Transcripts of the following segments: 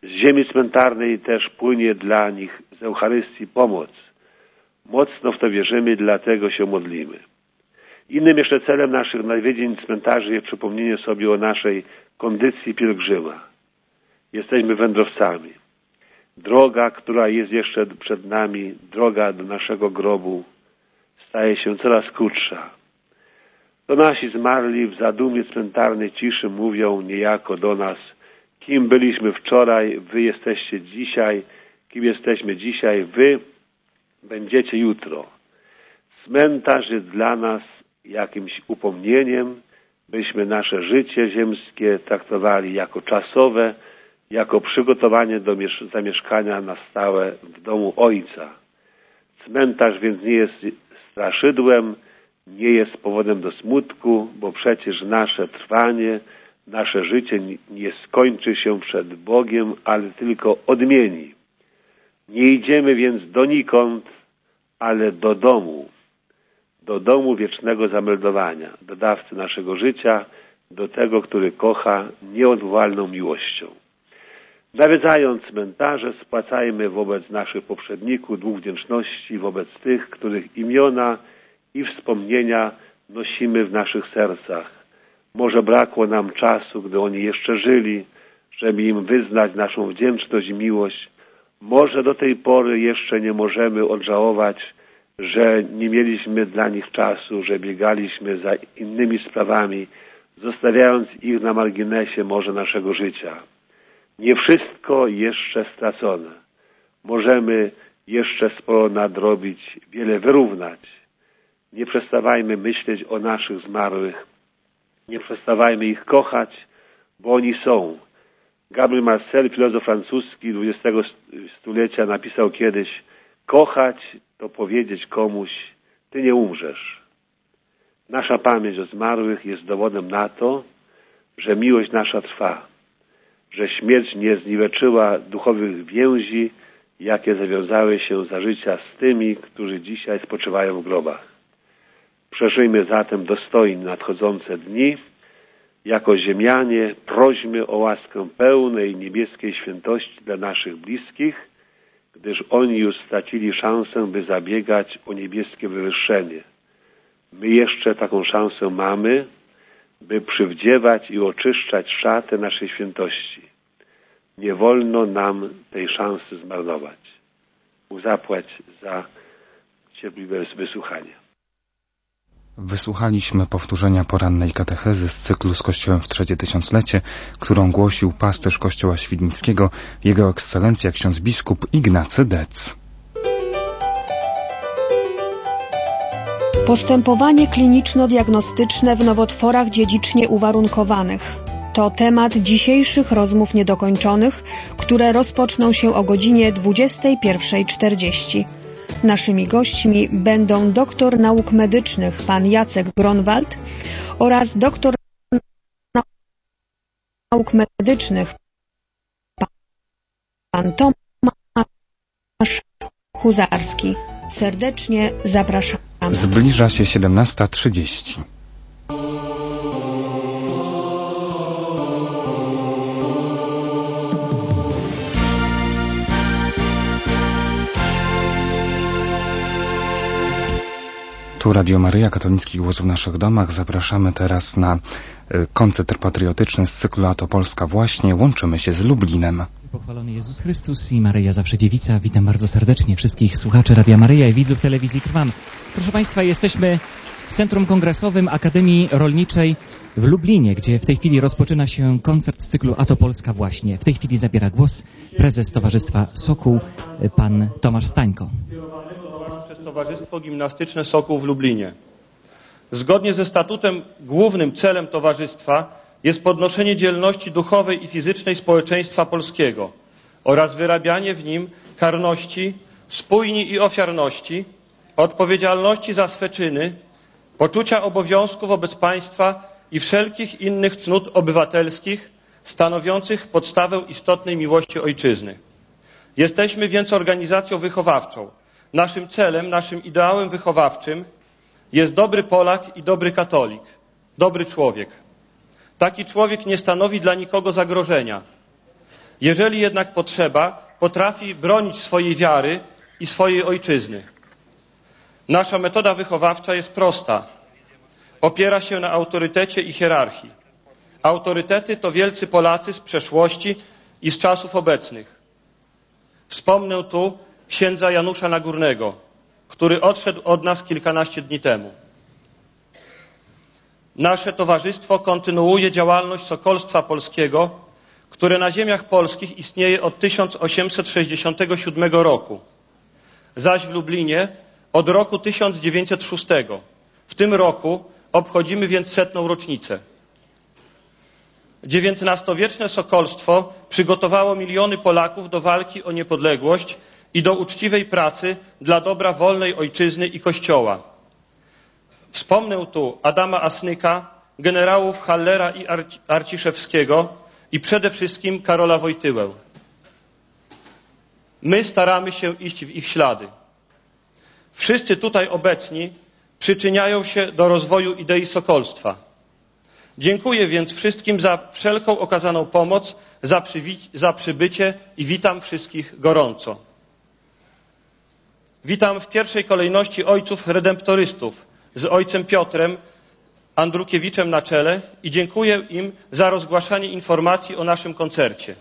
Z ziemi cmentarnej też płynie dla nich z Eucharystii pomoc. Mocno w to wierzymy, dlatego się modlimy. Innym jeszcze celem naszych nawiedzin cmentarzy jest przypomnienie sobie o naszej kondycji pielgrzyma. Jesteśmy wędrowcami. Droga, która jest jeszcze przed nami, droga do naszego grobu, staje się coraz krótsza. To nasi zmarli w zadumie cmentarnej ciszy mówią niejako do nas, kim byliśmy wczoraj, wy jesteście dzisiaj, kim jesteśmy dzisiaj, wy będziecie jutro. Cmentarz jest dla nas jakimś upomnieniem, byśmy nasze życie ziemskie traktowali jako czasowe, jako przygotowanie do zamieszkania na stałe w domu Ojca. Cmentarz więc nie jest straszydłem, nie jest powodem do smutku, bo przecież nasze trwanie, nasze życie nie skończy się przed Bogiem, ale tylko odmieni. Nie idziemy więc donikąd, ale do domu wiecznego zameldowania, do dawcy naszego życia, do tego, który kocha nieodwołalną miłością. Nawiedzając cmentarze, spłacajmy wobec naszych poprzedników dług wdzięczności wobec tych, których imiona i wspomnienia nosimy w naszych sercach. Może brakło nam czasu, gdy oni jeszcze żyli, żeby im wyznać naszą wdzięczność i miłość. Może do tej pory jeszcze nie możemy odżałować, że nie mieliśmy dla nich czasu, że biegaliśmy za innymi sprawami, zostawiając ich na marginesie może naszego życia. Nie wszystko jeszcze stracone. Możemy jeszcze sporo nadrobić, wiele wyrównać. Nie przestawajmy myśleć o naszych zmarłych. Nie przestawajmy ich kochać, bo oni są. Gabriel Marcel, filozof francuski XX stulecia, napisał kiedyś: kochać to powiedzieć komuś, ty nie umrzesz. Nasza pamięć o zmarłych jest dowodem na to, że miłość nasza trwa, że śmierć nie zniweczyła duchowych więzi, jakie zawiązały się za życia z tymi, którzy dzisiaj spoczywają w grobach. Przeżyjmy zatem dostojnie nadchodzące dni. Jako ziemianie prośmy o łaskę pełnej niebieskiej świętości dla naszych bliskich, gdyż oni już stracili szansę, by zabiegać o niebieskie wywyższenie. My jeszcze taką szansę mamy, by przywdziewać i oczyszczać szatę naszej świętości. Nie wolno nam tej szansy zmarnować. Bóg zapłać za cierpliwe wysłuchanie. Wysłuchaliśmy powtórzenia porannej katechezy z cyklu z Kościołem w trzecie tysiąclecie, którą głosił pasterz Kościoła Świdnickiego, Jego Ekscelencja ksiądz biskup Ignacy Dec. Postępowanie kliniczno-diagnostyczne w nowotworach dziedzicznie uwarunkowanych to temat dzisiejszych rozmów niedokończonych, które rozpoczną się o godzinie 21:40. Naszymi gośćmi będą doktor nauk medycznych pan Jacek Gronwald oraz doktor nauk medycznych pan Tomasz Huzarski. Serdecznie zapraszamy. Zbliża się 17:30. Tu Radio Maryja, katolicki głos w naszych domach. Zapraszamy teraz na koncert patriotyczny z cyklu A to Polska właśnie. Łączymy się z Lublinem. Pochwalony Jezus Chrystus i Maryja Zawsze Dziewica. Witam bardzo serdecznie wszystkich słuchaczy Radia Maryja i widzów telewizji Trwam. Proszę Państwa, jesteśmy w Centrum Kongresowym Akademii Rolniczej w Lublinie, gdzie w tej chwili rozpoczyna się koncert z cyklu A to Polska właśnie. W tej chwili zabiera głos prezes Towarzystwa Sokół, pan Tomasz Stańko. Przez Towarzystwo Gimnastyczne Sokół w Lublinie. Zgodnie ze statutem głównym celem towarzystwa jest podnoszenie dzielności duchowej i fizycznej społeczeństwa polskiego oraz wyrabianie w nim karności, spójni i ofiarności, odpowiedzialności za swe czyny, poczucia obowiązku wobec państwa i wszelkich innych cnót obywatelskich stanowiących podstawę istotnej miłości ojczyzny. Jesteśmy więc organizacją wychowawczą. Naszym celem, naszym ideałem wychowawczym jest dobry Polak i dobry katolik, dobry człowiek. Taki człowiek nie stanowi dla nikogo zagrożenia. Jeżeli jednak potrzeba, potrafi bronić swojej wiary i swojej ojczyzny. Nasza metoda wychowawcza jest prosta. Opiera się na autorytecie i hierarchii. Autorytety to wielcy Polacy z przeszłości i z czasów obecnych. Wspomnę tu księdza Janusza Nagórnego, który odszedł od nas kilkanaście dni temu. Nasze towarzystwo kontynuuje działalność Sokolstwa Polskiego, które na ziemiach polskich istnieje od 1867 roku, zaś w Lublinie od roku 1906. W tym roku obchodzimy więc 100. rocznicę. XIX-wieczne Sokolstwo przygotowało miliony Polaków do walki o niepodległość i do uczciwej pracy dla dobra wolnej ojczyzny i Kościoła. Wspomnę tu Adama Asnyka, generałów Hallera i Arciszewskiego i przede wszystkim Karola Wojtyłę. My staramy się iść w ich ślady. Wszyscy tutaj obecni przyczyniają się do rozwoju idei sokolstwa. Dziękuję więc wszystkim za wszelką okazaną pomoc, za przybycie i witam wszystkich gorąco. Witam w pierwszej kolejności ojców redemptorystów z ojcem Piotrem Andrukiewiczem na czele i dziękuję im za rozgłaszanie informacji o naszym koncercie.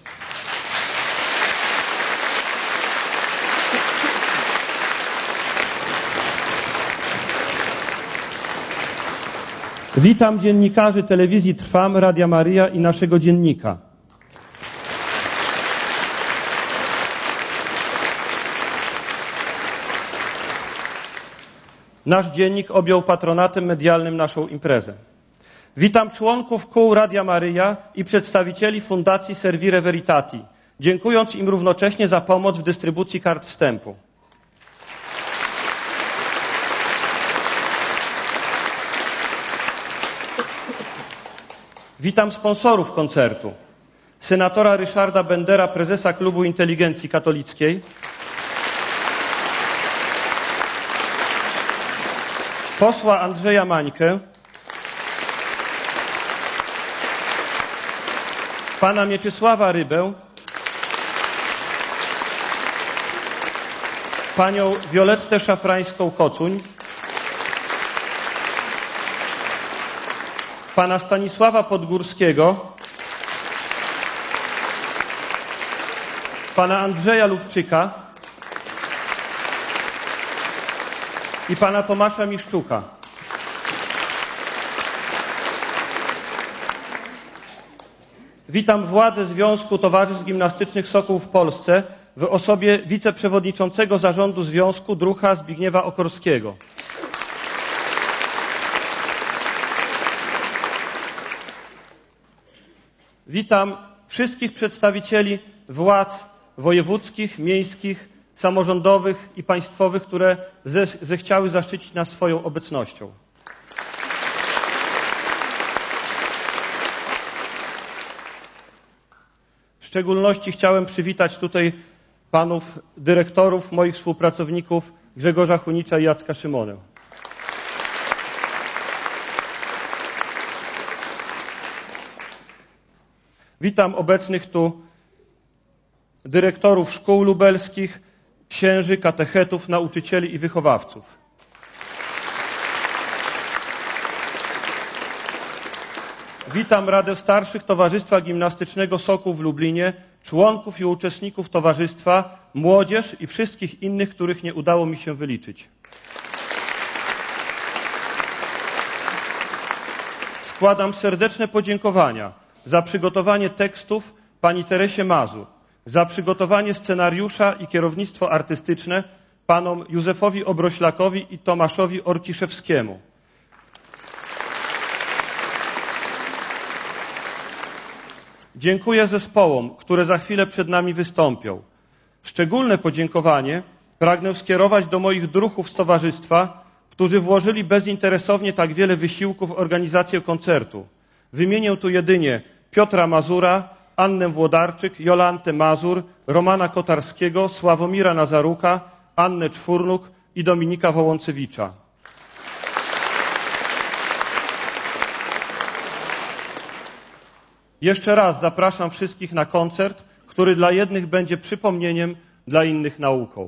Witam dziennikarzy telewizji Trwam, Radia Maryja i naszego dziennika. Nasz dziennik objął patronatem medialnym naszą imprezę. Witam członków kół Radia Maryja i przedstawicieli Fundacji Servire Veritati, dziękując im równocześnie za pomoc w dystrybucji kart wstępu. Witam sponsorów koncertu. Senatora Ryszarda Bendera, prezesa Klubu Inteligencji Katolickiej, posła Andrzeja Mańkę, pana Mieczysława Rybę, panią Violettę Szafrańską-Kocuń, pana Stanisława Podgórskiego, pana Andrzeja Lubczyka i pana Tomasza Miszczuka. Witam władze Związku Towarzystw Gimnastycznych Sokół w Polsce w osobie wiceprzewodniczącego zarządu związku druha Zbigniewa Okorskiego. Witam wszystkich przedstawicieli władz wojewódzkich, miejskich, samorządowych i państwowych, które zechciały zaszczycić nas swoją obecnością. W szczególności chciałem przywitać tutaj panów dyrektorów, moich współpracowników Grzegorza Hunicza i Jacka Szymonę. Witam obecnych tu dyrektorów szkół lubelskich, księży, katechetów, nauczycieli i wychowawców. Witam Radę Starszych Towarzystwa Gimnastycznego Sokół w Lublinie, członków i uczestników towarzystwa, młodzież i wszystkich innych, których nie udało mi się wyliczyć. Składam serdeczne podziękowania za przygotowanie tekstów pani Teresie Mazur, za przygotowanie scenariusza i kierownictwo artystyczne panom Józefowi Obroślakowi i Tomaszowi Orkiszewskiemu. Dziękuję zespołom, które za chwilę przed nami wystąpią. Szczególne podziękowanie pragnę skierować do moich druhów z towarzystwa, którzy włożyli bezinteresownie tak wiele wysiłku w organizację koncertu. Wymienię tu jedynie Piotra Mazura, Annę Włodarczyk, Jolantę Mazur, Romana Kotarskiego, Sławomira Nazaruka, Annę Czwórnuk i Dominika Wołącewicza. Jeszcze raz zapraszam wszystkich na koncert, który dla jednych będzie przypomnieniem, dla innych nauką.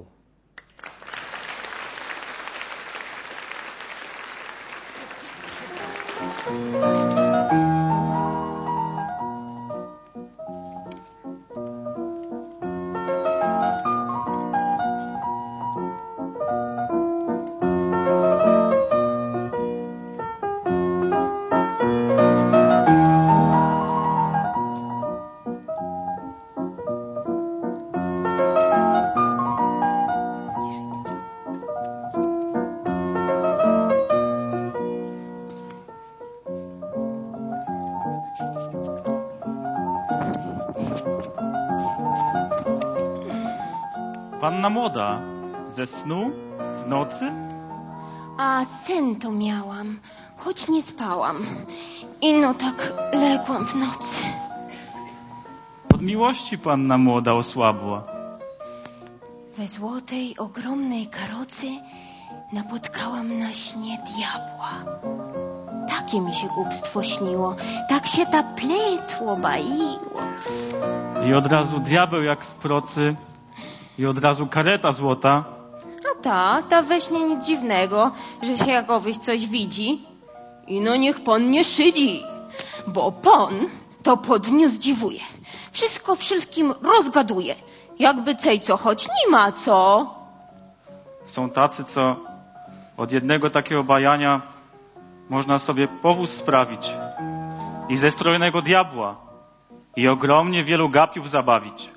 Panna młoda, ze snu, z nocy? A sen to miałam, choć nie spałam. Ino tak ległam w nocy. Od miłości panna młoda osłabła. We złotej, ogromnej karocy napotkałam na śnie diabła. Takie mi się głupstwo śniło, tak się ta pletło, baiło. I od razu diabeł jak z procy, i od razu kareta złota. A ta we śnie nic dziwnego, że się jakowyś coś widzi. Ino niech pan nie szydzi, bo pan to po dniu zdziwuje. Wszystko wszystkim rozgaduje, jakby cej co choć nie ma co. Są tacy, co od jednego takiego bajania można sobie powóz sprawić i ze strojnego diabła i ogromnie wielu gapiów zabawić.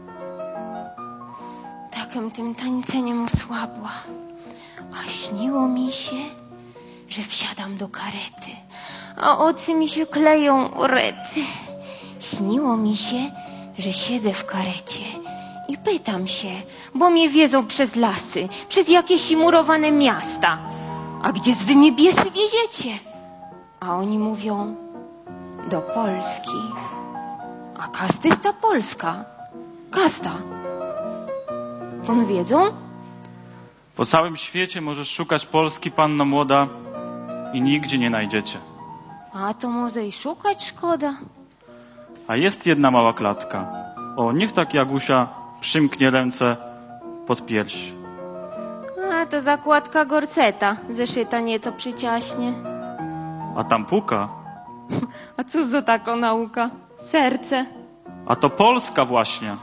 Takem tym tańceniem osłabła, a śniło mi się, że wsiadam do karety, a oczy mi się kleją rety. Śniło mi się, że siedzę w karecie i pytam się, bo mnie wiedzą przez lasy, przez jakieś murowane miasta. A gdzie z wy mnie biesy wieziecie? A oni mówią, do Polski. A kasty jest ta Polska. Kasta. Pan wiedzą? Po całym świecie możesz szukać Polski, panno młoda, i nigdzie nie znajdziecie. A to może i szukać szkoda. A jest jedna mała klatka. O, niech tak Jagusia przymknie ręce pod pierś. A to zakładka gorceta, zeszyta nieco przyciaśnie. A tam puka. A cóż za taka nauka? Serce. A to Polska właśnie.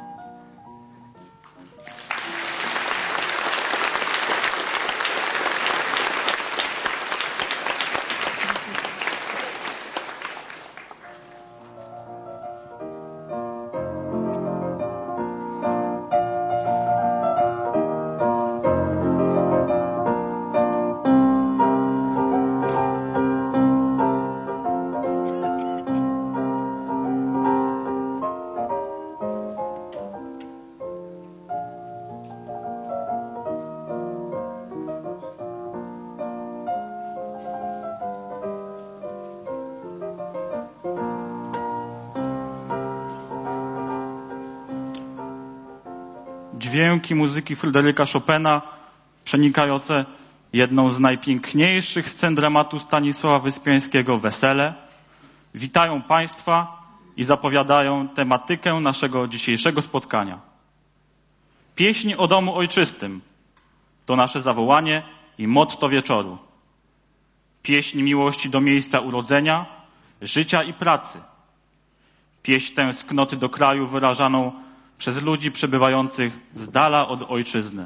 Dźwięki muzyki Fryderyka Chopina, przenikające jedną z najpiękniejszych scen dramatu Stanisława Wyspiańskiego, Wesele, witają Państwa i zapowiadają tematykę naszego dzisiejszego spotkania. Pieśń o domu ojczystym to nasze zawołanie i motto wieczoru. Pieśń miłości do miejsca urodzenia, życia i pracy. Pieśń tęsknoty do kraju wyrażaną przez ludzi przebywających z dala od ojczyzny.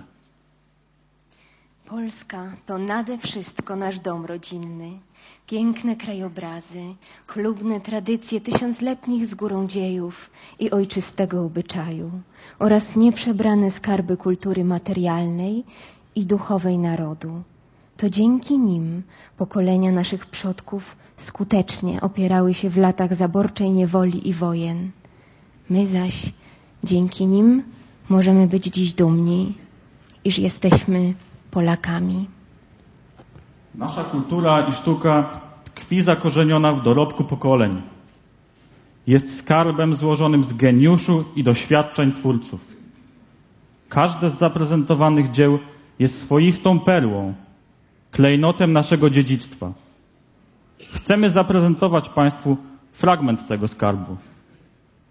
Polska to nade wszystko nasz dom rodzinny. Piękne krajobrazy, chlubne tradycje tysiącletnich z górą dziejów i ojczystego obyczaju oraz nieprzebrane skarby kultury materialnej i duchowej narodu. To dzięki nim pokolenia naszych przodków skutecznie opierały się w latach zaborczej niewoli i wojen. My zaś dzięki nim możemy być dziś dumni, iż jesteśmy Polakami. Nasza kultura i sztuka tkwi zakorzeniona w dorobku pokoleń. Jest skarbem złożonym z geniuszu i doświadczeń twórców. Każde z zaprezentowanych dzieł jest swoistą perłą, klejnotem naszego dziedzictwa. Chcemy zaprezentować Państwu fragment tego skarbu.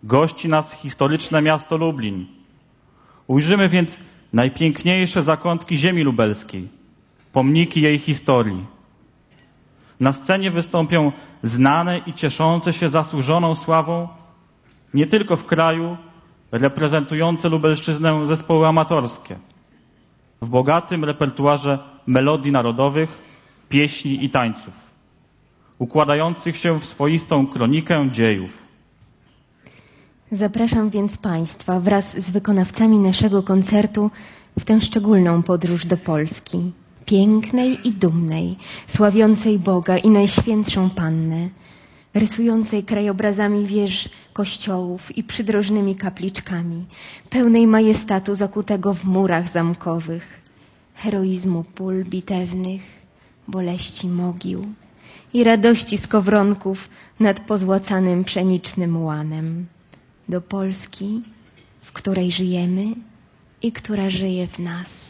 gości nas historyczne miasto Lublin. Ujrzymy więc najpiękniejsze zakątki ziemi lubelskiej, pomniki jej historii. Na scenie wystąpią znane i cieszące się zasłużoną sławą nie tylko w kraju reprezentujące Lubelszczyznę zespoły amatorskie. W bogatym repertuarze melodii narodowych, pieśni i tańców, układających się w swoistą kronikę dziejów. Zapraszam więc Państwa wraz z wykonawcami naszego koncertu w tę szczególną podróż do Polski. Pięknej i dumnej, sławiącej Boga i Najświętszą Pannę, rysującej krajobrazami wież kościołów i przydrożnymi kapliczkami, pełnej majestatu zakutego w murach zamkowych, heroizmu pól bitewnych, boleści mogił i radości skowronków nad pozłacanym pszenicznym łanem. Do Polski, w której żyjemy i która żyje w nas.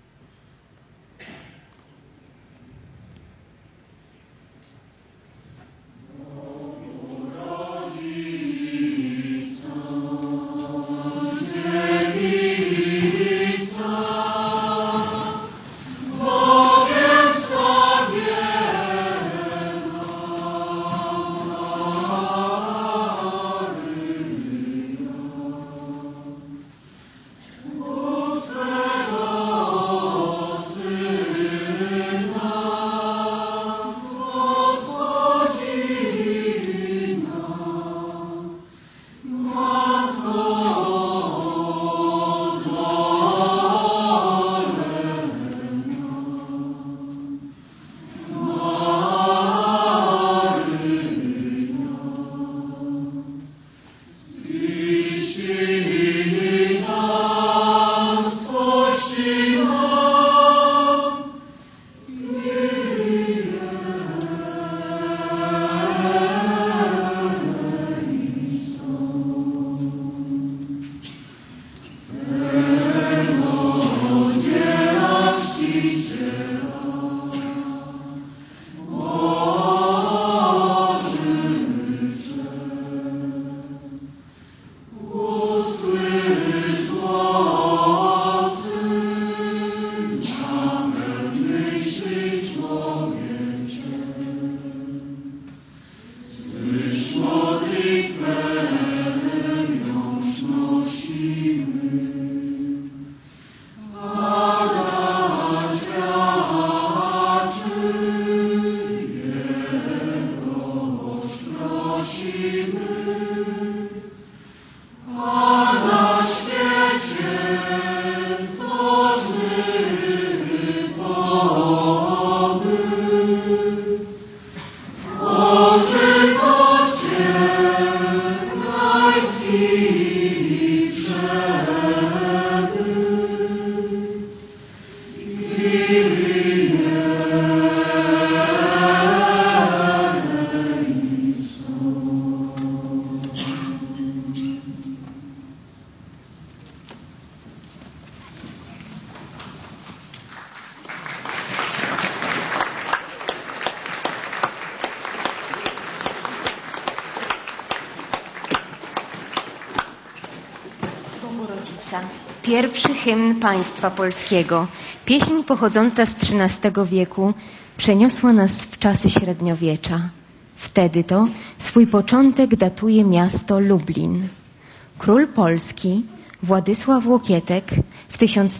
Pierwszy hymn państwa polskiego, pieśń pochodząca z XIII wieku, przeniosła nas w czasy średniowiecza. Wtedy to swój początek datuje miasto Lublin. Król Polski, Władysław Łokietek, w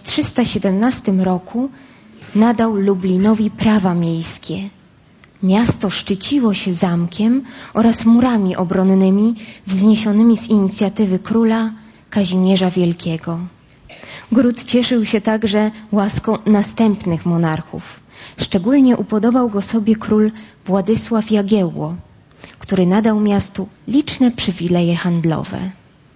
1317 roku nadał Lublinowi prawa miejskie. Miasto szczyciło się zamkiem oraz murami obronnymi wzniesionymi z inicjatywy króla Kazimierza Wielkiego. Gród cieszył się także łaską następnych monarchów. Szczególnie upodobał go sobie król Władysław Jagiełło, który nadał miastu liczne przywileje handlowe.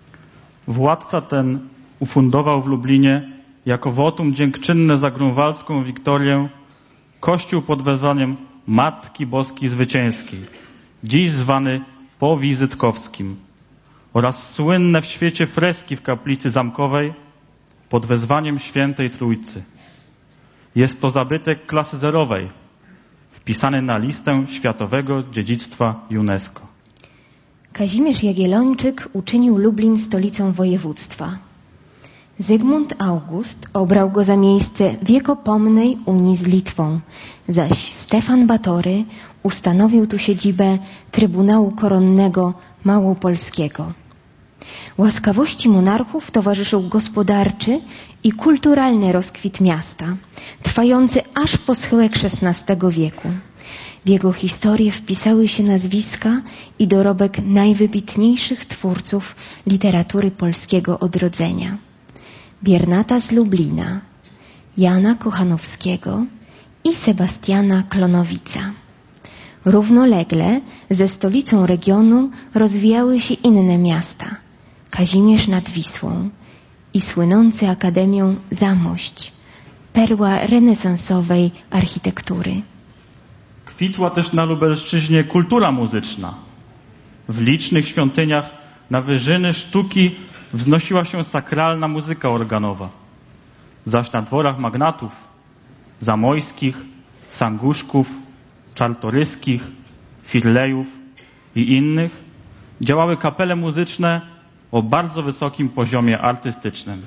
Władca ten ufundował w Lublinie jako wotum dziękczynne za grunwaldzką Wiktorię kościół pod wezwaniem Matki Boskiej Zwycięskiej, dziś zwany Powizytkowskim, oraz słynne w świecie freski w kaplicy zamkowej pod wezwaniem Świętej Trójcy. Jest to zabytek klasy zerowej, wpisany na listę Światowego Dziedzictwa UNESCO. Kazimierz Jagiellończyk uczynił Lublin stolicą województwa. Zygmunt August obrał go za miejsce wiekopomnej unii z Litwą, zaś Stefan Batory ustanowił tu siedzibę Trybunału Koronnego Małopolskiego. Łaskawości monarchów towarzyszył gospodarczy i kulturalny rozkwit miasta, trwający aż po schyłek XVI wieku. W jego historię wpisały się nazwiska i dorobek najwybitniejszych twórców literatury polskiego odrodzenia. Biernata z Lublina, Jana Kochanowskiego i Sebastiana Klonowica. Równolegle ze stolicą regionu rozwijały się inne miasta, Kazimierz nad Wisłą i słynący Akademią Zamość, perła renesansowej architektury. Kwitła też na Lubelszczyźnie kultura muzyczna. W licznych świątyniach na wyżyny sztuki wznosiła się sakralna muzyka organowa. Zaś na dworach magnatów, zamojskich, sanguszków, czartoryskich, firlejów i innych działały kapele muzyczne o bardzo wysokim poziomie artystycznym.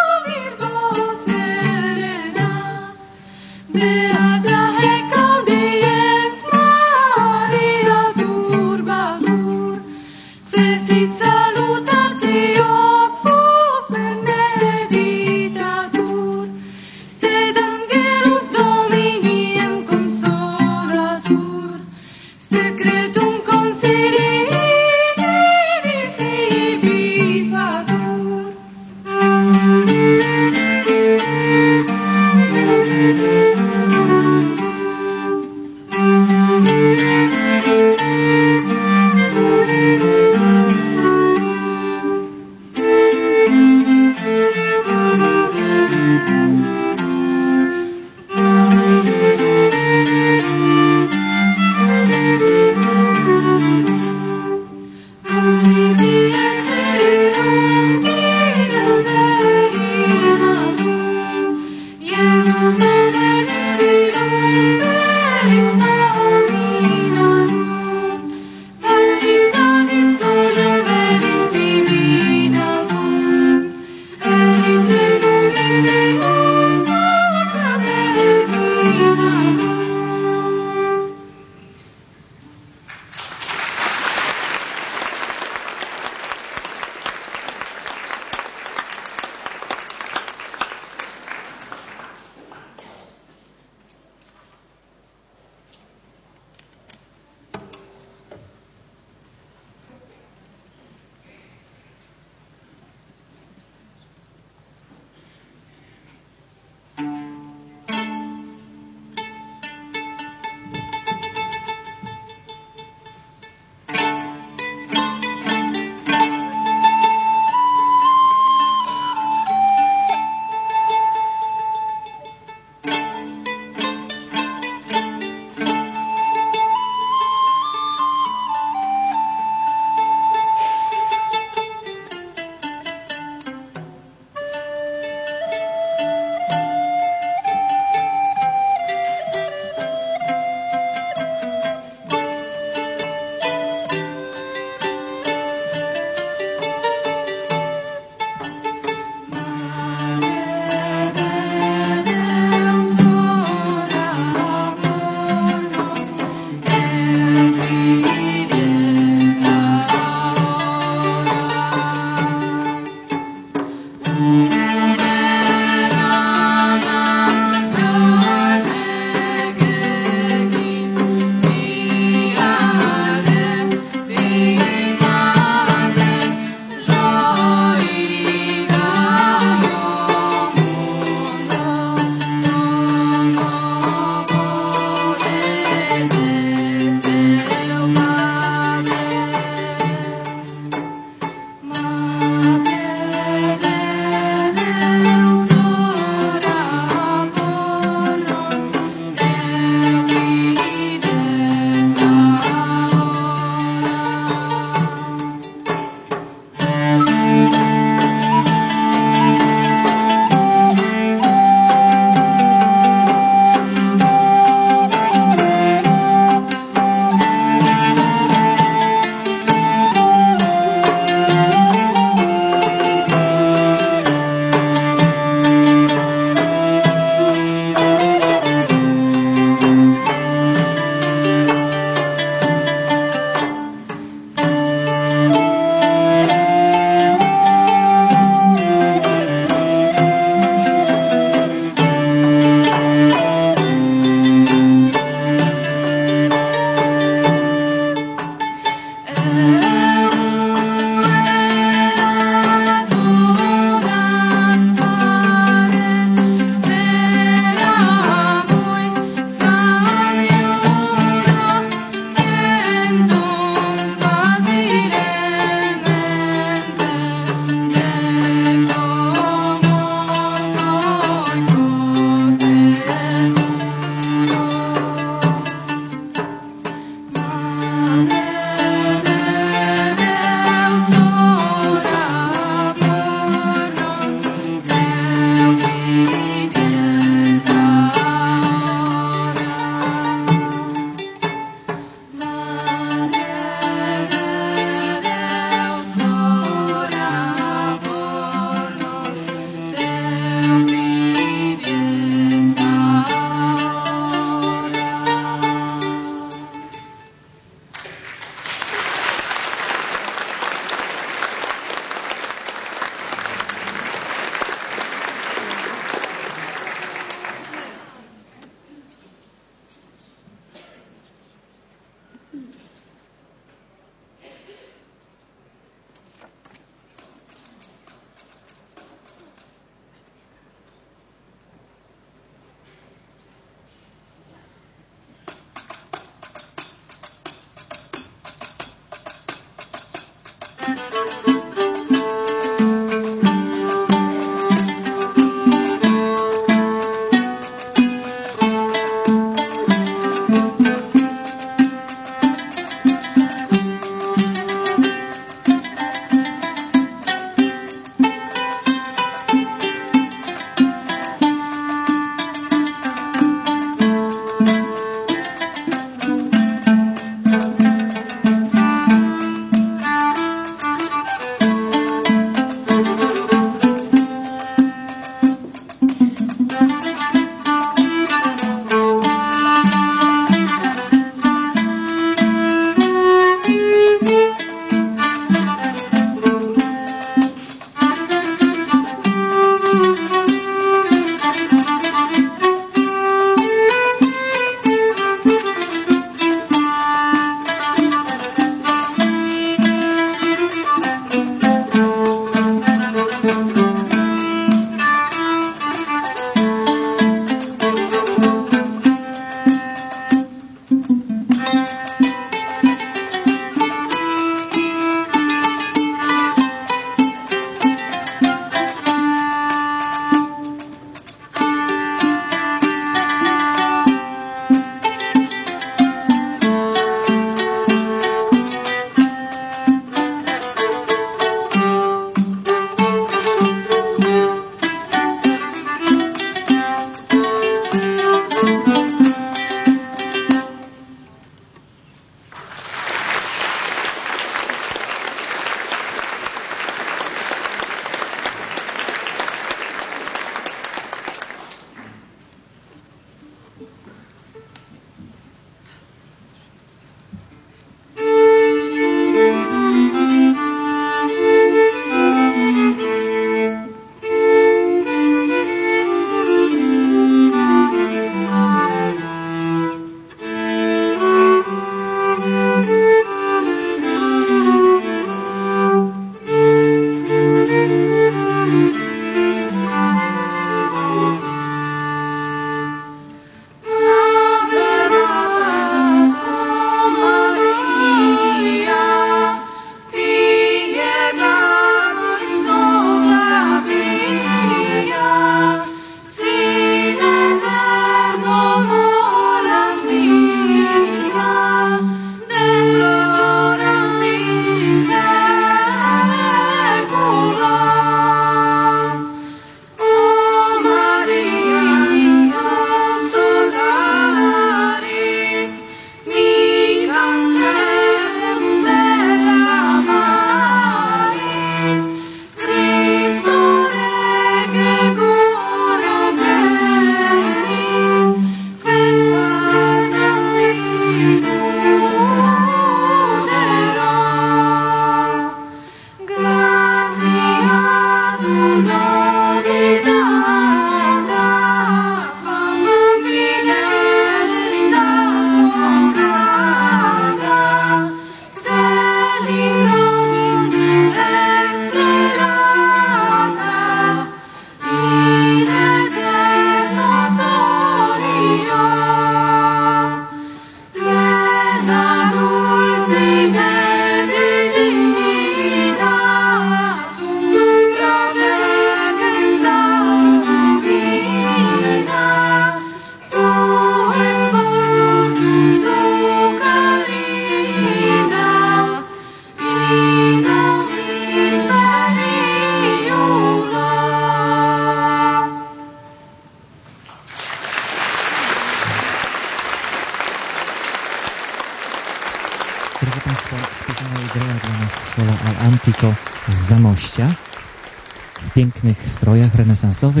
śpiewała dla nas słowa Al Antico z Zamościa w pięknych strojach renesansowych.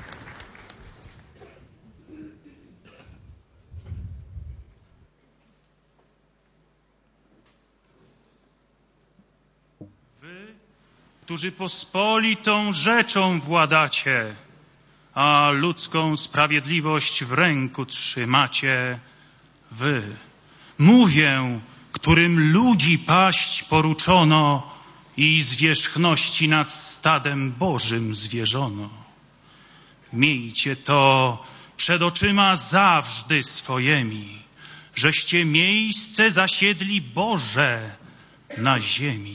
Wy, którzy pospolitą rzeczą władacie, a ludzką sprawiedliwość w ręku trzymacie, wy, mówię, którym ludzi paść poruczono i zwierzchności nad stadem Bożym zwierzono. Miejcie to przed oczyma zawsze swojemi, żeście miejsce zasiedli Boże na ziemi,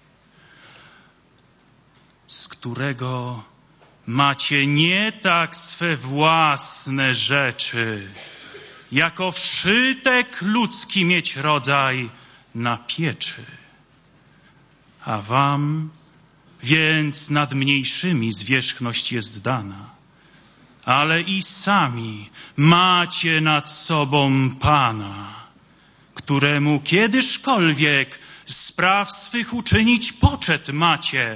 z którego macie nie tak swe własne rzeczy, jako wszytek ludzki mieć rodzaj na pieczy. A wam więc nad mniejszymi zwierzchność jest dana, ale i sami macie nad sobą Pana, któremu kiedyżkolwiek z spraw swych uczynić poczet macie.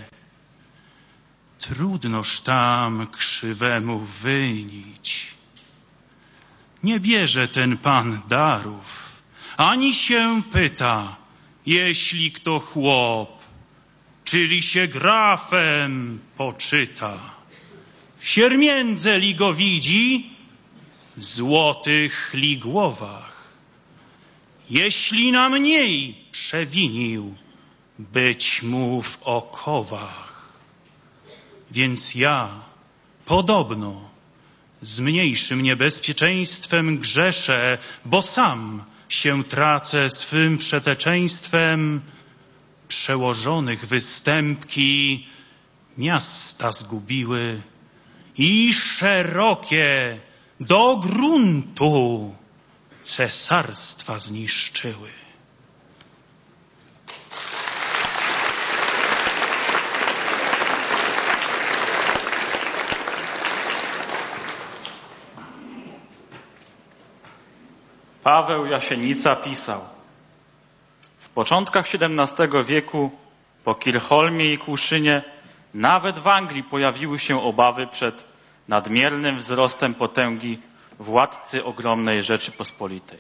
Trudnoż tam krzywemu wynić. Nie bierze ten Pan darów, ani się pyta, jeśli kto chłop, czyli się grafem poczyta. W siermiędze li go widzi, w złotych li głowach. Jeśli na mniej przewinił, być mu w okowach. Więc ja podobno z mniejszym niebezpieczeństwem grzeszę, bo sam się tracę swym przeteczeństwem. Przełożonych występki miasta zgubiły i szerokie do gruntu cesarstwa zniszczyły. Paweł Jasienica pisał: w początkach XVII wieku po Kirchholmie i Kłuszynie nawet w Anglii pojawiły się obawy przed nadmiernym wzrostem potęgi władcy ogromnej Rzeczypospolitej.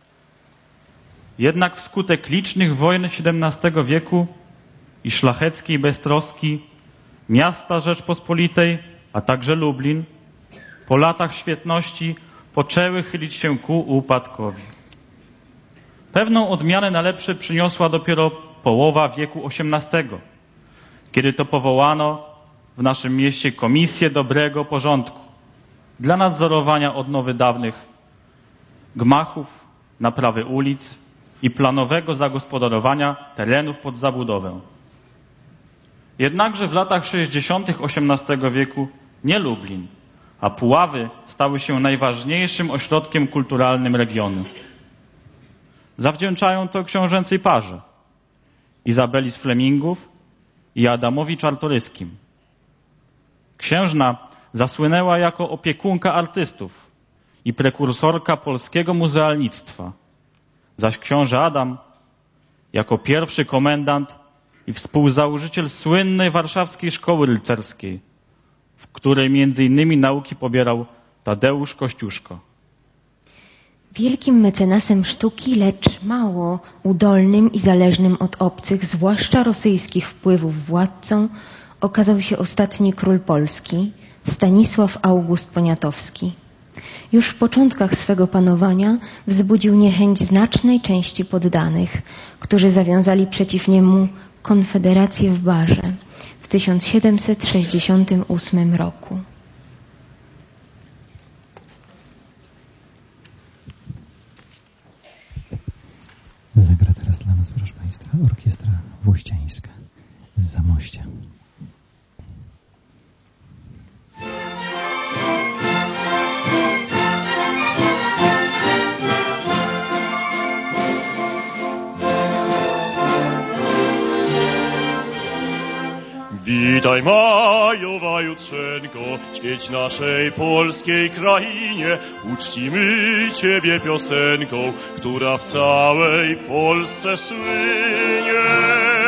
Jednak wskutek licznych wojen XVII wieku i szlacheckiej beztroski miasta Rzeczpospolitej, a także Lublin, po latach świetności poczęły chylić się ku upadkowi. Pewną odmianę na lepsze przyniosła dopiero połowa wieku XVIII, kiedy to powołano w naszym mieście Komisję Dobrego Porządku dla nadzorowania odnowy dawnych gmachów, naprawy ulic i planowego zagospodarowania terenów pod zabudowę. Jednakże w latach 60. XVIII wieku nie Lublin, a Puławy stały się najważniejszym ośrodkiem kulturalnym regionu. Zawdzięczają to książęcej parze Izabeli z Flemingów i Adamowi Czartoryskim. Księżna zasłynęła jako opiekunka artystów i prekursorka polskiego muzealnictwa, zaś książę Adam jako pierwszy komendant i współzałożyciel słynnej warszawskiej szkoły rycerskiej, w której między innymi nauki pobierał Tadeusz Kościuszko. Wielkim mecenasem sztuki, lecz mało udolnym i zależnym od obcych, zwłaszcza rosyjskich wpływów władcą, okazał się ostatni król Polski, Stanisław August Poniatowski. Już w początkach swego panowania wzbudził niechęć znacznej części poddanych, którzy zawiązali przeciw niemu konfederację w Barze w 1768 roku. Zagra teraz dla nas, proszę Państwa, orkiestra włościańska z Zamościa. Witaj majowa jutrzenko, świeć naszej polskiej krainie, uczcimy Ciebie piosenką, która w całej Polsce słynie.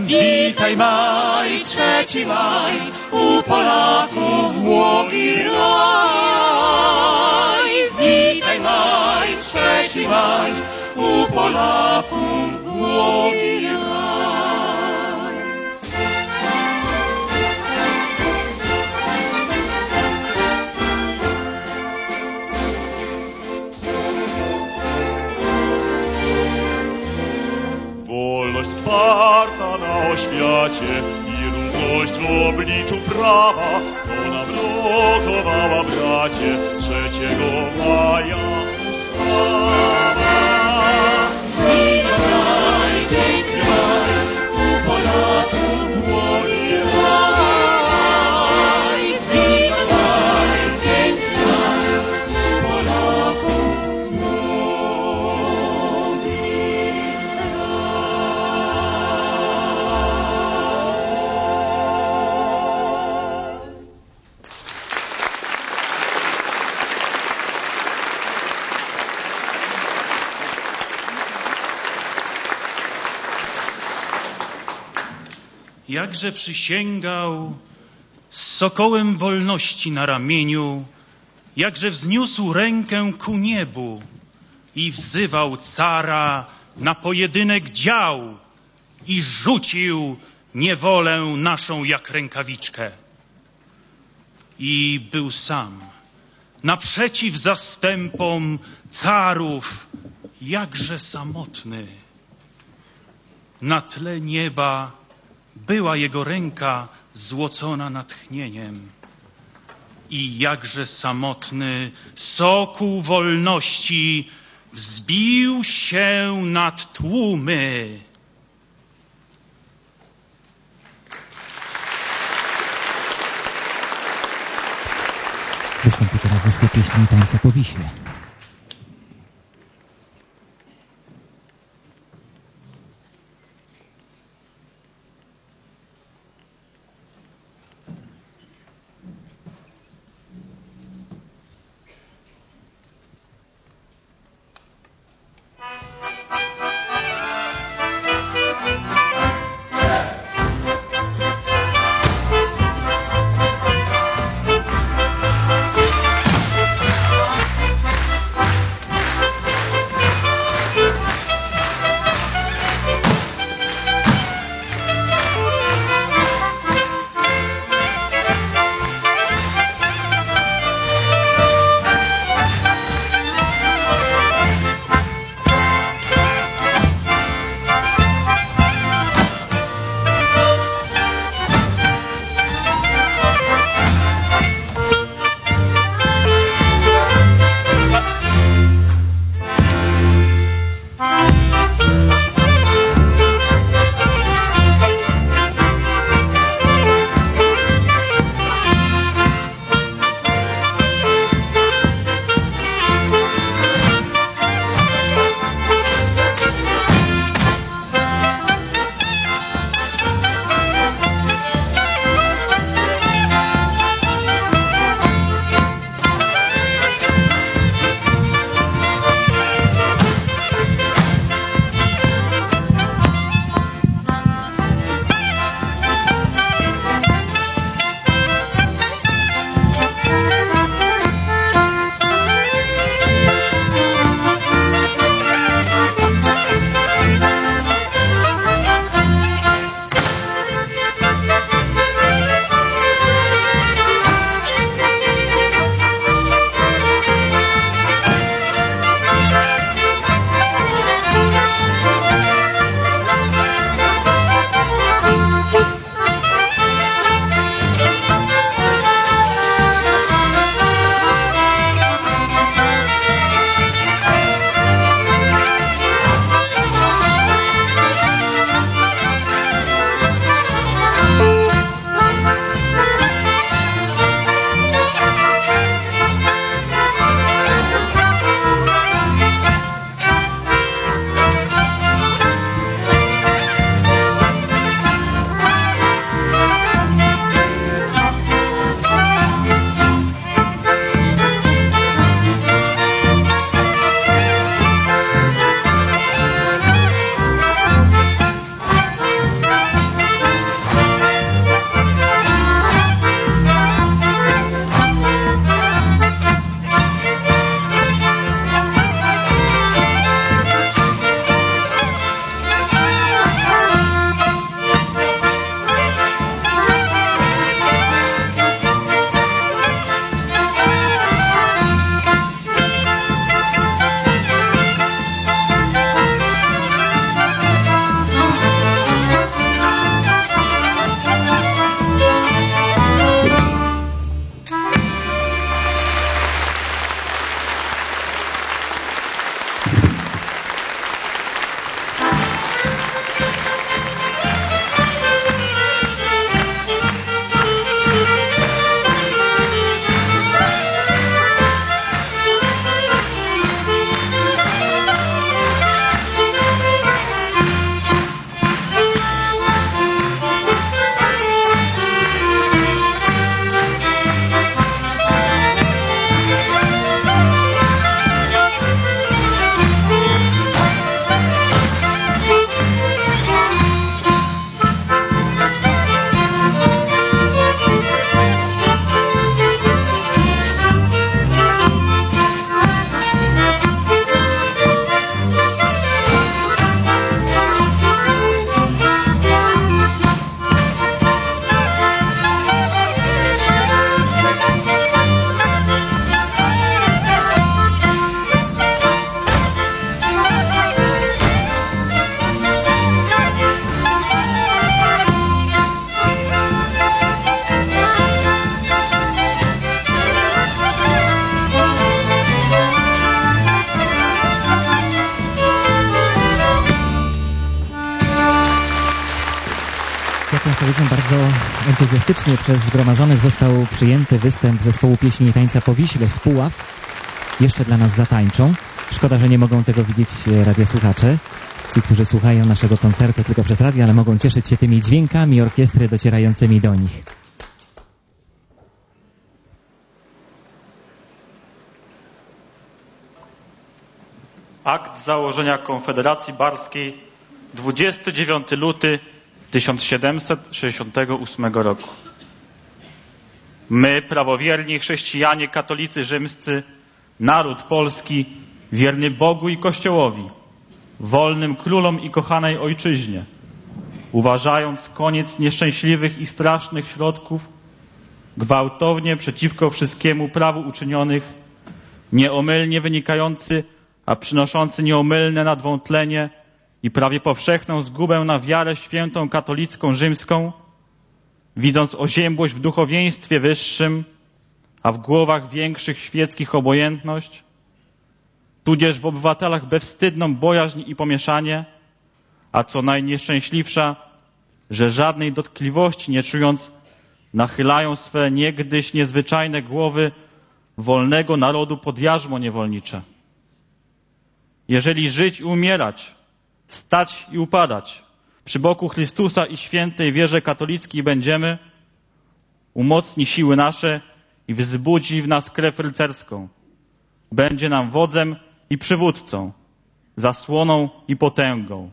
Witaj maj, 3 maj, u Polaków błogi raj. Witaj maj, 3 maj, u Polaków błogi raj. Wolność wsparta na oświacie i równość w obliczu prawa, to nam rokowała, bracie, 3 maja ustawa. Witaj, piękny maj, u Polaków błogi raj. Witaj maj, piękny maj, u Polaków błogi Jakże przysięgał z sokołem wolności na ramieniu, jakże wzniósł rękę ku niebu i wzywał cara na pojedynek dział i rzucił niewolę naszą jak rękawiczkę. I był sam, naprzeciw zastępom carów, jakże samotny. Na tle nieba była jego ręka złocona natchnieniem. I jakże samotny sokół wolności wzbił się nad tłumy. Wystąpi teraz zespół pieśni Tańca po Wiśle. Krasowicem bardzo entuzjastycznie przez zgromadzonych został przyjęty występ zespołu pieśni i tańca po Wiśle z Puław. Jeszcze dla nas zatańczą. Szkoda, że nie mogą tego widzieć radiosłuchacze. Ci, którzy słuchają naszego koncertu tylko przez radio, ale mogą cieszyć się tymi dźwiękami orkiestry docierającymi do nich. Akt założenia Konfederacji Barskiej 29 luty 1768 roku. My, prawowierni chrześcijanie katolicy rzymscy, naród polski, wierny Bogu i Kościołowi, wolnym królom i kochanej ojczyźnie, uważając koniec nieszczęśliwych i strasznych środków, gwałtownie przeciwko wszystkiemu prawu uczynionych, nieomylnie wynikający, a przynoszący nieomylne nadwątlenie i prawie powszechną zgubę na wiarę świętą katolicką rzymską, widząc oziębłość w duchowieństwie wyższym, a w głowach większych świeckich obojętność, tudzież w obywatelach bezwstydną bojaźń i pomieszanie, a co najnieszczęśliwsza, że żadnej dotkliwości nie czując, nachylają swe niegdyś niezwyczajne głowy wolnego narodu pod jarzmo niewolnicze. Jeżeli żyć i umierać, stać i upadać przy boku Chrystusa i świętej wierze katolickiej będziemy, umocni siły nasze i wzbudzi w nas krew rycerską. Będzie nam wodzem i przywódcą, zasłoną i potęgą.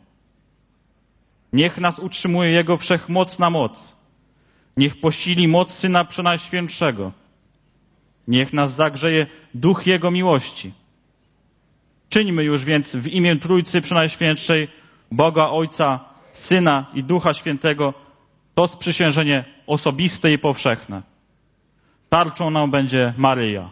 Niech nas utrzymuje Jego wszechmocna moc. Niech posili moc Syna Przenajświętszego. Niech nas zagrzeje duch Jego miłości. Czyńmy już więc w imię Trójcy Przenajświętszej, Boga Ojca, Syna i Ducha Świętego to sprzysiężenie osobiste i powszechne. Tarczą nam będzie Maryja.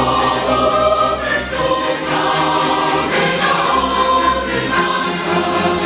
Chrystusa, my na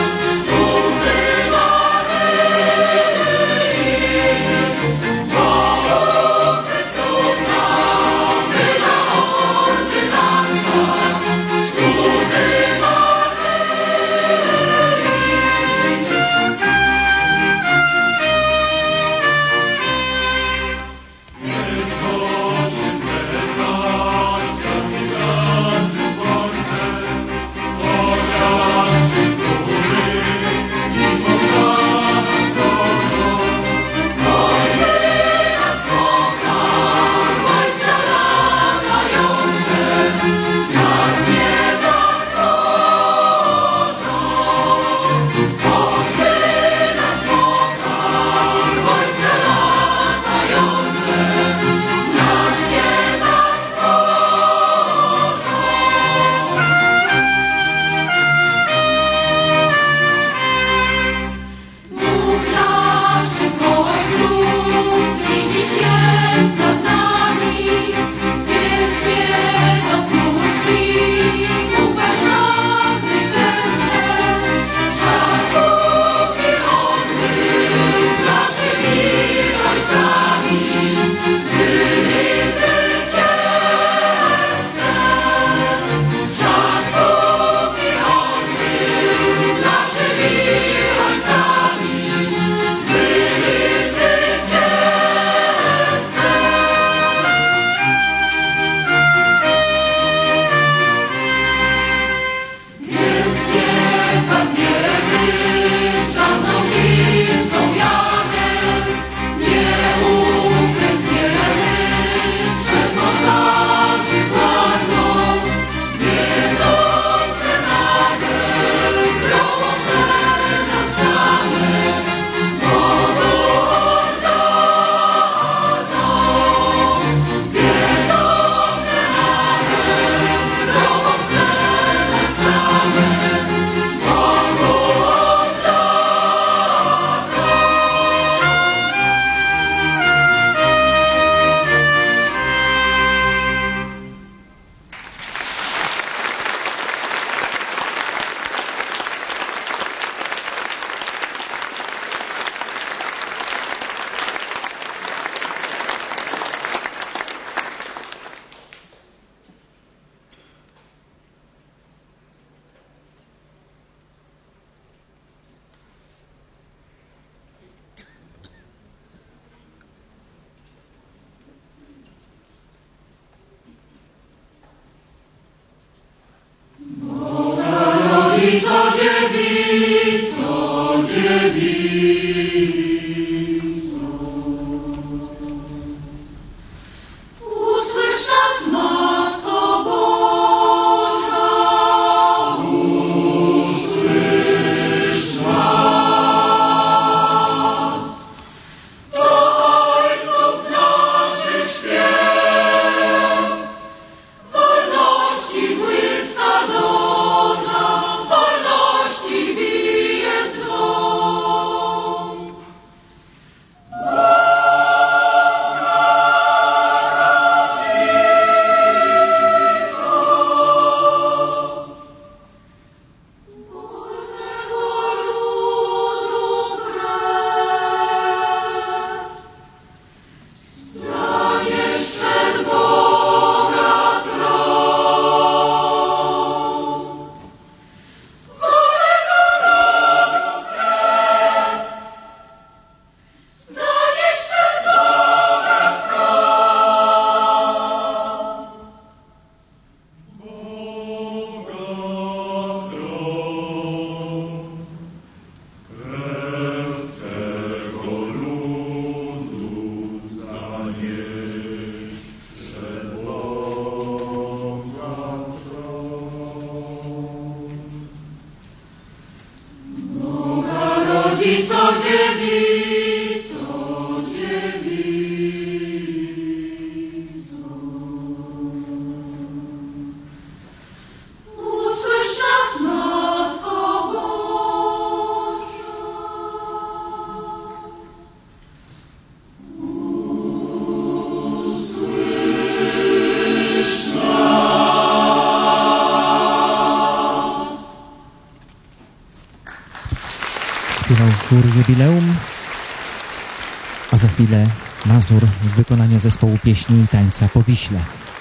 utwór Jubileum, a za chwilę Mazur w wykonaniu zespołu pieśni i tańca po Wiśle.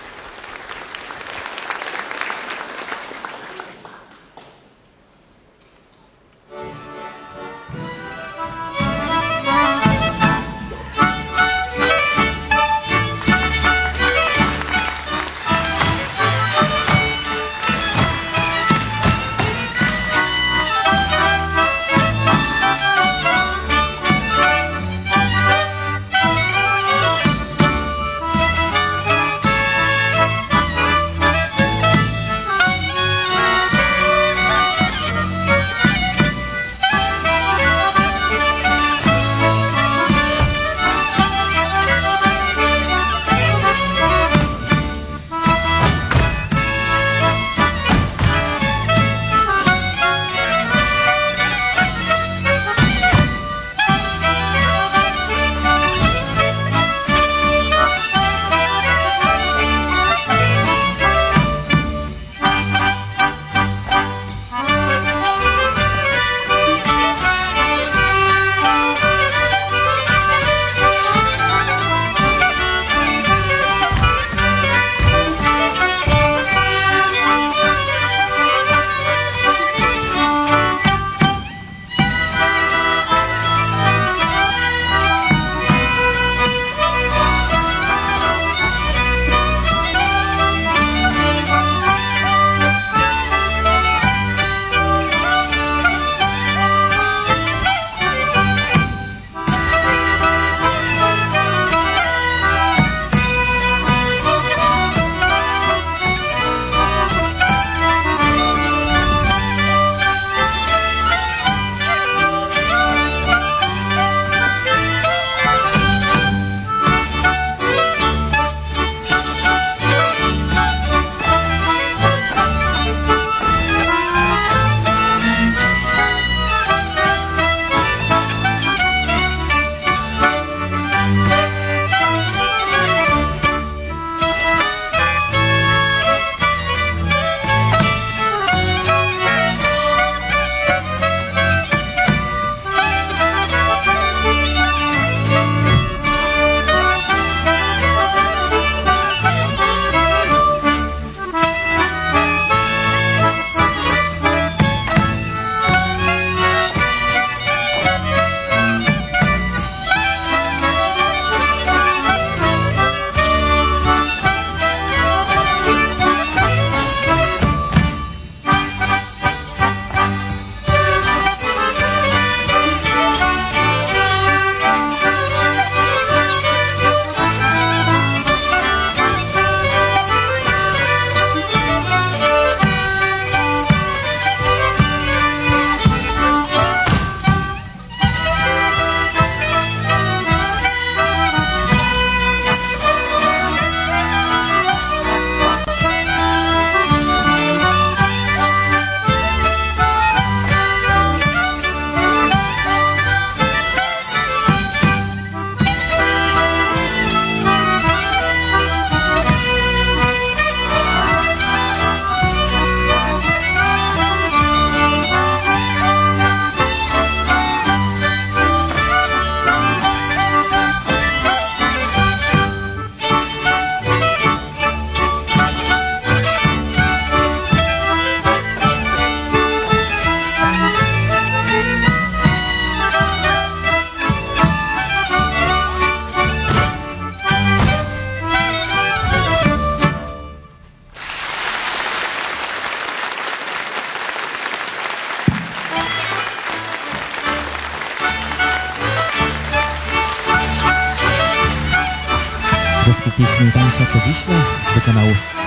Pieśni i tańca po Wiśle wykonał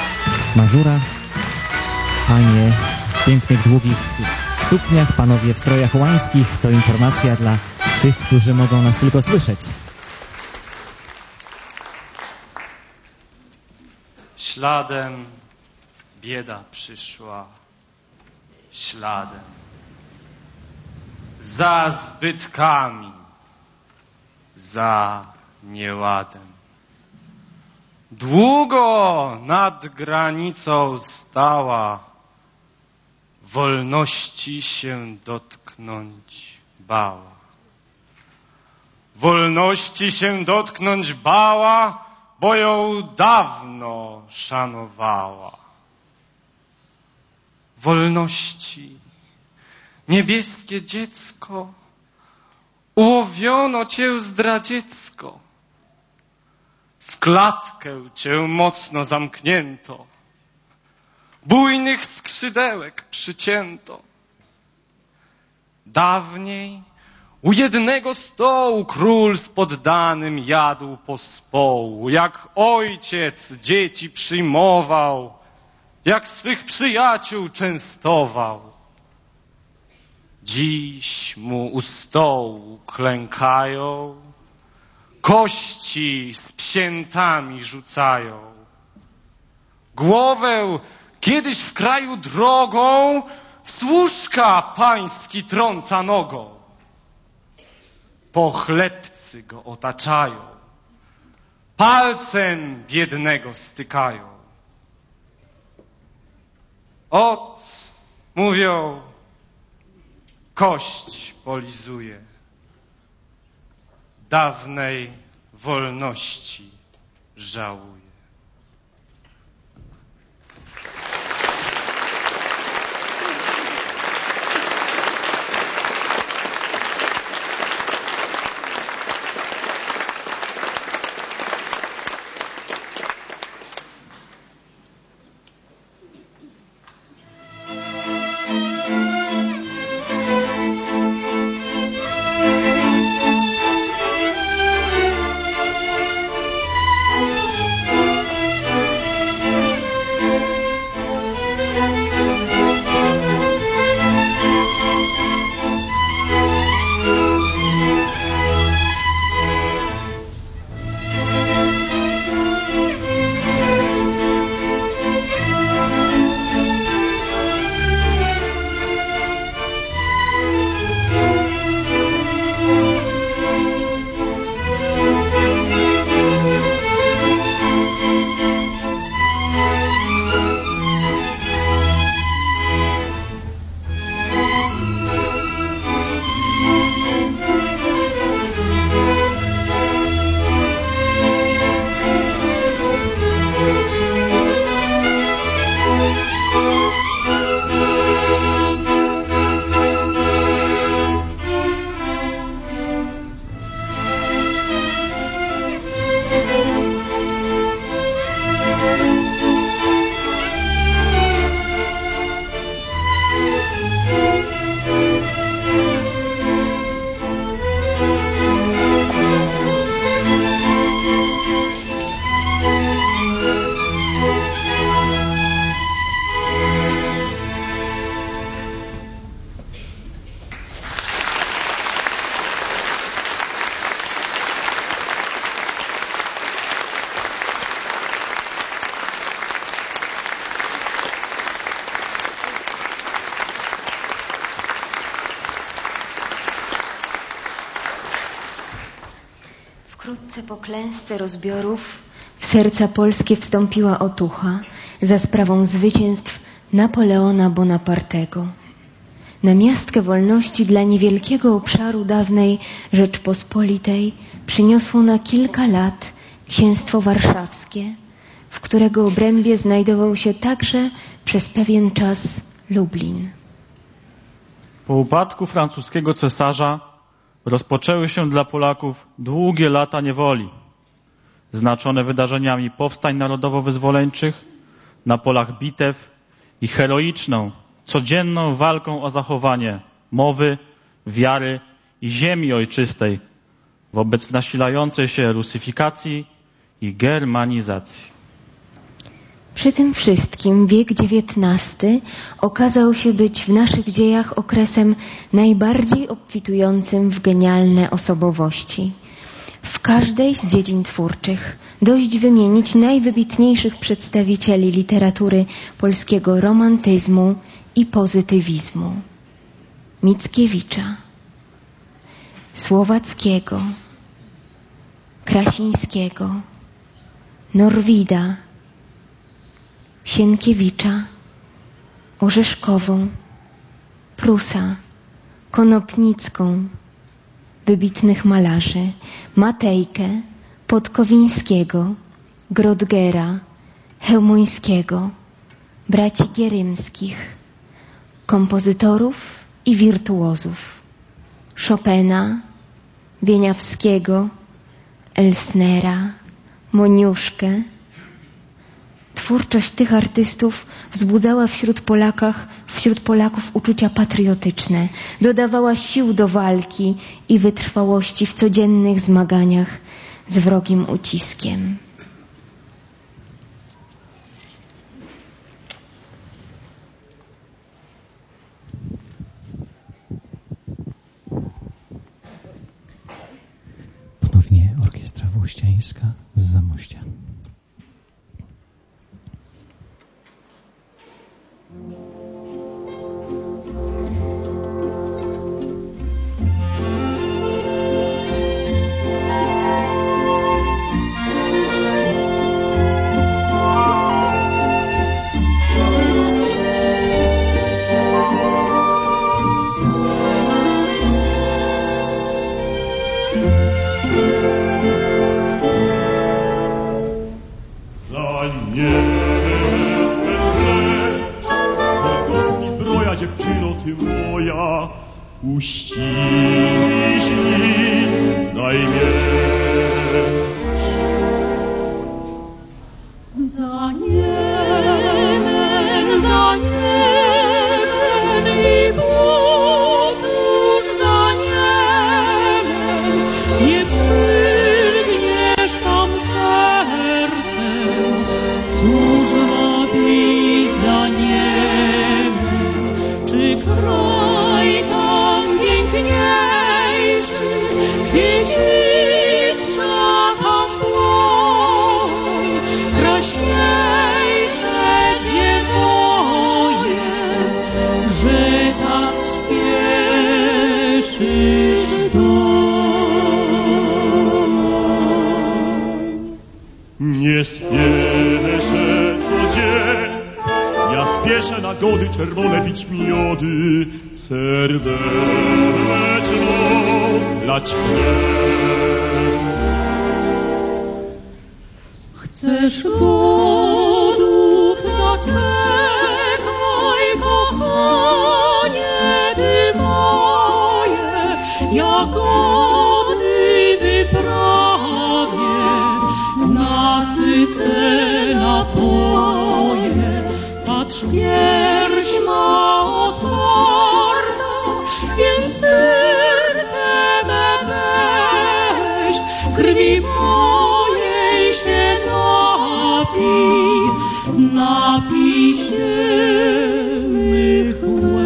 Mazura. Panie w pięknych, długich sukniach, panowie w strojach łańskich. To informacja dla tych, którzy mogą nas tylko słyszeć. Śladem bieda przyszła, śladem. Za zbytkami, za nieładem. Długo nad granicą stała, wolności się dotknąć bała. wolności się dotknąć bała, bo ją dawno szanowała. Wolności, niebieskie dziecko, ułowiono cię zdradziecko. W klatkę cię mocno zamknięto, bujnych skrzydełek przycięto. Dawniej u jednego stołu król z poddanym jadł pospołu, jak ojciec dzieci przyjmował, jak swych przyjaciół częstował. Dziś mu u stołu klękają, kości z psiętami rzucają. Głowę kiedyś w kraju drogą służka pański trąca nogą. Pochlebcy go otaczają, palcem biednego stykają. Ot, mówią, kość polizuje, dawnej wolności żałuje. Wkrótce po klęsce rozbiorów w serca polskie wstąpiła otucha za sprawą zwycięstw Napoleona Bonapartego. Namiastkę wolności dla niewielkiego obszaru dawnej Rzeczpospolitej przyniosło na kilka lat księstwo warszawskie, w którego obrębie znajdował się także przez pewien czas Lublin. Po upadku francuskiego cesarza rozpoczęły się dla Polaków długie lata niewoli, znaczone wydarzeniami powstań narodowo-wyzwoleńczych na polach bitew i heroiczną, codzienną walką o zachowanie mowy, wiary i ziemi ojczystej wobec nasilającej się rusyfikacji i germanizacji. Przy tym wszystkim wiek XIX okazał się być w naszych dziejach okresem najbardziej obfitującym w genialne osobowości. W każdej z dziedzin twórczych dość wymienić najwybitniejszych przedstawicieli literatury polskiego romantyzmu i pozytywizmu. Mickiewicza, Słowackiego, Krasińskiego, Norwida, Sienkiewicza, Orzeszkową, Prusa, Konopnicką, wybitnych malarzy Matejkę, Podkowińskiego, Grodgera, Chełmońskiego, braci Gierymskich, kompozytorów i wirtuozów Chopina, Wieniawskiego, Elsnera, Moniuszkę. Twórczość tych artystów wzbudzała wśród Polaków uczucia patriotyczne, dodawała sił do walki i wytrwałości w codziennych zmaganiach z wrogim uciskiem. Ponownie orkiestra włościańska z Zamościa. Nie spieszę do dzień, ja spieszę na gody czerwone pić miody, serdeczną lać krew. Chcesz godów zaczekaj, kochanie ty moje, ja godny wyprawię, nasycę napoje. Patrz, pierś ma otwarta, więc serce me weź, krwi mojej się napij się mych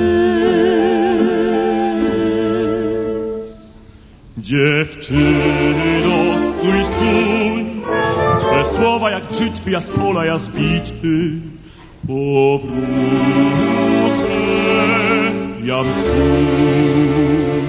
łez. Dziewczyno, stój, stój, Twe słowa jak brzytwy, ja z pola, ja z bitwy. Powrócę, jam twój.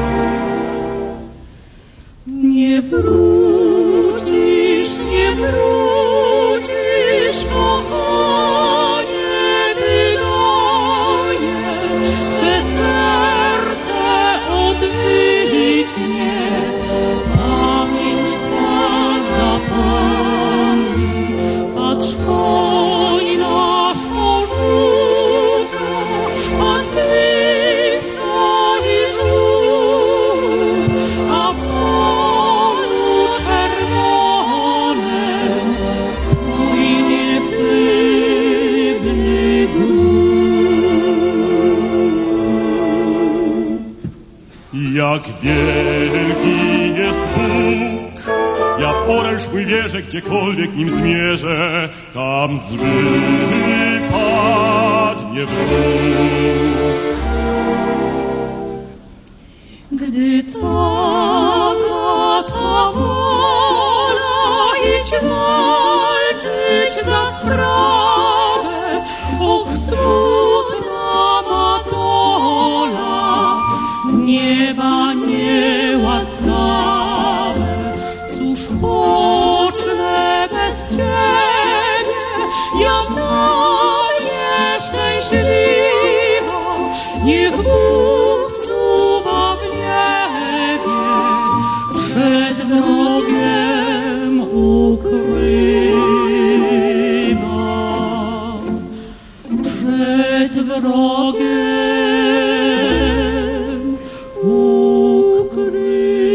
Nie wrócisz, nie wrócisz, kochanie ty do mnie. Twe serce odwyknie, pamięć twa zapomni. Patrz, koń nasz porzuca, a styska i żółt, a w polu czerwonym twój niechybny głód. Jak wielki jest Bóg, ja poręcz mój wierzę, gdziekolwiek nim zmierzę, tam zły padnie wróg. Gdy taka ta wola, idź walczyć za sprawę, och, smutna ma dola, nieba niełaskawe. Cóż pocznę bez ciebie, ja mnie szczęśliwa, niech Bóg czuwa w niebie, wrogiem ukrywa.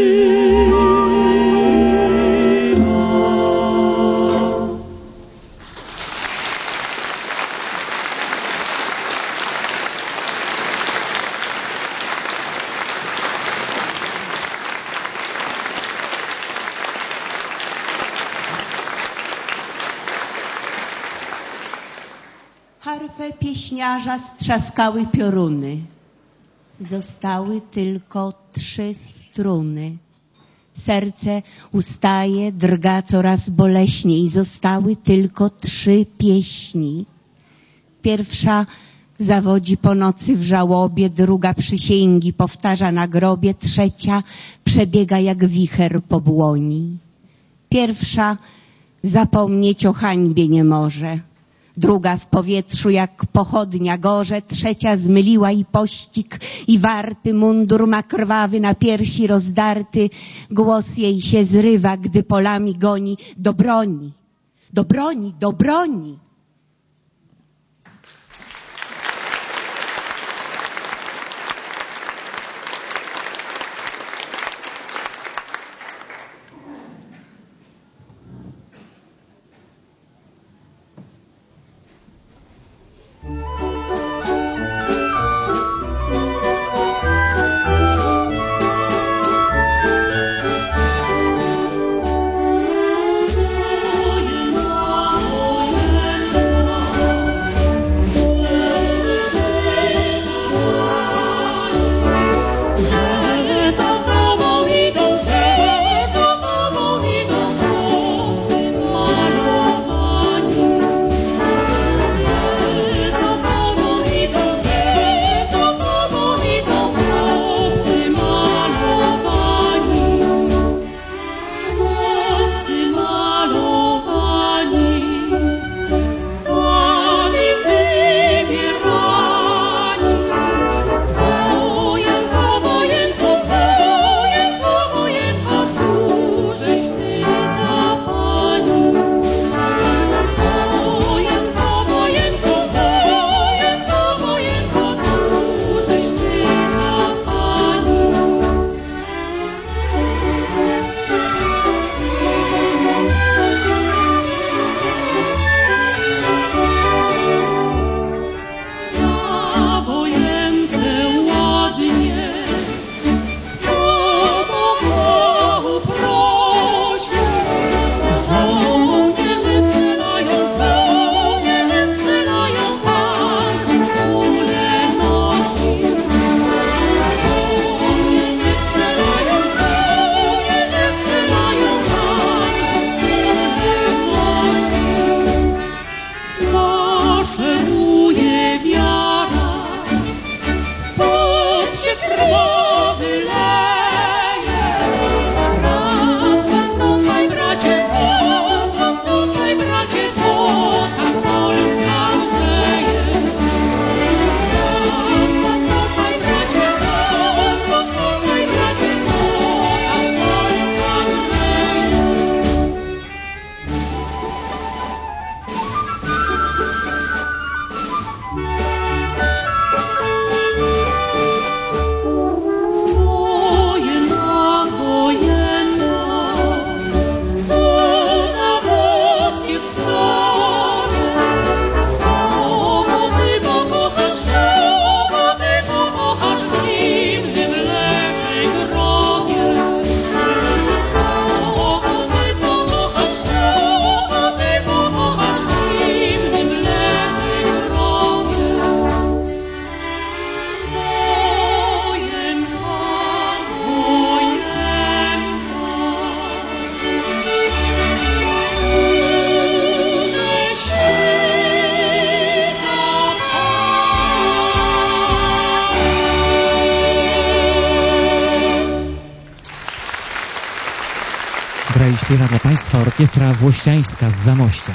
Harfę pieśniarza strzaskały pioruny. Zostały tylko 3 struny. Serce ustaje, drga coraz boleśniej. Zostały tylko 3 pieśni. Pierwsza zawodzi po nocy w żałobie, druga przysięgi powtarza na grobie, trzecia przebiega jak wicher po błoni. Pierwsza zapomnieć o hańbie nie może. Druga w powietrzu jak pochodnia gorze, trzecia zmyliła i pościg, i warty mundur ma krwawy na piersi rozdarty. Głos jej się zrywa, gdy polami goni. Do broni, do broni, do broni. Gra i śpiewa dla Państwa Orkiestra Włościańska z Zamościa.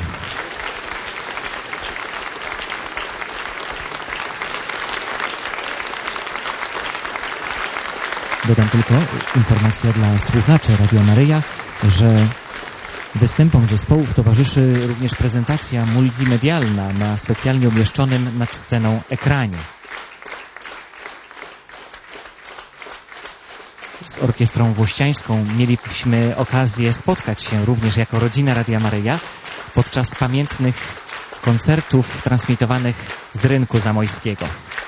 Dodam tylko informację dla słuchaczy Radio Maryja, że Występom zespołów towarzyszy również prezentacja multimedialna na specjalnie umieszczonym nad sceną ekranie. Z Orkiestrą Włościańską mieliśmy okazję spotkać się również jako rodzina Radia Maryja podczas pamiętnych koncertów transmitowanych z Rynku Zamojskiego.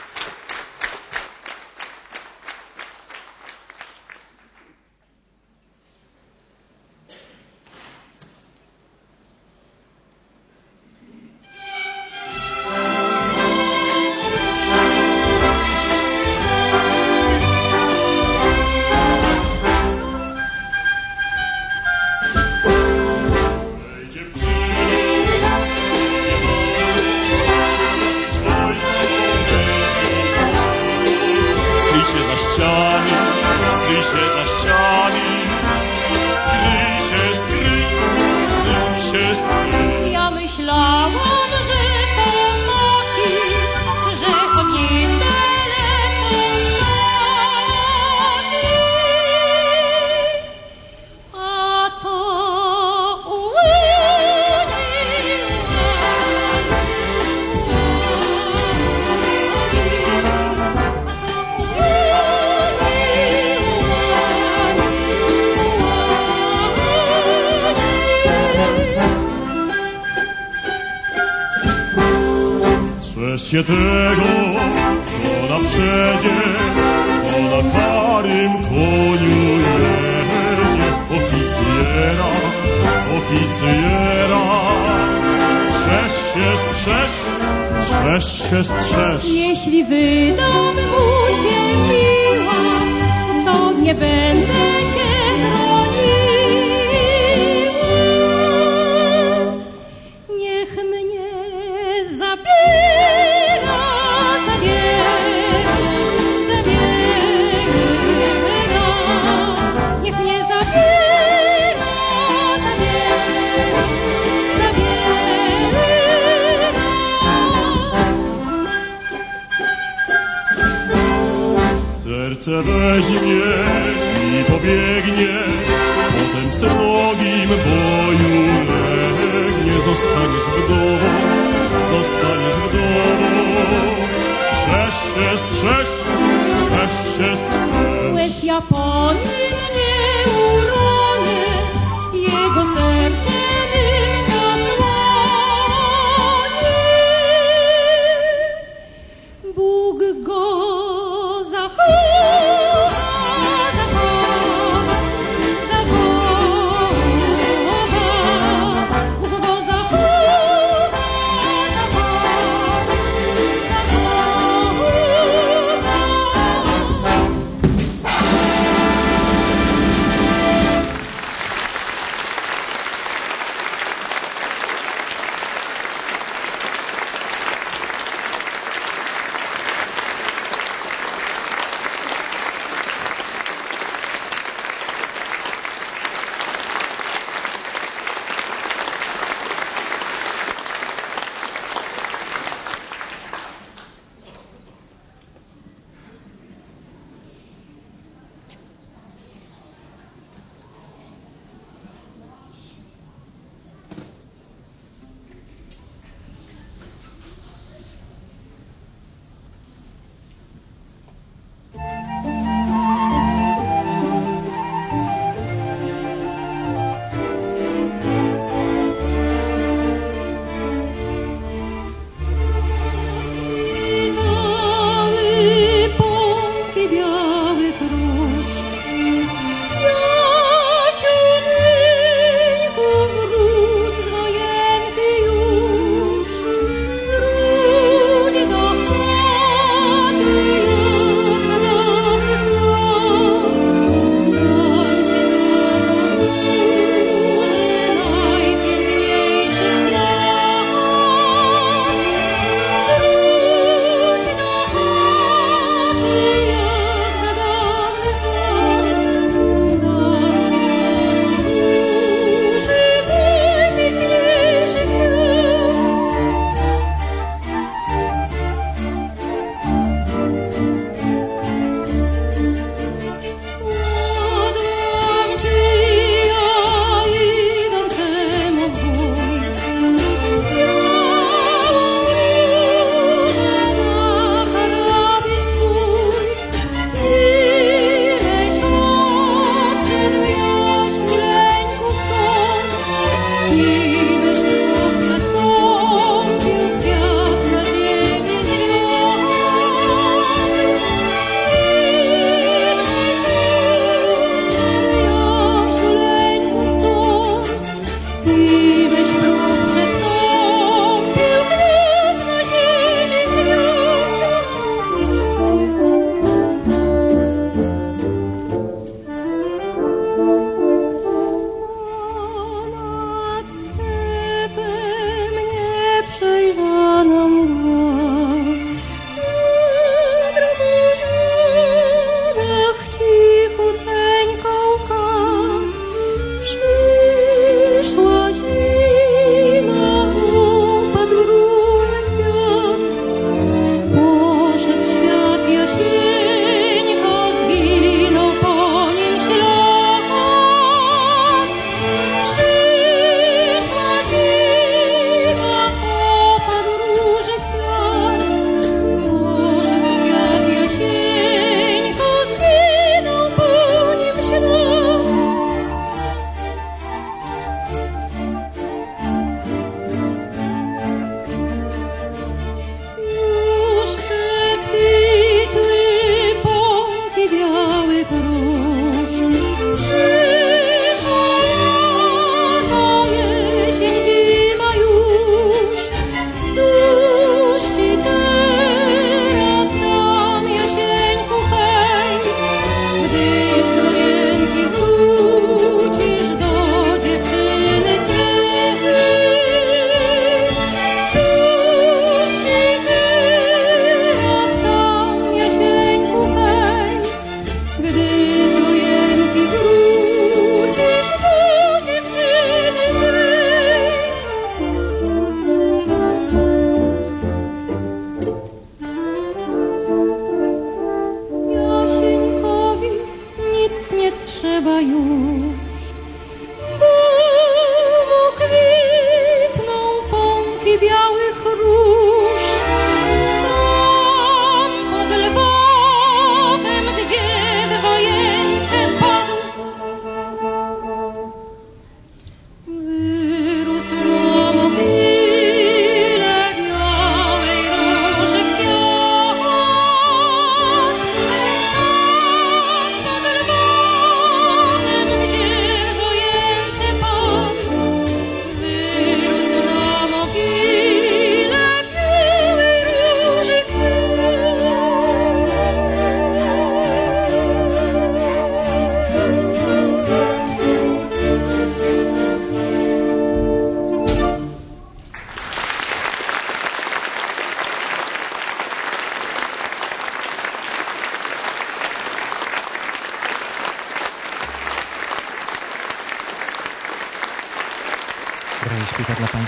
Się tego, co na przedzie, co na karym koniu jedzie. Oficjera, strzeż się. Jeśli wydam mu się miła, to nie będę się broniła. Niech mnie zabierze. Serce weźmie i pobiegnie, potem srogim boju legnie. Zostaniesz wdową. Strzeż się. Łez Japonii nie uronie, jego serce zasłoni. Bóg go zachowa.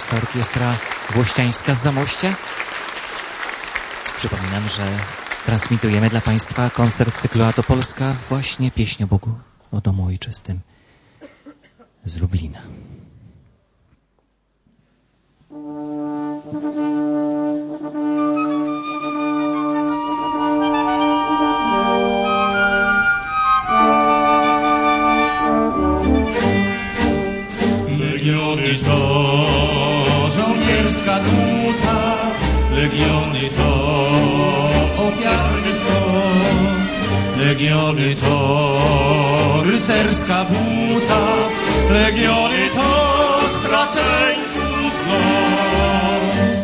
Chórowska Orkiestra Włościańska z Zamościa. Przypominam, że transmitujemy dla Państwa koncert z cyklu A to Polska, właśnie pieśń o Bogu, o domu ojczystym z Lublina. Legiony to żołnierska nuta, legiony to ofiarny stos, legiony to rycerska buta, legiony to straceńców los.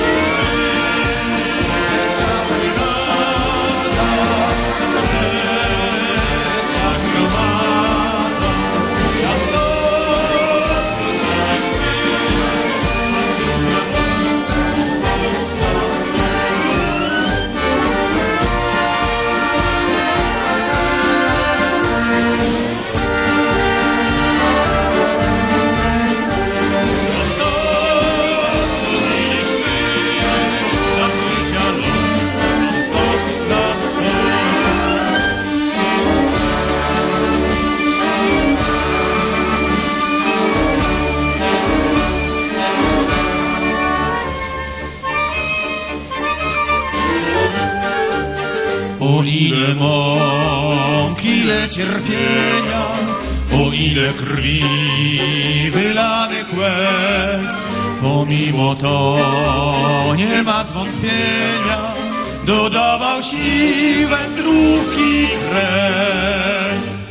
O ile mąk, ile cierpienia, o ile krwi wylanych łez, pomimo to nie ma zwątpienia, dodawał sił wędrówki kres.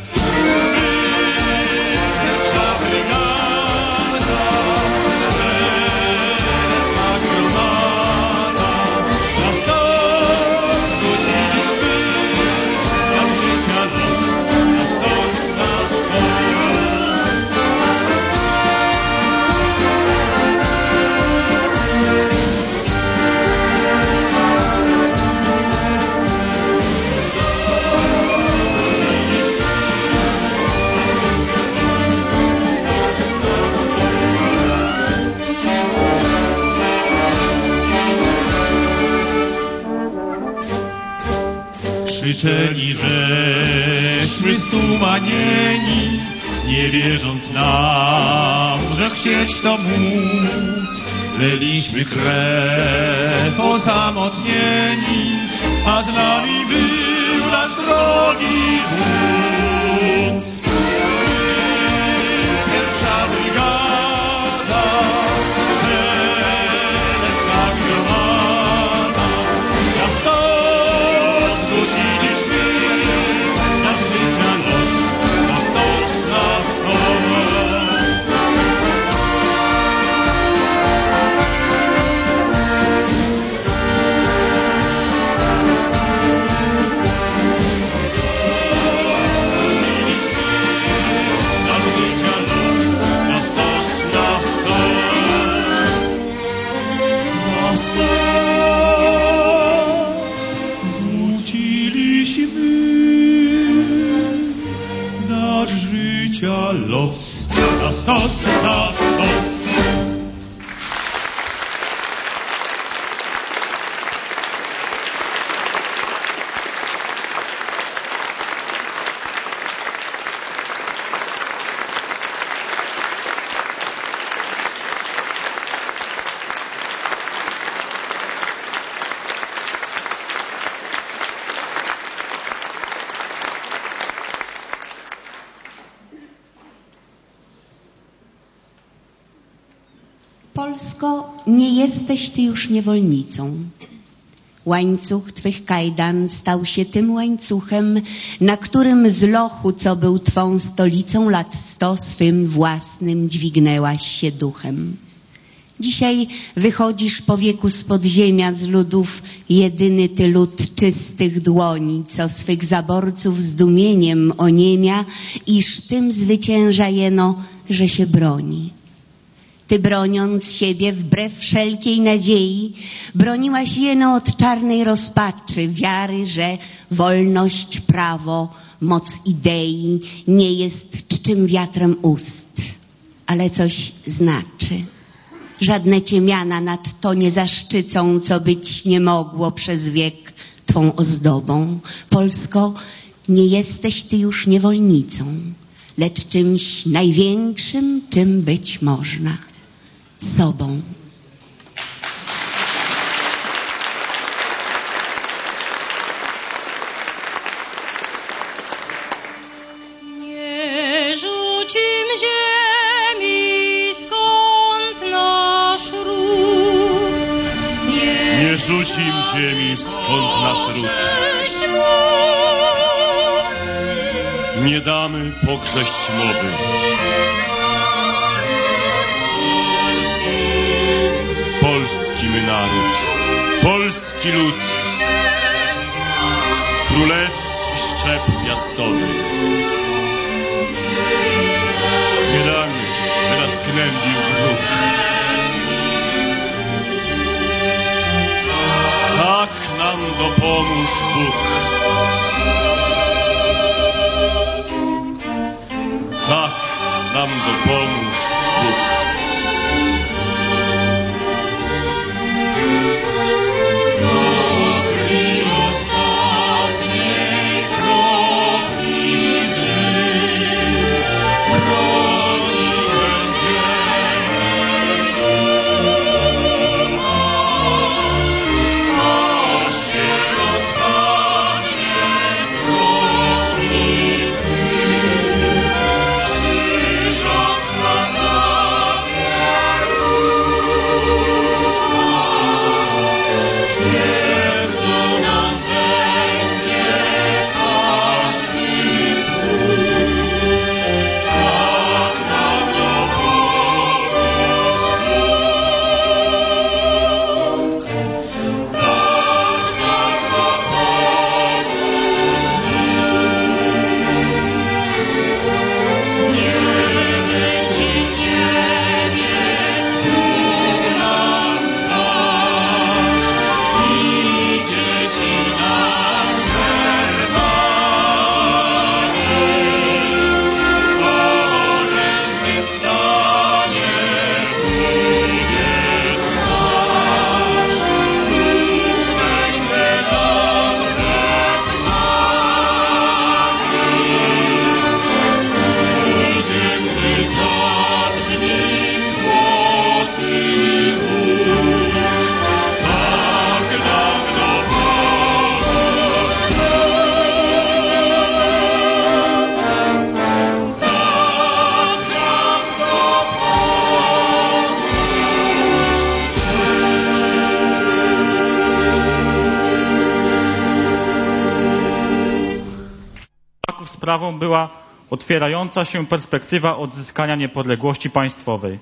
Pierwsza brygada, czerwona gromada, na stos rzuciliśmy, za życia los, na stos, na stos. Krzyczeli, żeśmy stumanieni, nie wierząc nam, że chcieć to móc. Leliśmy krew osamotnieni, a z nami był nasz drogi wódz. Pierwsza brygada, strzelecka gromada, na stos rzuciliśmy, za życia los, na stos, na stos. Los, na stos, na stos. Polsko, nie jesteś ty już niewolnicą. Łańcuch twych kajdan stał się tym łańcuchem, na którym z lochu, co był twą stolicą, lat 100 swym własnym dźwignęłaś się duchem. Dzisiaj wychodzisz po wieku z podziemia, z ludów jedyny ty lud czystych dłoni, co swych zaborców zdumieniem oniemia, iż tym zwycięża jeno, że się broni. Ty broniąc siebie wbrew wszelkiej nadziei, broniłaś jeno od czarnej rozpaczy, wiary, że wolność, prawo, moc idei nie jest czczym wiatrem ust, ale coś znaczy. żadne ciemiana nad to nie zaszczycą, co być nie mogło przez wiek Twą ozdobą. Polsko, nie jesteś Ty już niewolnicą, lecz czymś największym, czym być można, sobą. Nie rzucim ziemi, skąd nasz ród. Nie rzucim ziemi, skąd nasz ród. Nie damy pogrześć mowy. Polski my naród, polski lud, królewski szczep piastowy. Nie damy, teraz gnębił wróg. Tak nam dopomóż Bóg. Tak nam dopomóż Bóg. Sprawą była otwierająca się perspektywa odzyskania niepodległości państwowej.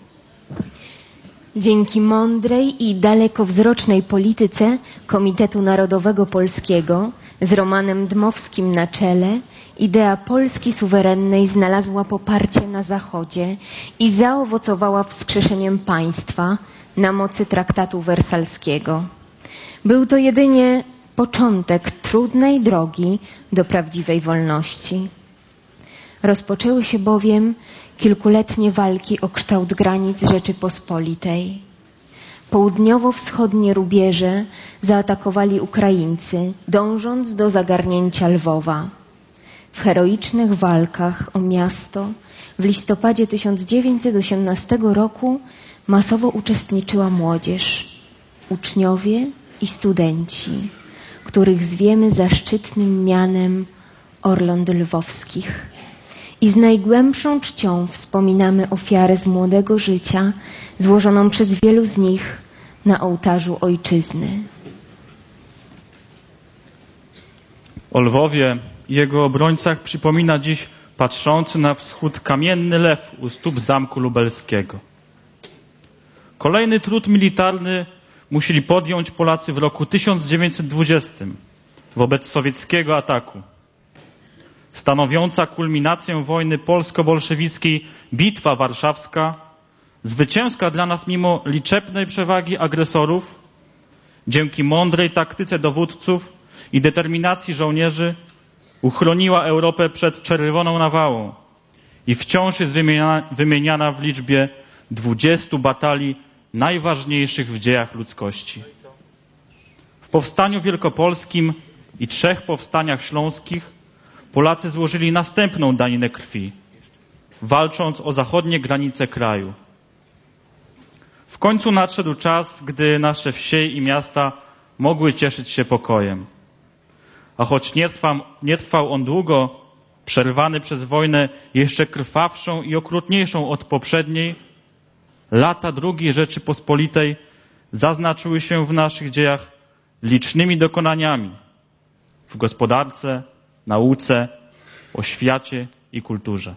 Dzięki mądrej i dalekowzrocznej polityce Komitetu Narodowego Polskiego z Romanem Dmowskim na czele idea Polski suwerennej znalazła poparcie na Zachodzie i zaowocowała wskrzeszeniem państwa na mocy traktatu wersalskiego. Był to jedynie początek trudnej drogi do prawdziwej wolności. Rozpoczęły się bowiem kilkuletnie walki o kształt granic Rzeczypospolitej. Południowo-wschodnie rubieże zaatakowali Ukraińcy, dążąc do zagarnięcia Lwowa. W heroicznych walkach o miasto w listopadzie 1918 roku masowo uczestniczyła młodzież, uczniowie i studenci, których zwiemy zaszczytnym mianem Orląt Lwowskich. I z najgłębszą czcią wspominamy ofiarę z młodego życia, złożoną przez wielu z nich na ołtarzu ojczyzny. O Lwowie i jego obrońcach przypomina dziś patrzący na wschód kamienny lew u stóp Zamku Lubelskiego. Kolejny trud militarny musieli podjąć Polacy w roku 1920 wobec sowieckiego ataku. Stanowiąca kulminację wojny polsko-bolszewickiej Bitwa Warszawska, zwycięska dla nas mimo liczebnej przewagi agresorów, dzięki mądrej taktyce dowódców i determinacji żołnierzy uchroniła Europę przed czerwoną nawałą i wciąż jest wymieniana w liczbie 20 batalii najważniejszych w dziejach ludzkości. W powstaniu wielkopolskim i 3 powstaniach śląskich Polacy złożyli następną daninę krwi, walcząc o zachodnie granice kraju. W końcu nadszedł czas, gdy nasze wsie i miasta mogły cieszyć się pokojem. A choć nie trwał on długo, przerwany przez wojnę jeszcze krwawszą i okrutniejszą od poprzedniej, lata II Rzeczypospolitej zaznaczyły się w naszych dziejach licznymi dokonaniami w gospodarce, nauce, oświacie i kulturze.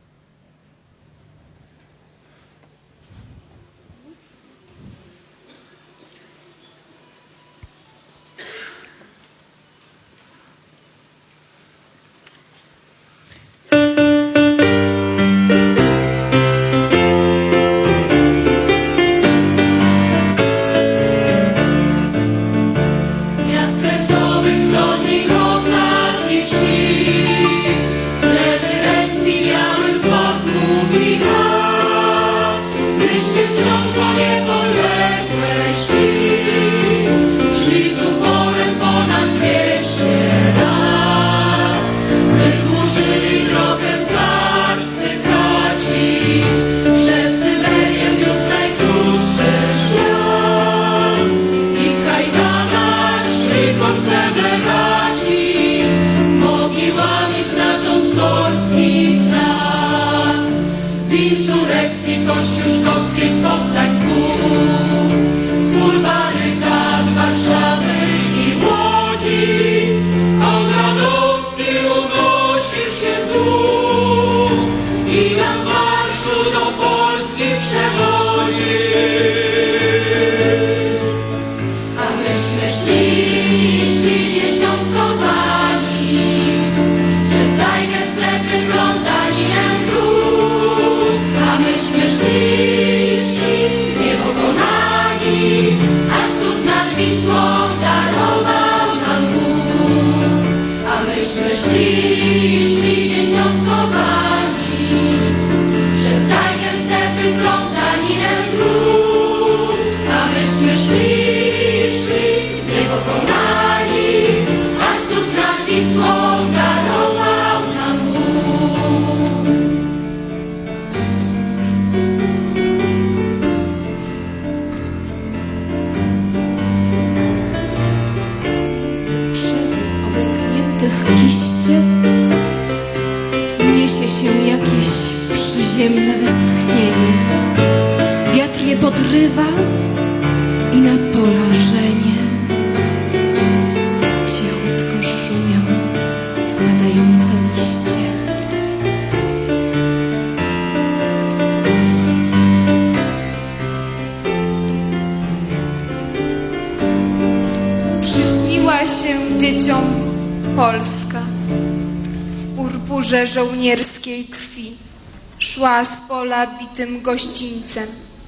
Żołnierskiej krwi szła z pola bitym gościńcem.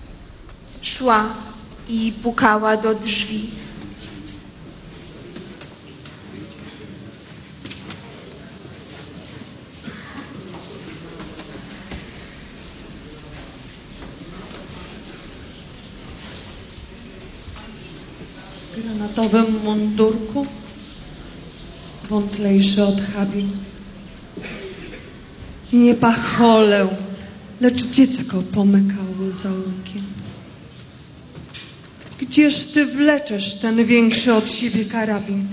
Szła i pukała do drzwi. W granatowym mundurku, wątlejszy od habit. Nie pacholę, lecz dziecko pomykało zaułkiem. Gdzież ty wleczesz ten większy od siebie karabin?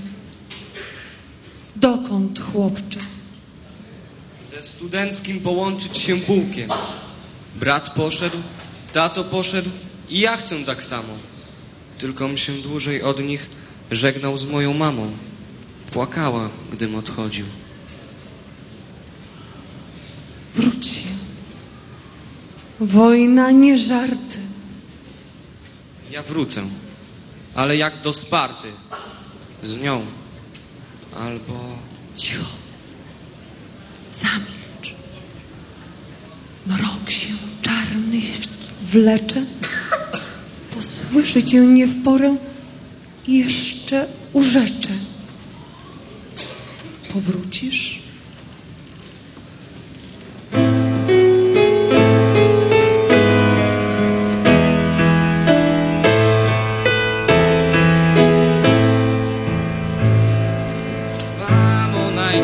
Dokąd, chłopcze? Ze studenckim połączyć się bułkiem. Brat poszedł, tato poszedł i ja chcę tak samo. Tylkom się dłużej od nich żegnał z moją mamą. Płakała, gdym odchodził. Wróć się. Wojna nie żarty. Ja wrócę, ale jak do Sparty. Z nią. Albo... Cicho. Zamilcz. Mrok się czarny wlecze. Posłyszy cię nie w porę i jeszcze urzecze. Powrócisz?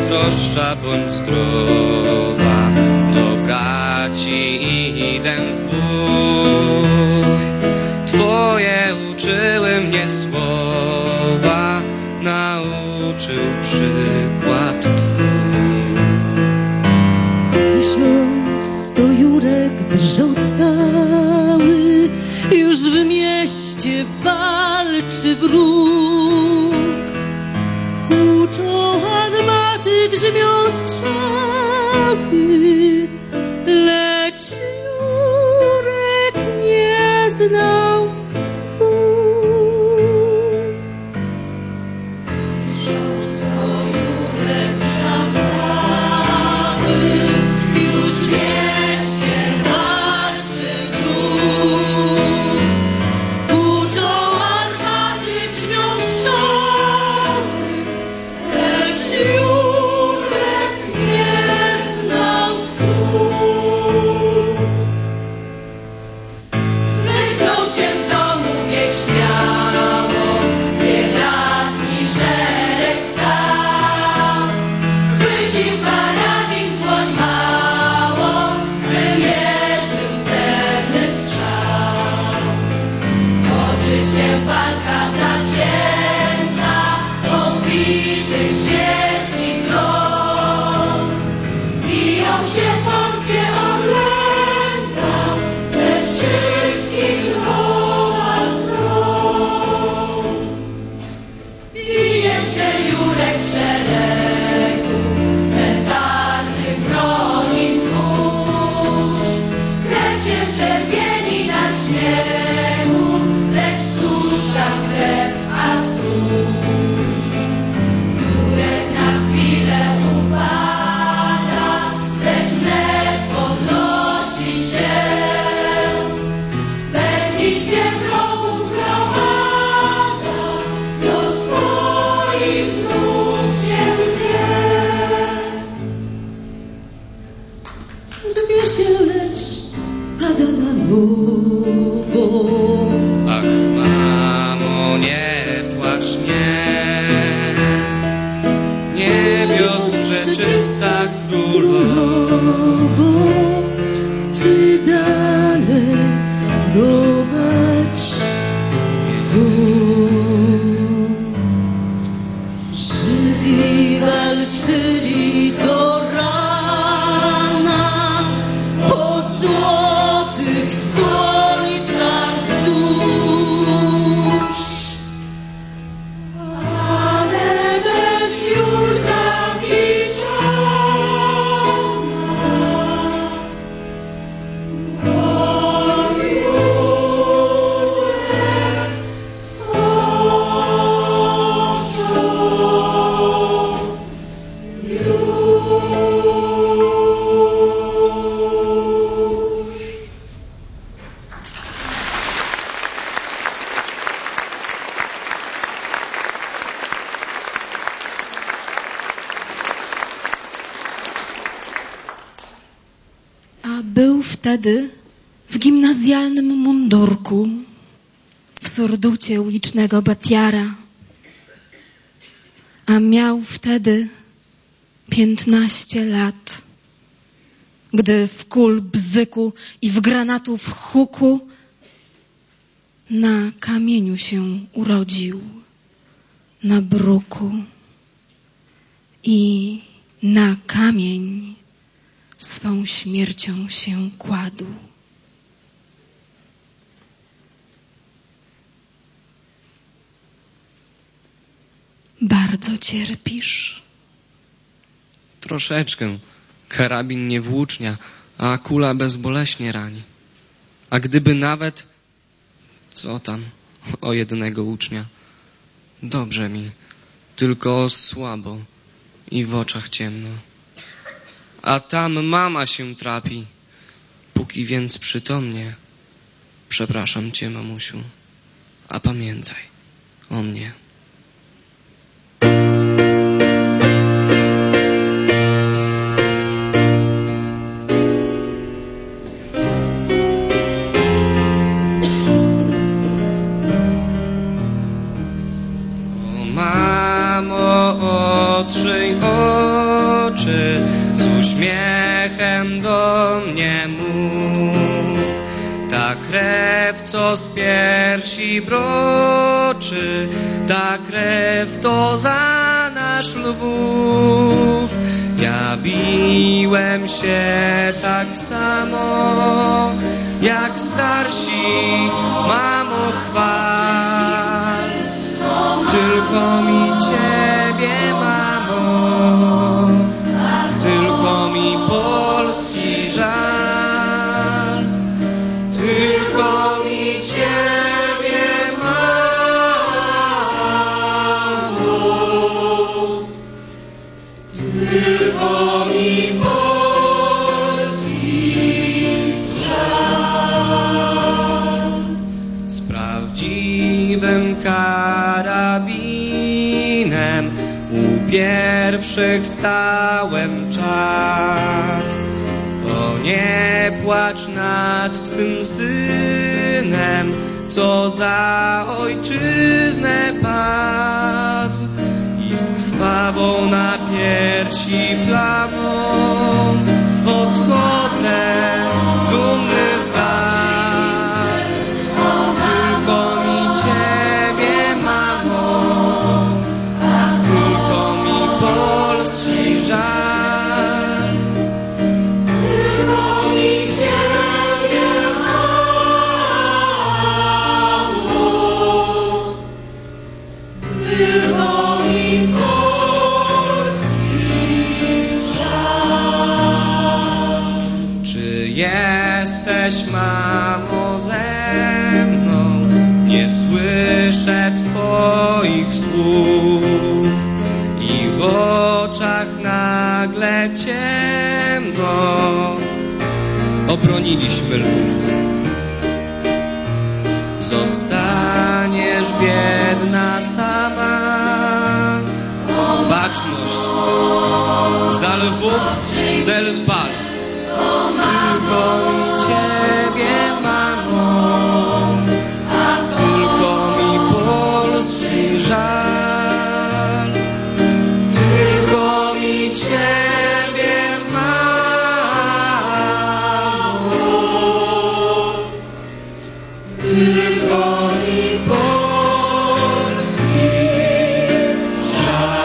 najdroższa bądź zdrowa, do braci idę w bój. Twoje uczyły mnie słowa, nauczył przykład Twój. Ksiądz to Jurek drżał cały, już w mieście walczy wróg. Huczą armaty, grzmią strzały, lecz Jurek nie znał wtedy w gimnazjalnym mundurku, w surducie ulicznego Batiara, a miał wtedy 15 lat, gdy w kul bzyku i w granatów huku na kamieniu się urodził, na bruku i na kamień swą śmiercią się kładł. Bardzo cierpisz? Troszeczkę. Karabin nie włócznia, a kula bezboleśnie rani. A gdyby nawet, co tam, o jednego ucznia. Dobrze mi, tylko słabo i w oczach ciemno. A tam mama się trapi. Póki więc przytomnie, przepraszam cię, mamusiu, a pamiętaj o mnie. O mamo, otrzyj co z piersi broczy, ta krew to za nasz Lwów. Ja biłem się tak samo, jak starsi, mamo, chwal. Tylko mi Ciebie, mamo, tylko mi Polski żal. Tylko mi Ciebie, mamo, tylko mi Polski żal. Z prawdziwym karabinem u pierwszych stałem czad. O, nie płacz nad Twym synem, co za ojczyznę padł. I z krwawą na piersi plamą odchodzę dumny w dal. Tylko mi Ciebie, mamo, tylko mi Polski żal. Tylko mi Ciebie, mamo, tylko mi Polski żal. Czy jesteś, mamo, ze mną? Nie słyszę Twoich słów i w oczach nagle ciemno. Obroniliśmy Lwów. Zostaniesz biedna sama. Baczność za Lwów, zel pal. Tylko mi Ciebie, mamo, tylko mi Polski żal. Tylko mi Ciebie, mamo, tylko mi Polski żal.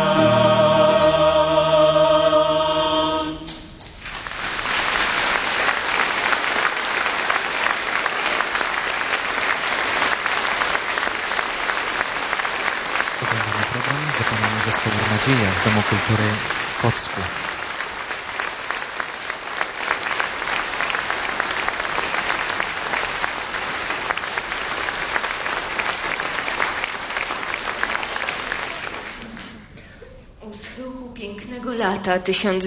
Oglądamy program wykonany zespołu Nadzieja z Domu Kultury w Kocku. U schyłku pięknego lata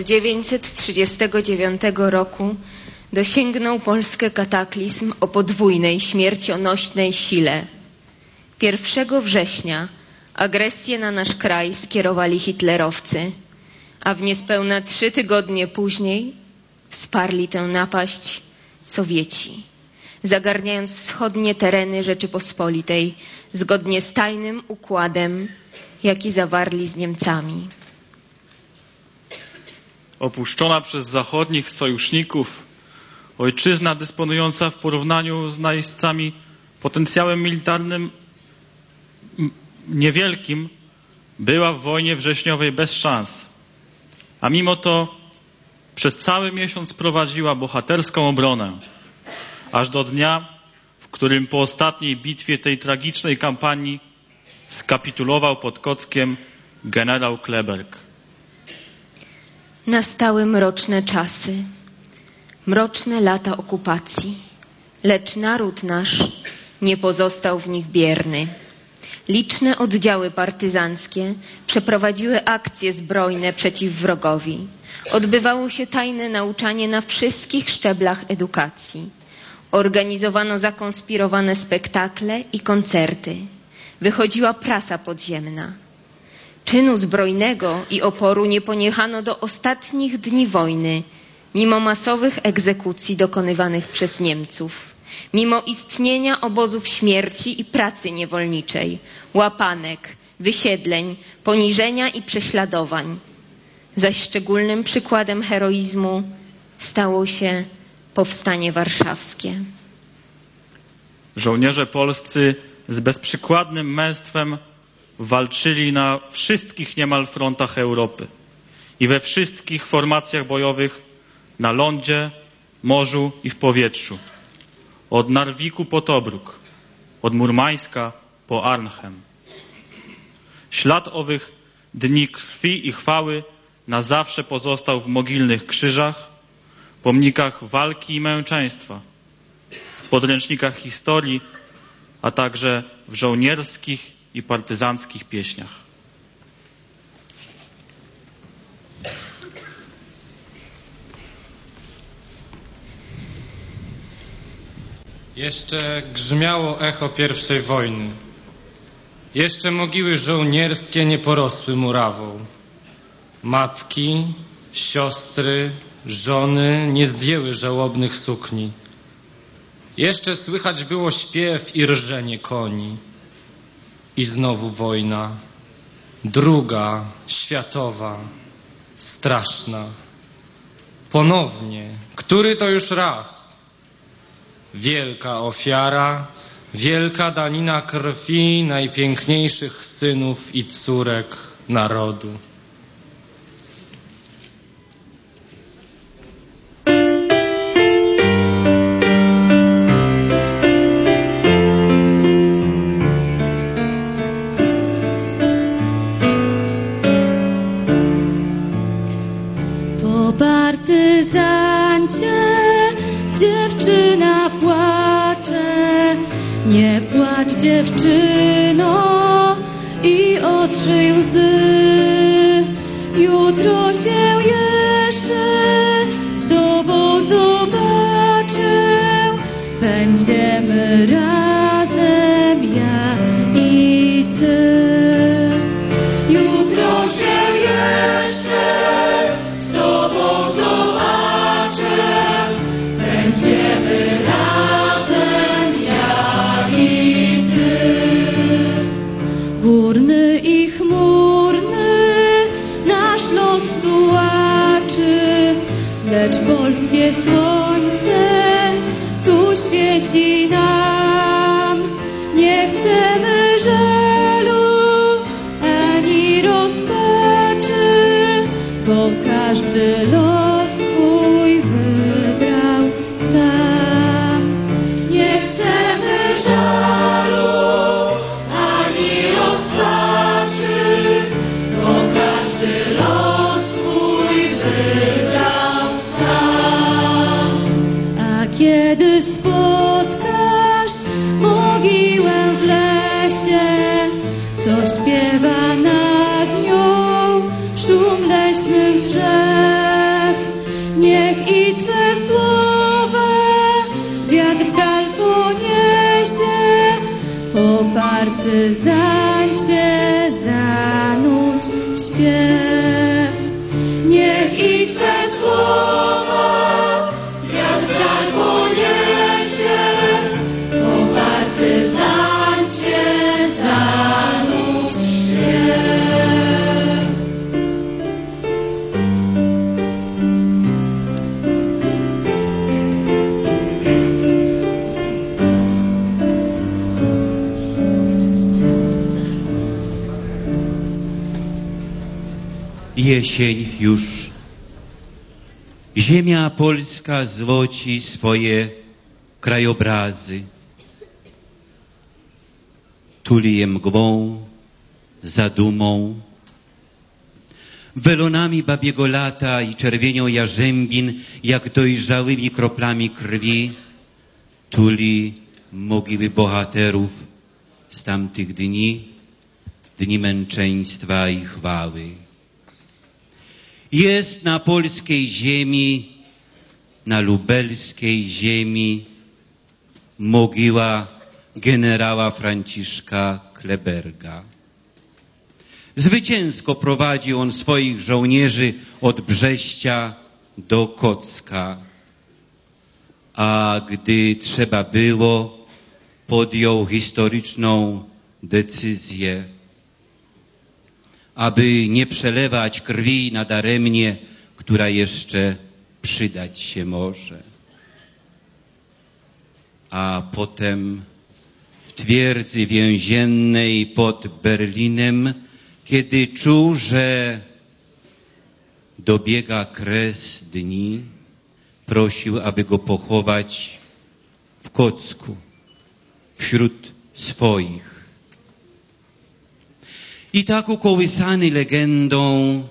1939 roku dosięgnął Polskę kataklizm o podwójnej, śmiercionośnej sile. 1 września agresję na nasz kraj skierowali hitlerowcy, a w niespełna 3 tygodnie później wsparli tę napaść Sowieci, zagarniając wschodnie tereny Rzeczypospolitej zgodnie z tajnym układem, jaki zawarli z Niemcami. Opuszczona przez zachodnich sojuszników, ojczyzna dysponująca w porównaniu z najeźdźcami potencjałem militarnym niewielkim, była w wojnie wrześniowej bez szans. A mimo to przez cały miesiąc prowadziła bohaterską obronę, aż do dnia, w którym po ostatniej bitwie tej tragicznej kampanii skapitulował pod Kockiem generał Kleberg. Nastały mroczne czasy, mroczne lata okupacji, lecz naród nasz nie pozostał w nich bierny. Liczne oddziały partyzanckie przeprowadziły akcje zbrojne przeciw wrogowi. Odbywało się tajne nauczanie na wszystkich szczeblach edukacji. Organizowano zakonspirowane spektakle i koncerty. Wychodziła prasa podziemna. Czynu zbrojnego i oporu nie poniechano do ostatnich dni wojny, mimo masowych egzekucji dokonywanych przez Niemców, mimo istnienia obozów śmierci i pracy niewolniczej, łapanek, wysiedleń, poniżenia i prześladowań. Zaś szczególnym przykładem heroizmu stało się Powstanie Warszawskie. Żołnierze polscy z bezprzykładnym męstwem walczyli na wszystkich niemal frontach Europy i we wszystkich formacjach bojowych na lądzie, morzu i w powietrzu. Od Narwiku po Tobruk, od Murmańska po Arnhem. Ślad owych dni krwi i chwały na zawsze pozostał w mogilnych krzyżach, pomnikach walki i męczeństwa, w podręcznikach historii, a także w żołnierskich i partyzanckich pieśniach. Jeszcze grzmiało echo pierwszej wojny. Jeszcze mogiły żołnierskie nie porosły murawą. Matki, siostry, żony nie zdjęły żałobnych sukni. Jeszcze słychać było śpiew i rżenie koni. I znowu wojna. Druga, światowa, straszna. Ponownie, który to już raz? Wielka ofiara, wielka danina krwi najpiękniejszych synów i córek narodu. Po partyzancie dziewczyna płacze, nie płacz dziewczyno i otrzyj łzy. Jutro się jeszcze z tobą zobaczę, będziemy razem ja i ty. Jutro się jeszcze z tobą zobaczę, będziemy razem ja i ty. Górny i chmurny nasz los tułaczy, lecz polskie słońce tu świeci nam. Nie chcemy żalu ani rozpaczy, bo każdy los swój wybrał sam. Nie chcemy żalu ani rozpaczy, bo każdy los swój wybrał sam. A kiedy spotkasz mogiłę w lesie, co śpiewa nad nią szum leśnych drzew, niech i twe słowa wiatr w dal poniesie, po partyzancie zanudź śpiew. Niech i twe słowa wiatr w dal poniesie, po partyzancie zanudź śpiew. Jesień już. Ziemia polska złoci swoje krajobrazy. Tuli je mgłą, zadumą, welonami babiego lata i czerwienią jarzębin, jak dojrzałymi kroplami krwi, tuli mogiły bohaterów z tamtych dni, dni męczeństwa i chwały. Jest na polskiej ziemi, na lubelskiej ziemi, mogiła generała Franciszka Kleberga. Zwycięsko prowadził on swoich żołnierzy od Brześcia do Kocka, a gdy trzeba było, podjął historyczną decyzję, aby nie przelewać krwi nadaremnie, która jeszcze przydać się może. A potem twierdzy więziennej pod Berlinem, kiedy czuł, że dobiega kres dni, prosił, aby go pochować w Kocku, wśród swoich. I tak ukołysany legendą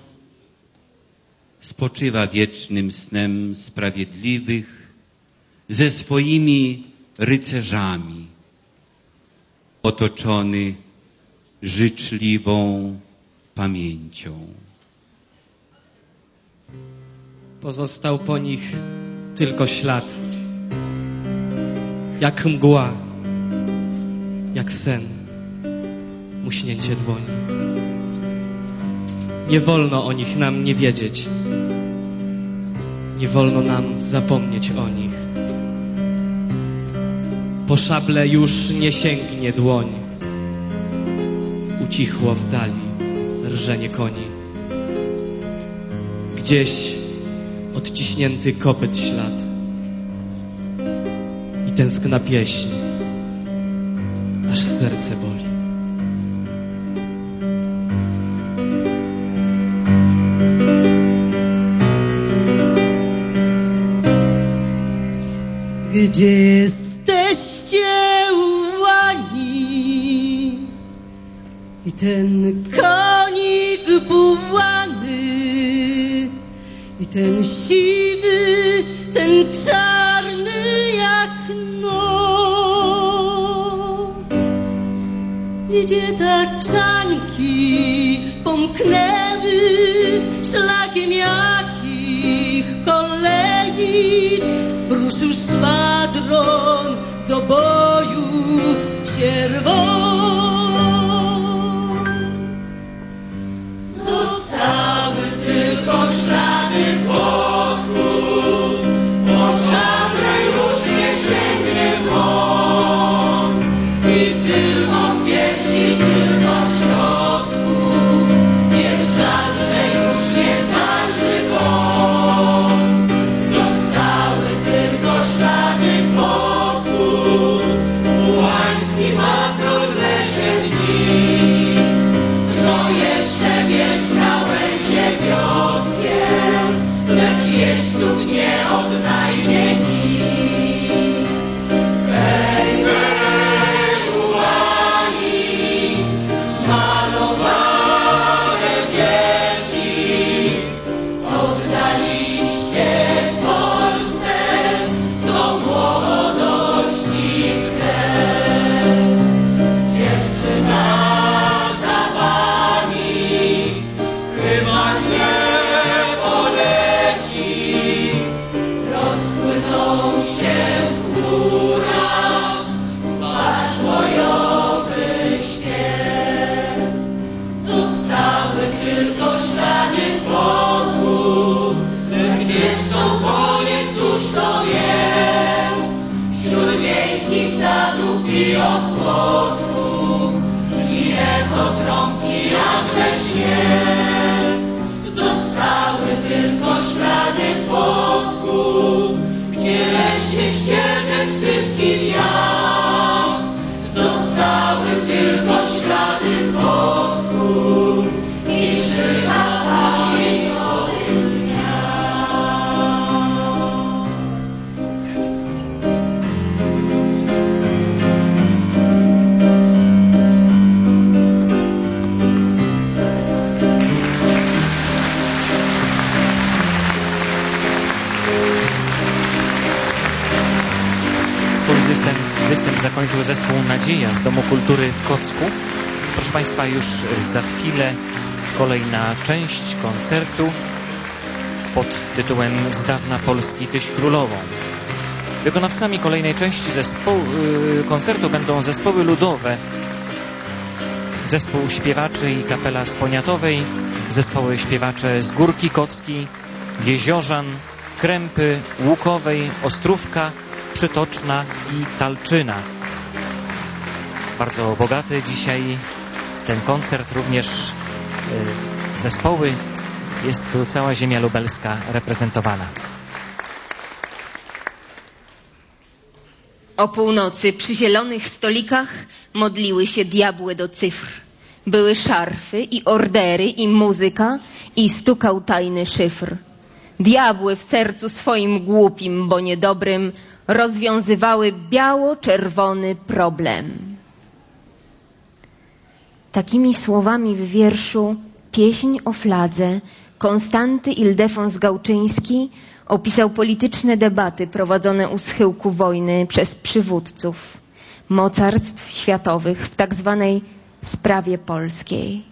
spoczywa wiecznym snem sprawiedliwych ze swoimi rycerzami, otoczony życzliwą pamięcią. Pozostał po nich tylko ślad, jak mgła, jak sen, muśnięcie dłoni. Nie wolno o nich nam nie wiedzieć, nie wolno nam zapomnieć o nich. Po szable już nie sięgnie dłoń, ucichło w dali rżenie koni. Gdzieś odciśnięty kopyt ślad i tęskna pieśń, aż serce boli. Gdzie jesteście, ułani, i ten konik bułany, i ten siwy, ten czarny jak noc. Gdzie taczanki pomknęły szlakiem jakich kolei, ruszył szwadron do boju sierwą. Zostały tylko ślady płotu, po szable już nie sięgnie dłoń. I tylko w piersi, tylko w środku jest żal, że już nie zalży woń. Zostały tylko ślady płotu, ułański makrol w lesie dni. Że jeszcze wieś na łęcie wiotkiem, lecz jeźdźców nie odnajdzie nikt. Hej, hej, ułani, malowane dzieci, oddaliście Polsce swą młodość i krew. Dziewczyna za wami chyba nie poleci, rozpłyną się w chmurach wasz bojowy śpiew. Zostały tylko ślady płotu, gdzie są konie, któż to wie? Wśród wiejskich sadów i opłotków brzmi echo trąbki jak we śnie. Zostały tylko ślady płotków, gdzie leśnie ścieżek sypki wiatr. Zostały tylko ślady płotków i żywa pamięć o tych dniach. Swój występ zakończył zespół Nadzieja z Domu Kultury w Kocku. Proszę Państwa, już za chwilę kolejna część koncertu pod tytułem Z dawna Polski Tyś królową. Wykonawcami kolejnej części koncertu będą zespoły ludowe, zespół śpiewaczy i kapela z Poniatowej, zespoły śpiewacze z Górki Kockiej, Jeziorzan, Krępy, Łukowej, Ostrówka, Przytoczna i Talczyna. Bardzo bogaty dzisiaj ten koncert, również zespoły. Jest tu cała ziemia lubelska reprezentowana. O północy przy zielonych stolikach modliły się diabły do cyfr. Były szarfy i ordery i muzyka i stukał tajny szyfr. Diabły w sercu swoim głupim, bo niedobrym rozwiązywały biało-czerwony problem. Takimi słowami w wierszu Pieśń o fladze Konstanty Ildefons Gałczyński opisał polityczne debaty prowadzone u schyłku wojny przez przywódców mocarstw światowych w tak zwanej sprawie polskiej.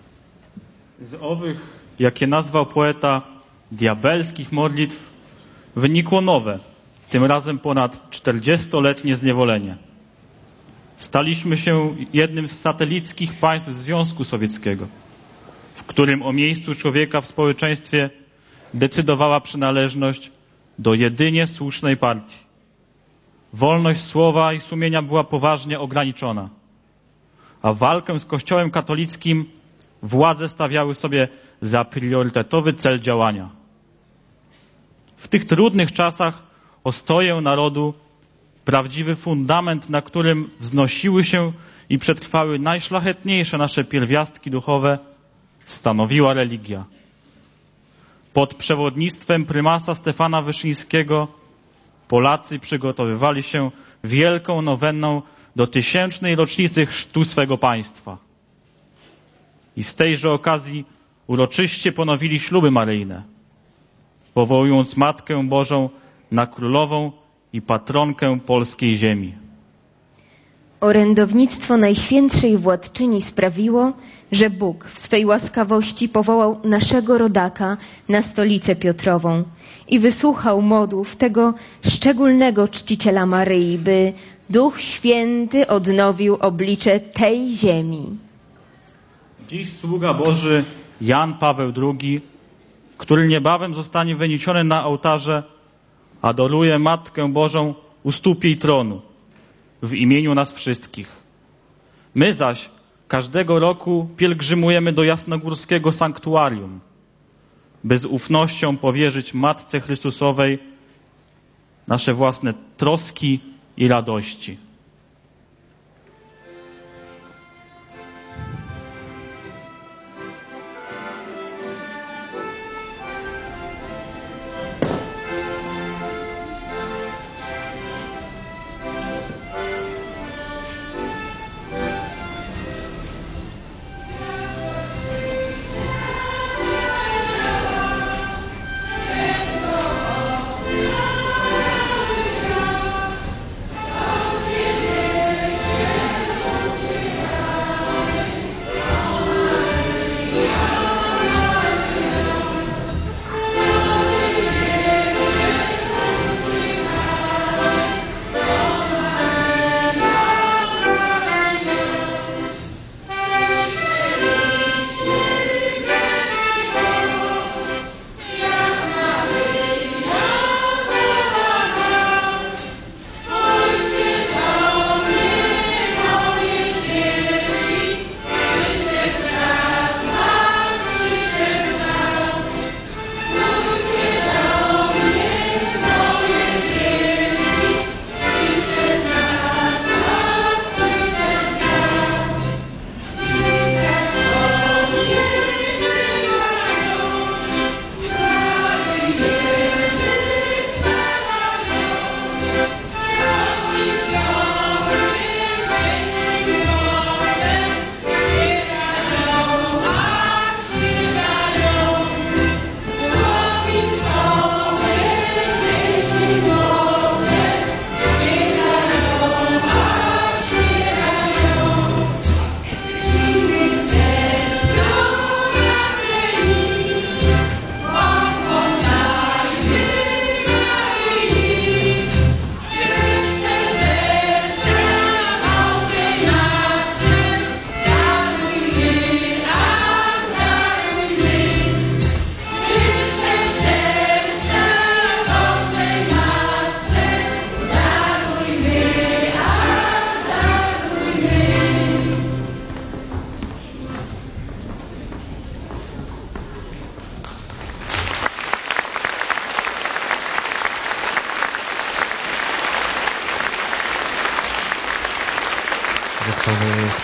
Z owych, jakie nazwał poeta, diabelskich modlitw wynikło nowe, tym razem ponad 40-letnie zniewolenie. Staliśmy się jednym z satelickich państw Związku Sowieckiego, w którym o miejscu człowieka w społeczeństwie decydowała przynależność do jedynie słusznej partii. Wolność słowa i sumienia była poważnie ograniczona, a walkę z Kościołem katolickim władze stawiały sobie za priorytetowy cel działania. W tych trudnych czasach ostoję narodu, prawdziwy fundament, na którym wznosiły się i przetrwały najszlachetniejsze nasze pierwiastki duchowe, stanowiła religia. Pod przewodnictwem prymasa Stefana Wyszyńskiego Polacy przygotowywali się wielką nowenną do 1000. rocznicy chrztu swego państwa. I z tejże okazji uroczyście ponowili śluby maryjne, powołując Matkę Bożą na królową i patronkę polskiej ziemi. Orędownictwo Najświętszej Władczyni sprawiło, że Bóg w swej łaskawości powołał naszego rodaka na stolicę Piotrową i wysłuchał modłów tego szczególnego czciciela Maryi, by Duch Święty odnowił oblicze tej ziemi. Dziś sługa Boży Jan Paweł II, który niebawem zostanie wyniesiony na ołtarze, adoruje Matkę Bożą u stóp jej tronu w imieniu nas wszystkich. My zaś każdego roku pielgrzymujemy do jasnogórskiego sanktuarium, by z ufnością powierzyć Matce Chrystusowej nasze własne troski i radości. Dzień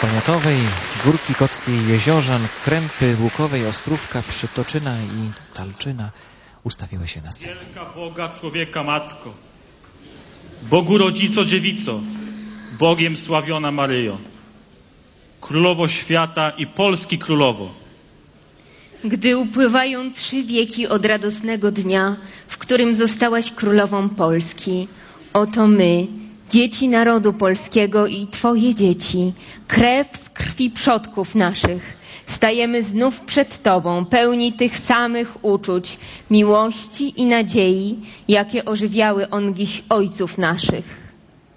Poniatowej, Górki Kockiej, Jeziorzan, Krępy, Łukowej, Ostrówka, Przytoczyna i Talczyna ustawiły się na scenie. Wielka Boga, człowieka Matko, Bogu Rodzico, Dziewico, Bogiem sławiona Maryjo, Królowo Świata i Polski Królowo. Gdy upływają 3 wieki od radosnego dnia, w którym zostałaś królową Polski, oto my, dzieci narodu polskiego i Twoje dzieci, krew z krwi przodków naszych, stajemy znów przed Tobą, pełni tych samych uczuć, miłości i nadziei, jakie ożywiały ongiś ojców naszych.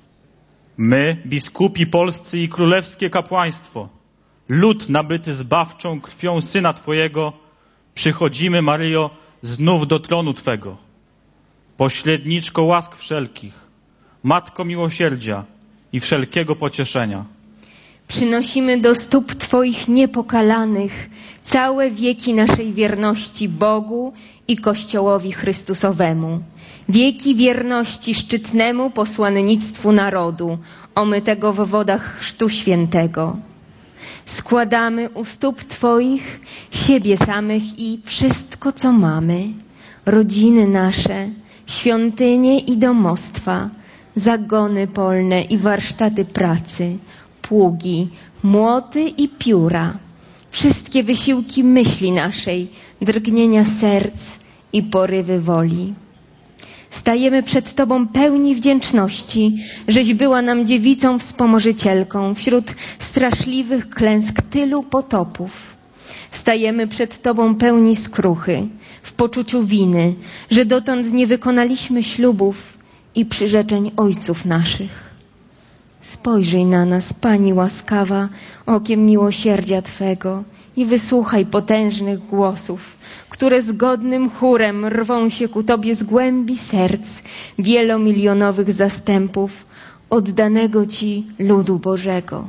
My, biskupi polscy i królewskie kapłaństwo, lud nabyty zbawczą krwią Syna Twojego, przychodzimy, Maryjo, znów do tronu Twego. Pośredniczko łask wszelkich, Matko miłosierdzia i wszelkiego pocieszenia. Przynosimy do stóp Twoich niepokalanych całe wieki naszej wierności Bogu i Kościołowi Chrystusowemu. Wieki wierności szczytnemu posłannictwu narodu, omytego w wodach Chrztu Świętego. Składamy u stóp Twoich siebie samych i wszystko, co mamy, rodziny nasze, świątynie i domostwa, zagony polne i warsztaty pracy, pługi, młoty i pióra, wszystkie wysiłki myśli naszej, drgnienia serc i porywy woli. Stajemy przed Tobą pełni wdzięczności, żeś była nam dziewicą wspomożycielką wśród straszliwych klęsk tylu potopów. Stajemy przed Tobą pełni skruchy, w poczuciu winy, że dotąd nie wykonaliśmy ślubów i przyrzeczeń ojców naszych. Spojrzyj na nas, Pani łaskawa, okiem miłosierdzia Twego i wysłuchaj potężnych głosów, które zgodnym chórem rwą się ku Tobie z głębi serc wielomilionowych zastępów oddanego Ci ludu Bożego.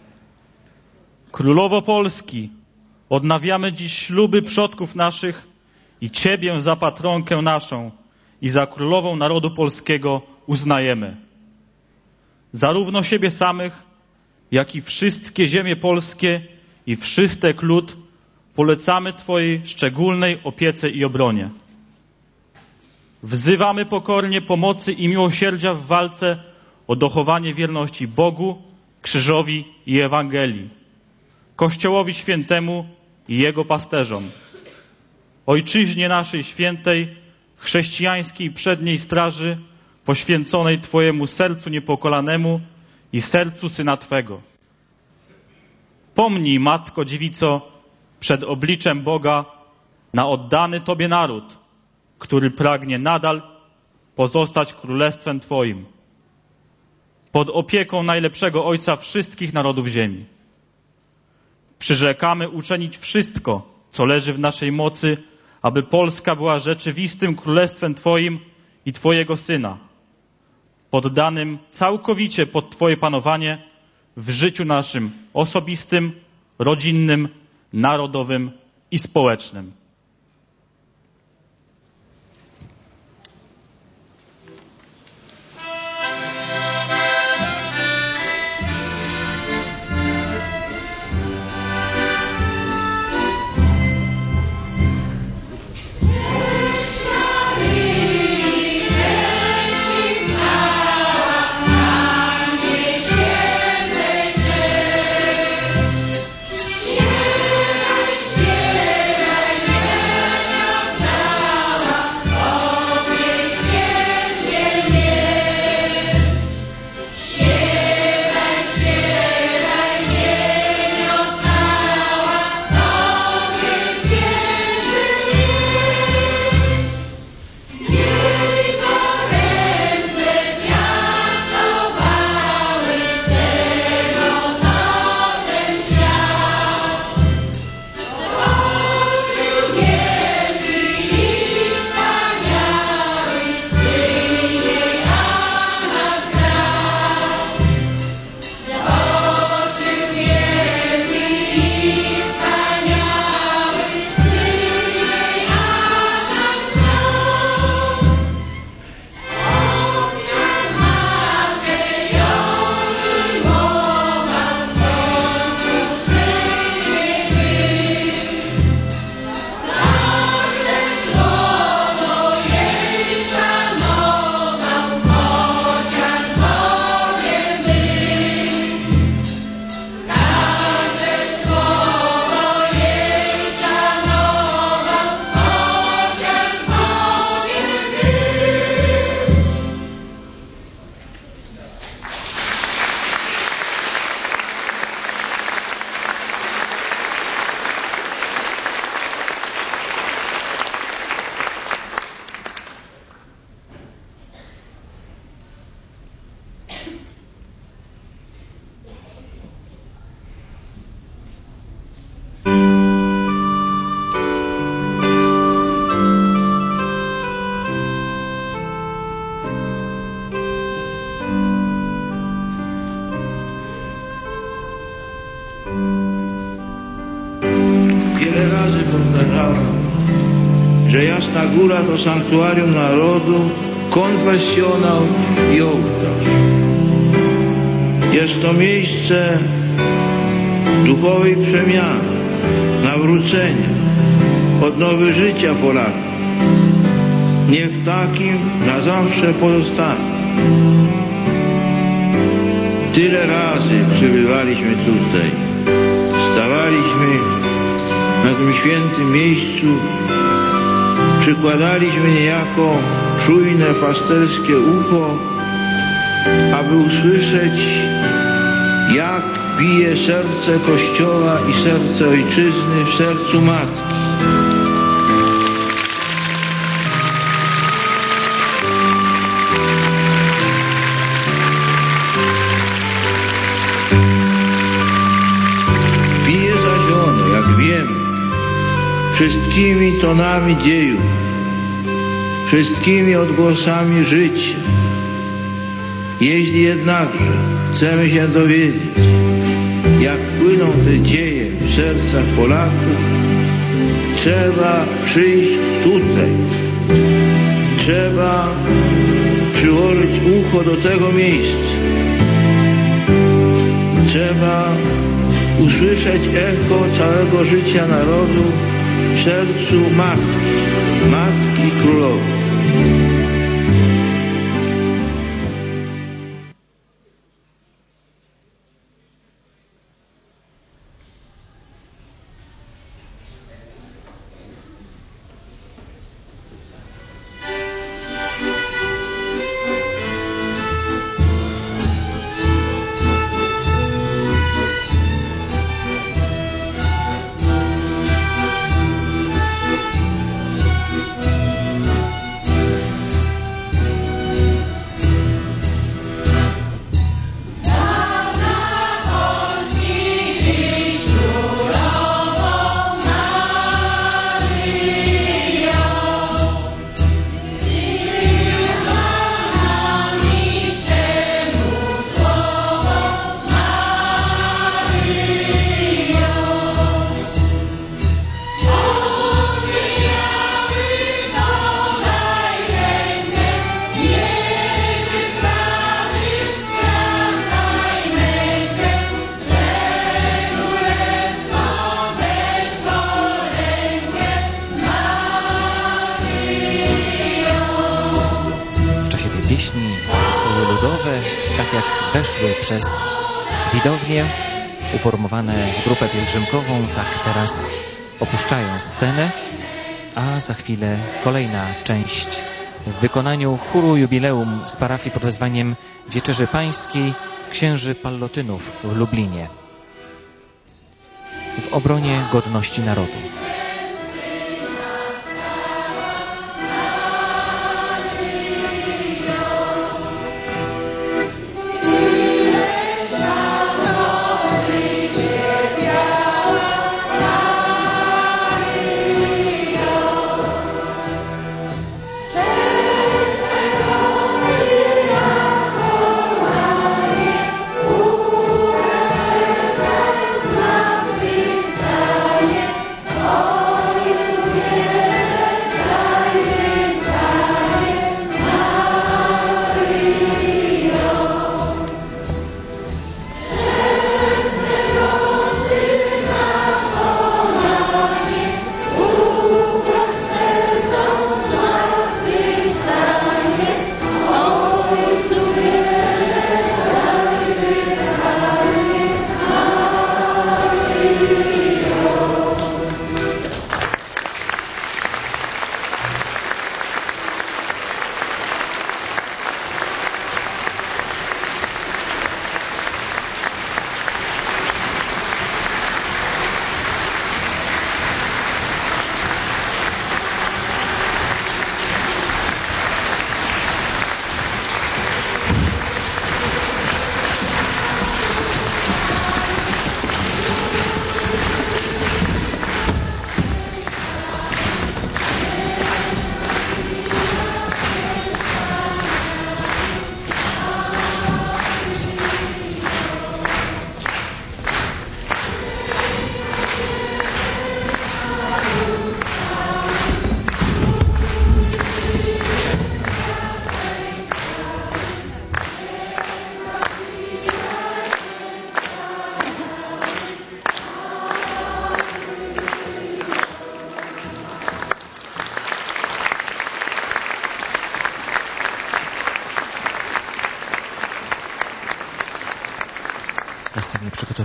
Królowo Polski, odnawiamy dziś śluby przodków naszych i Ciebie za patronkę naszą i za królową narodu polskiego uznajemy. Zarówno siebie samych, jak i wszystkie ziemie polskie i wszystek lud polecamy Twojej szczególnej opiece i obronie. Wzywamy pokornie pomocy i miłosierdzia w walce o dochowanie wierności Bogu, krzyżowi i Ewangelii, Kościołowi Świętemu i Jego pasterzom, Ojczyźnie naszej świętej, chrześcijańskiej przedniej straży, poświęconej Twojemu sercu niepokolanemu i sercu Syna Twego. Pomnij, Matko Dziewico, przed obliczem Boga na oddany Tobie naród, który pragnie nadal pozostać królestwem Twoim, pod opieką najlepszego Ojca wszystkich narodów ziemi. Przyrzekamy uczynić wszystko, co leży w naszej mocy, aby Polska była rzeczywistym królestwem Twoim i Twojego Syna, poddanym całkowicie pod Twoje panowanie w życiu naszym osobistym, rodzinnym, narodowym i społecznym. Śpiewaj, śpiewaj, że Jasna Góra to sanktuarium narodu, konfesjonał i ołtarz. Jest to miejsce duchowej przemiany, nawrócenia, odnowy życia Polaków. Niech takim na zawsze pozostanie. Tyle razy przybywaliśmy tutaj, stawaliśmy na tym świętym miejscu, przykładaliśmy niejako czujne pasterskie ucho, aby usłyszeć, jak bije serce Kościoła i serce Ojczyzny w sercu Matki. Bije zaś ono, jak wiemy, wszystkimi tonami dziejów, wszystkimi odgłosami życia. Jeśli jednakże chcemy się dowiedzieć, jak płyną te dzieje w sercach Polaków, trzeba przyjść tutaj. Trzeba przyłożyć ucho do tego miejsca. Trzeba usłyszeć echo całego życia narodu w sercu Matki Królowej. Weszły przez widownię, uformowane w grupę pielgrzymkową, tak teraz opuszczają scenę, a za chwilę kolejna część w wykonaniu chóru jubileum z parafii pod wezwaniem Wieczerzy Pańskiej księży Pallotynów w Lublinie w obronie godności narodu. Oh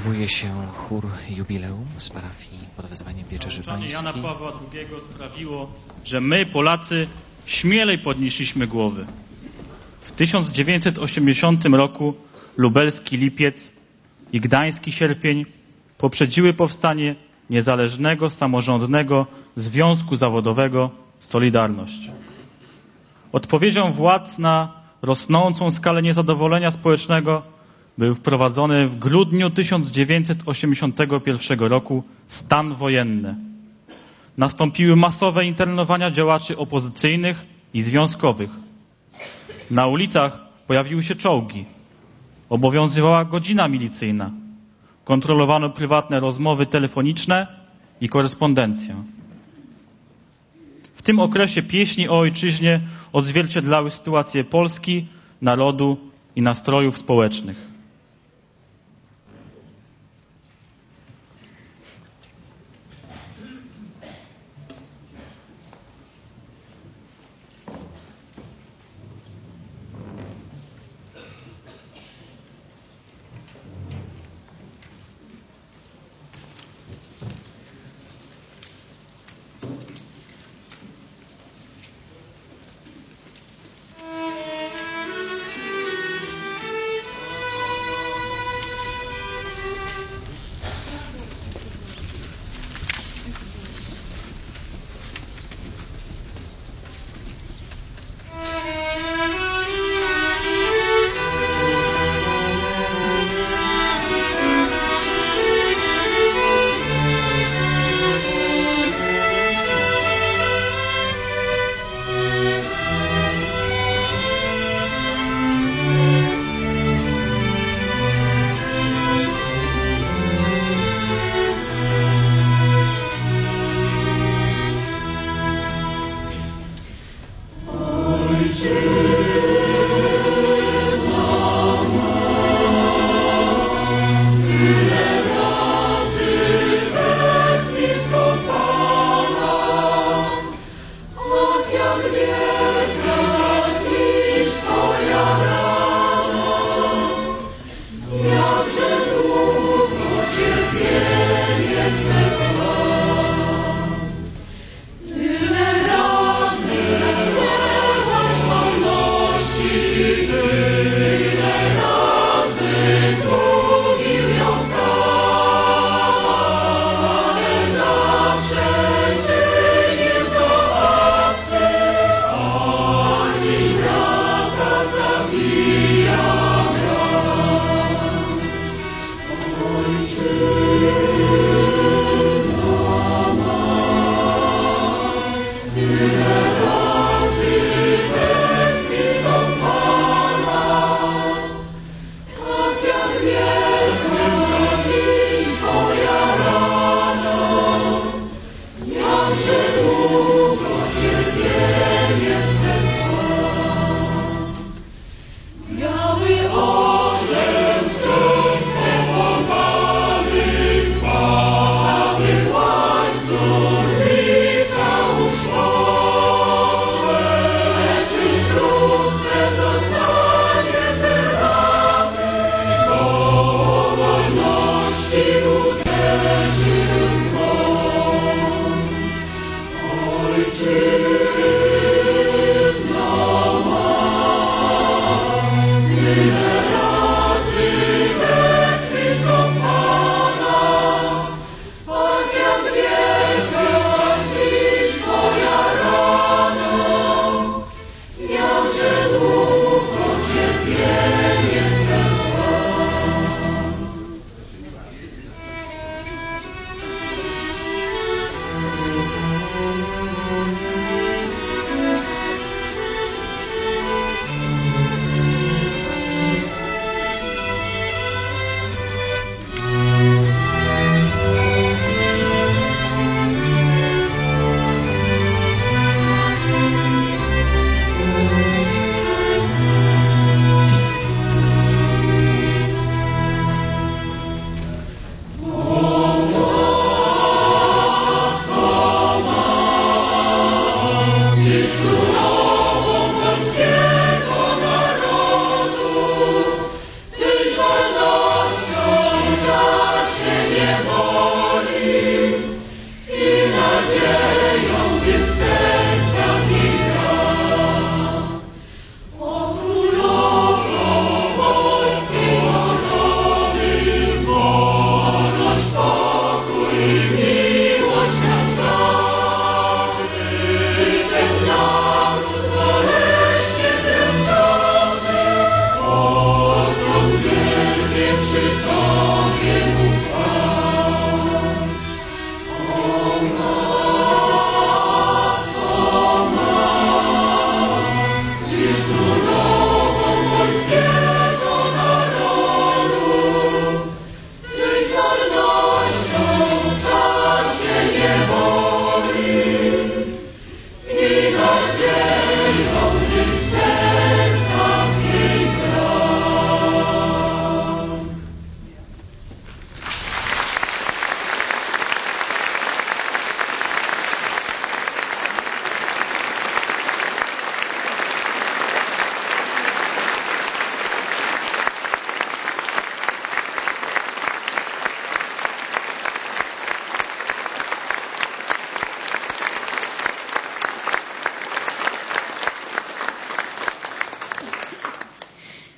Przygotowuje się chór jubileum z parafii pod wezwaniem Wieczerzy Pańskiej. Jana Pawła II sprawiło, że my, Polacy, śmielej podnieśliśmy głowy. W 1980 roku lubelski Lipiec i gdański Sierpień poprzedziły powstanie niezależnego, samorządnego Związku Zawodowego Solidarność. Odpowiedzią władz na rosnącą skalę niezadowolenia społecznego był wprowadzony w grudniu 1981 roku stan wojenny. Nastąpiły masowe internowania działaczy opozycyjnych i związkowych. Na ulicach pojawiły się czołgi. Obowiązywała godzina milicyjna. Kontrolowano prywatne rozmowy telefoniczne i korespondencja. W tym okresie pieśni o ojczyźnie odzwierciedlały sytuację Polski, narodu i nastrojów społecznych.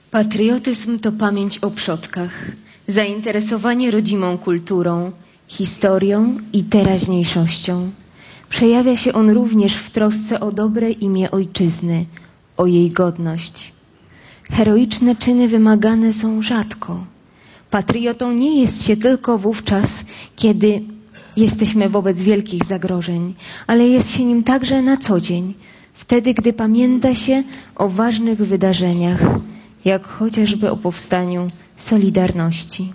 Patriotyzm to pamięć o przodkach, zainteresowanie rodzimą kulturą, historią i teraźniejszością. Przejawia się on również w trosce o dobre imię ojczyzny, o jej godność. Heroiczne czyny wymagane są rzadko. Patriotą nie jest się tylko wówczas, kiedy jesteśmy wobec wielkich zagrożeń, ale jest się nim także na co dzień, wtedy, gdy pamięta się o ważnych wydarzeniach, jak chociażby o powstaniu Solidarności.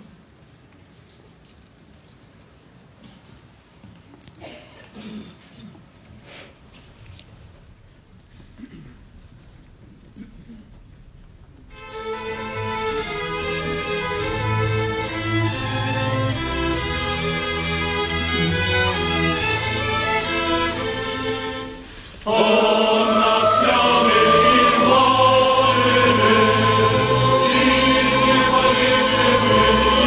Thank you.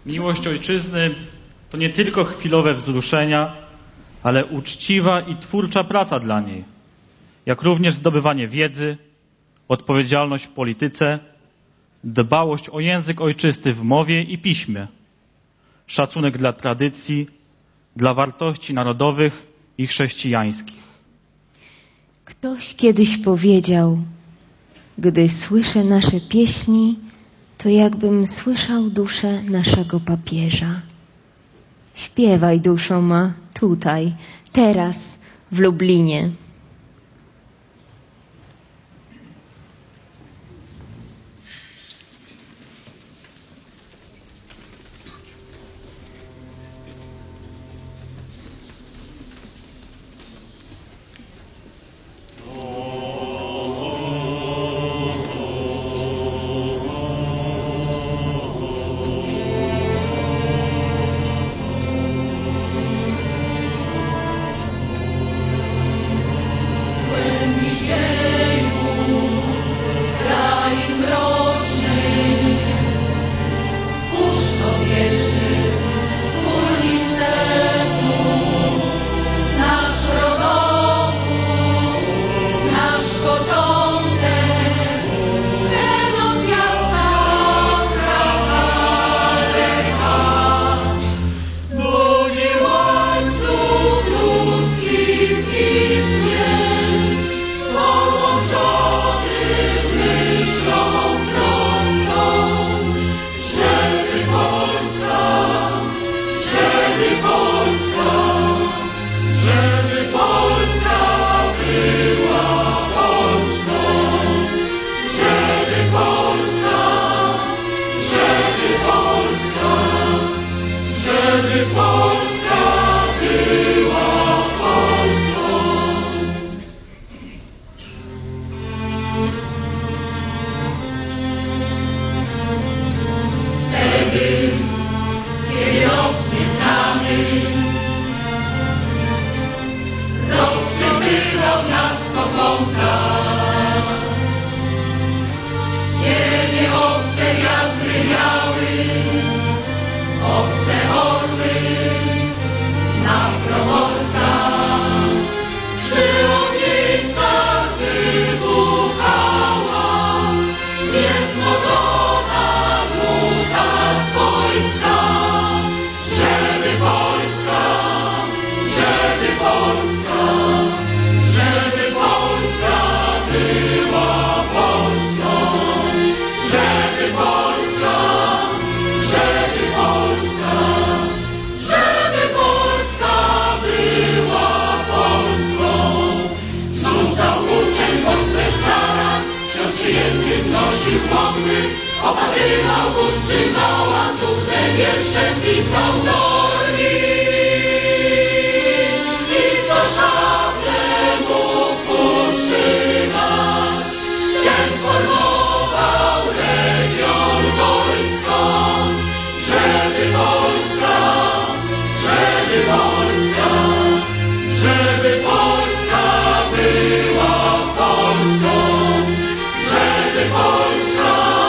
Miłość ojczyzny to nie tylko chwilowe wzruszenia, ale uczciwa i twórcza praca dla niej, jak również zdobywanie wiedzy, odpowiedzialność w polityce, dbałość o język ojczysty w mowie i piśmie, szacunek dla tradycji, dla wartości narodowych i chrześcijańskich. Ktoś kiedyś powiedział: gdy słyszę nasze pieśni, to jakbym słyszał duszę naszego papieża. Śpiewaj, duszo ma, tutaj, teraz, w Lublinie.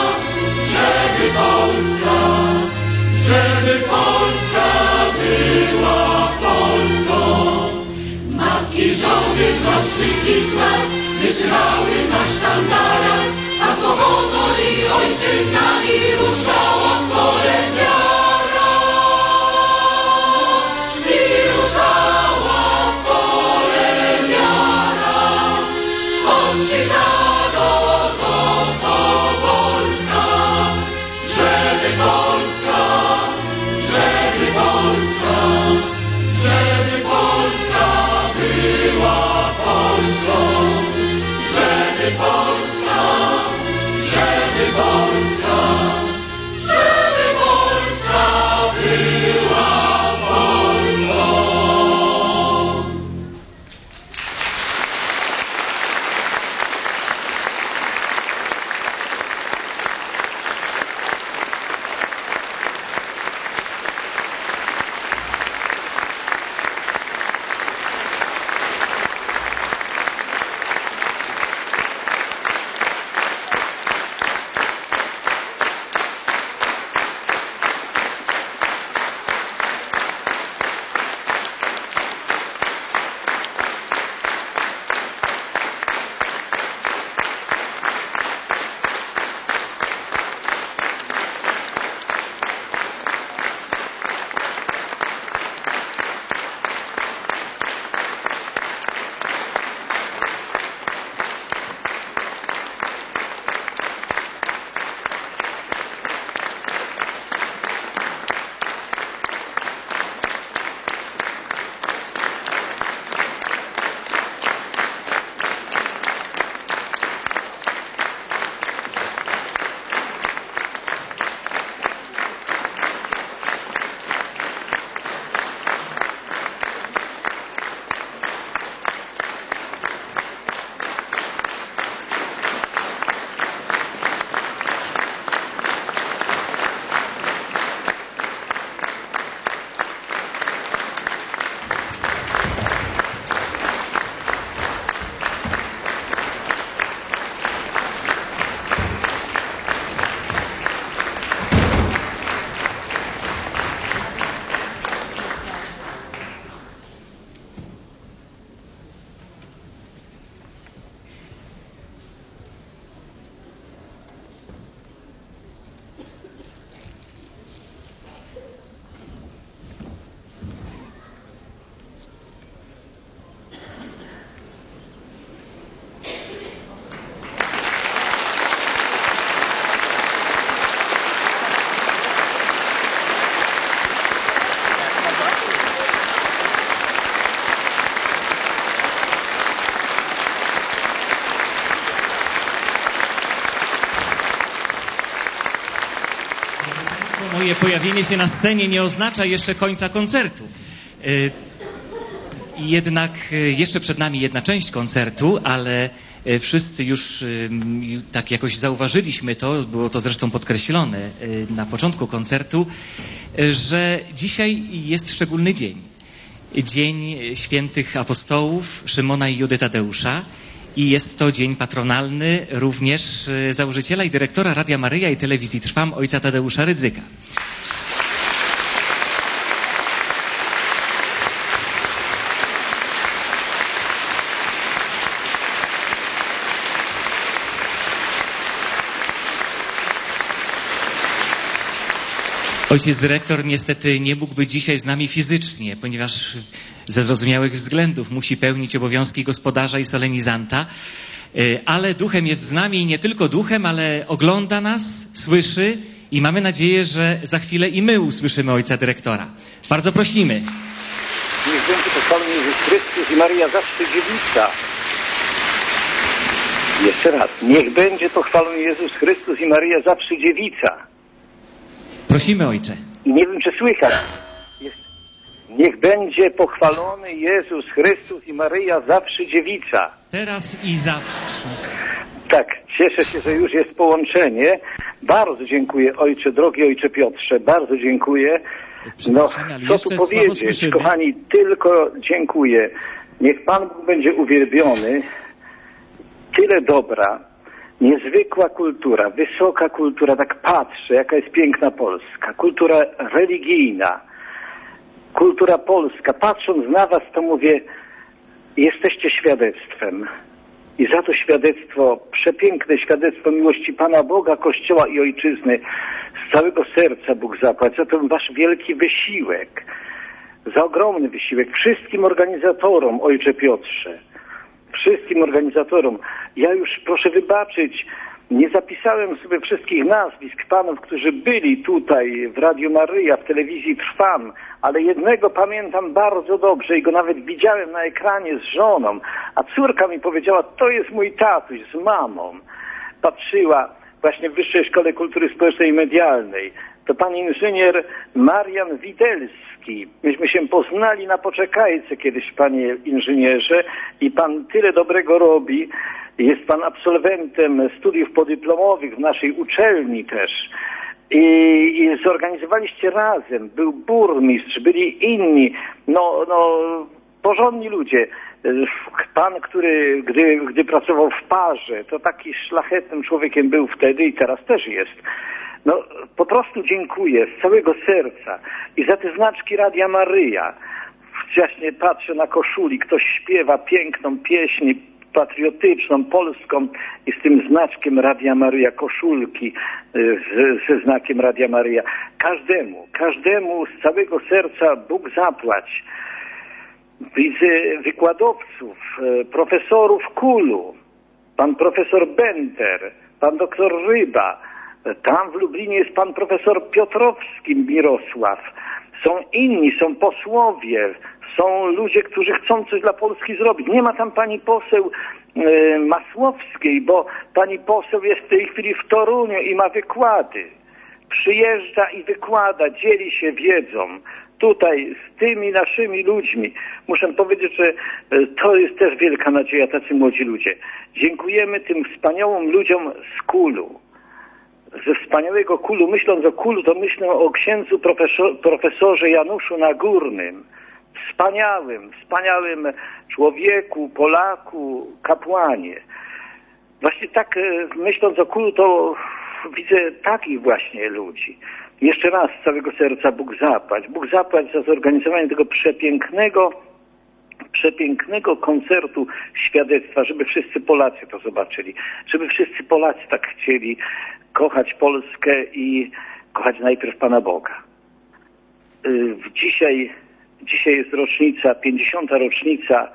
Żeby Polska była moje pojawienie się na scenie nie oznacza jeszcze końca koncertu. Jednak jeszcze przed nami jedna część koncertu, ale wszyscy już tak jakoś zauważyliśmy to, było to zresztą podkreślone na początku koncertu, że dzisiaj jest szczególny dzień. Dzień świętych apostołów Szymona i Judy Tadeusza. I jest to dzień patronalny również założyciela i dyrektora Radia Maryja i Telewizji Trwam, ojca Tadeusza Rydzyka. Ojciec dyrektor niestety nie mógł być dzisiaj z nami fizycznie, ponieważ ze zrozumiałych względów musi pełnić obowiązki gospodarza i solenizanta, ale duchem jest z nami i nie tylko duchem, ale ogląda nas, słyszy i mamy nadzieję, że za chwilę i my usłyszymy ojca dyrektora. Bardzo prosimy. Niech będzie pochwalony Jezus Chrystus i Maryja zawsze dziewica. Jeszcze raz. Niech będzie pochwalony Jezus Chrystus i Maryja zawsze dziewica. Prosimy, ojcze. I nie wiem, czy słychać. Niech będzie pochwalony Jezus Chrystus i Maryja zawsze dziewica. Teraz i zawsze. Tak, cieszę się, że już jest połączenie. Bardzo dziękuję, ojcze, drogi ojcze Piotrze, bardzo dziękuję. No, co tu powiedzieć, kochani, tylko dziękuję. Niech Pan Bóg będzie uwielbiony. Tyle dobra. Niezwykła kultura, wysoka kultura, tak patrzę, jaka jest piękna Polska. Kultura religijna, kultura polska. Patrząc na was, to mówię, jesteście świadectwem. I za to świadectwo, przepiękne świadectwo miłości Pana Boga, Kościoła i Ojczyzny, z całego serca Bóg zapłać za ten wasz wielki wysiłek, za ogromny wysiłek. Wszystkim organizatorom, ojcze Piotrze, wszystkim organizatorom. Ja już, proszę wybaczyć, nie zapisałem sobie wszystkich nazwisk panów, którzy byli tutaj w Radiu Maryja, w Telewizji Trwam, ale jednego pamiętam bardzo dobrze i go nawet widziałem na ekranie z żoną, a córka mi powiedziała, to jest mój tatuś z mamą. Patrzyła właśnie w Wyższej Szkole Kultury Społecznej i Medialnej. To pan inżynier Marian Widelski. Myśmy się poznali na Poczekajce kiedyś, panie inżynierze, i pan tyle dobrego robi. Jest pan absolwentem studiów podyplomowych w naszej uczelni też. I zorganizowaliście razem. Był burmistrz, byli inni, porządni ludzie. Pan, który, gdy pracował w Parze, to taki szlachetnym człowiekiem był wtedy i teraz też jest. No, po prostu dziękuję z całego serca i za te znaczki Radia Maryja. Właśnie patrzę na koszuli, ktoś śpiewa piękną pieśń patriotyczną, polską i z tym znaczkiem Radia Maryja, koszulki ze znakiem Radia Maryja. Każdemu z całego serca Bóg zapłać. Widzę wykładowców, profesorów KUL-u, pan profesor Bender, pan doktor Ryba, tam w Lublinie jest pan profesor Piotrowski Mirosław, są inni, są posłowie, są ludzie, którzy chcą coś dla Polski zrobić. Nie ma tam pani poseł Masłowskiej, bo pani poseł jest w tej chwili w Toruniu i ma wykłady. Przyjeżdża i wykłada, dzieli się wiedzą. Tutaj z tymi naszymi ludźmi. Muszę powiedzieć, że to jest też wielka nadzieja, tacy młodzi ludzie. Dziękujemy tym wspaniałym ludziom z KUL-u. Ze wspaniałego KUL-u, myśląc o KUL-u, to myślę o księdzu profesorze Januszu Nagórnym. Wspaniałym człowieku, Polaku, kapłanie. Właśnie tak myśląc o KUL-u, to widzę takich właśnie ludzi. Jeszcze raz z całego serca Bóg zapłać za zorganizowanie tego przepięknego koncertu świadectwa, żeby wszyscy Polacy to zobaczyli, żeby wszyscy Polacy tak chcieli kochać Polskę i kochać najpierw Pana Boga. Dzisiaj jest rocznica, 50. rocznica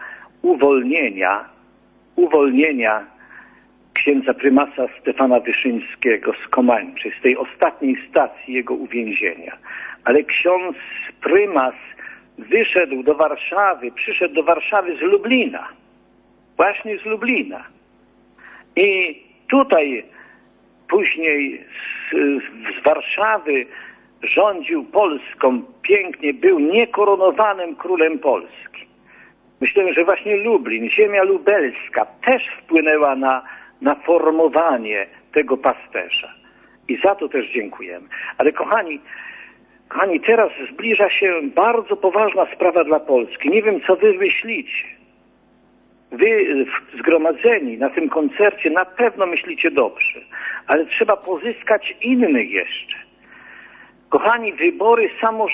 uwolnienia księdza prymasa Stefana Wyszyńskiego z Komańczy, z tej ostatniej stacji jego uwięzienia. Ale ksiądz prymas przyszedł do Warszawy z Lublina. Właśnie z Lublina. I tutaj później z Warszawy rządził Polską pięknie, był niekoronowanym królem Polski. Myślę, że właśnie Lublin, ziemia lubelska też wpłynęła na formowanie tego pasterza. I za to też dziękujemy. Ale kochani, teraz zbliża się bardzo poważna sprawa dla Polski. Nie wiem, co wy myślicie. Wy zgromadzeni na tym koncercie na pewno myślicie dobrze, ale trzeba pozyskać innych jeszcze. Kochani, wybory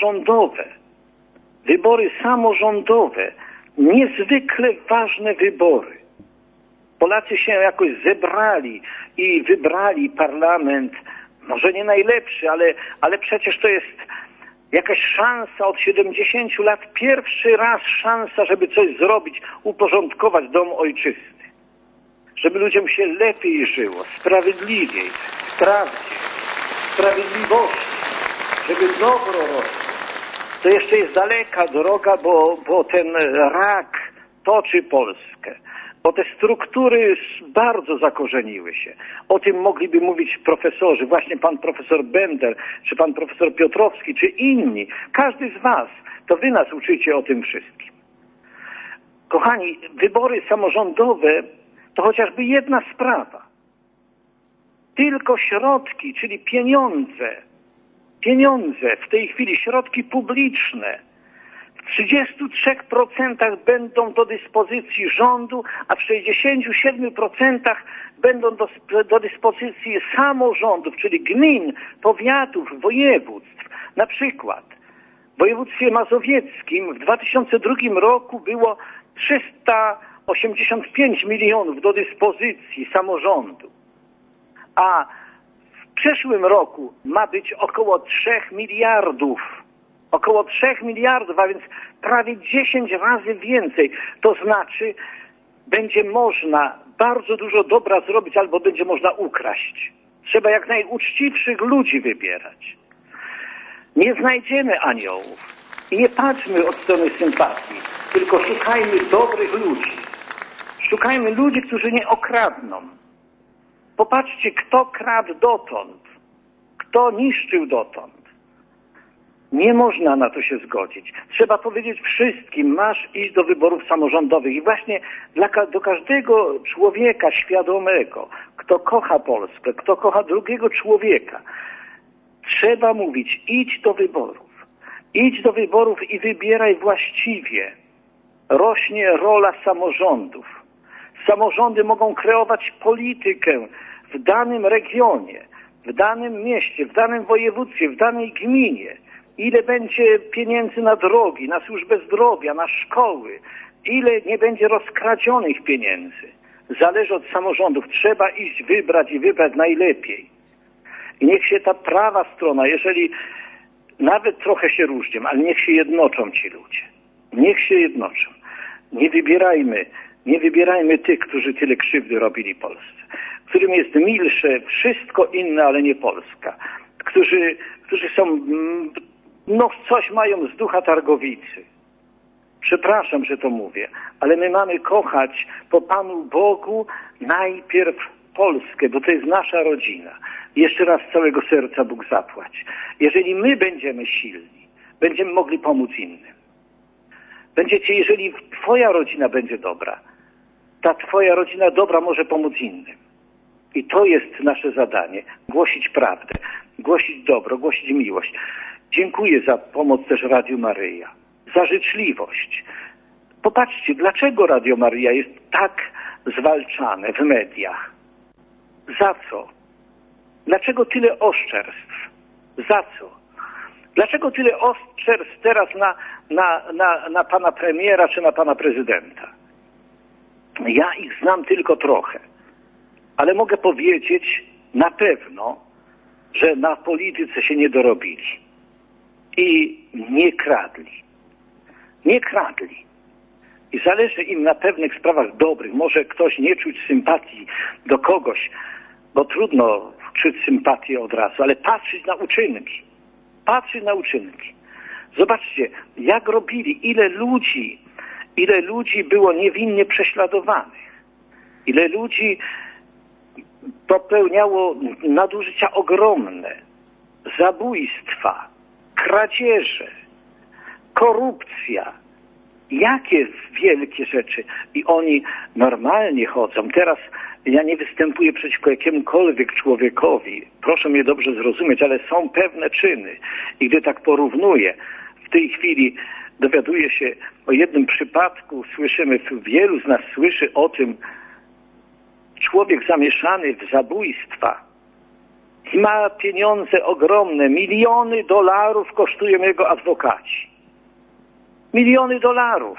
samorządowe, niezwykle ważne wybory. Polacy się jakoś zebrali i wybrali parlament, może nie najlepszy, ale przecież to jest jakaś szansa od 70 lat, pierwszy raz szansa, żeby coś zrobić, uporządkować dom ojczysty. Żeby ludziom się lepiej żyło, sprawiedliwiej, w prawdzie, sprawiedliwości, żeby dobro rosło. To jeszcze jest daleka droga, bo ten rak toczy Polskę. Bo te struktury bardzo zakorzeniły się. O tym mogliby mówić profesorzy, właśnie pan profesor Bender, czy pan profesor Piotrowski, czy inni. Każdy z was, to wy nas uczycie o tym wszystkim. Kochani, wybory samorządowe to chociażby jedna sprawa. Tylko środki, czyli pieniądze, w tej chwili środki publiczne, w 33% będą do dyspozycji rządu, a w 67% będą do dyspozycji samorządów, czyli gmin, powiatów, województw. Na przykład w województwie mazowieckim w 2002 roku było 385 milionów do dyspozycji samorządu, a w przyszłym roku ma być około 3 miliardów. Około 3 miliardów, a więc prawie 10 razy więcej. To znaczy, będzie można bardzo dużo dobra zrobić, albo będzie można ukraść. Trzeba jak najuczciwszych ludzi wybierać. Nie znajdziemy aniołów i nie patrzmy od strony sympatii, tylko szukajmy dobrych ludzi. Szukajmy ludzi, którzy nie okradną. Popatrzcie, kto kradł dotąd, kto niszczył dotąd. Nie można na to się zgodzić. Trzeba powiedzieć wszystkim, masz iść do wyborów samorządowych. I właśnie do każdego człowieka świadomego, kto kocha Polskę, kto kocha drugiego człowieka, trzeba mówić, idź do wyborów. Idź do wyborów i wybieraj właściwie. Rośnie rola samorządów. Samorządy mogą kreować politykę w danym regionie, w danym mieście, w danym województwie, w danej gminie. Ile będzie pieniędzy na drogi, na służbę zdrowia, na szkoły, ile nie będzie rozkradzionych pieniędzy. Zależy od samorządów. Trzeba iść wybrać i wybrać najlepiej. I niech się ta prawa strona, jeżeli nawet trochę się różnią, ale niech się jednoczą ci ludzie. Niech się jednoczą. Nie wybierajmy tych, którzy tyle krzywdy robili Polsce. Którym jest milsze wszystko inne, ale nie Polska. Którzy są, coś mają z ducha targowicy. Przepraszam, że to mówię, ale my mamy kochać po Panu Bogu najpierw Polskę, bo to jest nasza rodzina. Jeszcze raz z całego serca Bóg zapłać. Jeżeli my będziemy silni, będziemy mogli pomóc innym. Jeżeli twoja rodzina będzie dobra, ta twoja rodzina dobra może pomóc innym. I to jest nasze zadanie. Głosić prawdę, głosić dobro, głosić miłość. Dziękuję za pomoc też Radiu Maryja. Za życzliwość. Popatrzcie, dlaczego Radio Maryja jest tak zwalczane w mediach? Za co? Dlaczego tyle oszczerstw? Za co? Dlaczego tyle oszczerstw teraz na pana premiera czy na pana prezydenta? Ja ich znam tylko trochę, ale mogę powiedzieć na pewno, że na polityce się nie dorobili i nie kradli. Nie kradli. I zależy im na pewnych sprawach dobrych. Może ktoś nie czuć sympatii do kogoś, bo trudno czuć sympatię od razu, ale patrzeć na uczynki. Patrzeć na uczynki. Zobaczcie, jak robili, ile ludzi było niewinnie prześladowanych. Ile ludzi popełniało nadużycia ogromne, zabójstwa. kradzieże, korupcja. Jakie wielkie rzeczy. I oni normalnie chodzą. Teraz ja nie występuję przeciwko jakiemukolwiek człowiekowi. Proszę mnie dobrze zrozumieć, ale są pewne czyny. I gdy tak porównuję, w tej chwili dowiaduję się o jednym przypadku, słyszymy, wielu z nas słyszy o tym, człowiek zamieszany w zabójstwa i ma pieniądze ogromne, miliony dolarów kosztują jego adwokaci. Miliony dolarów.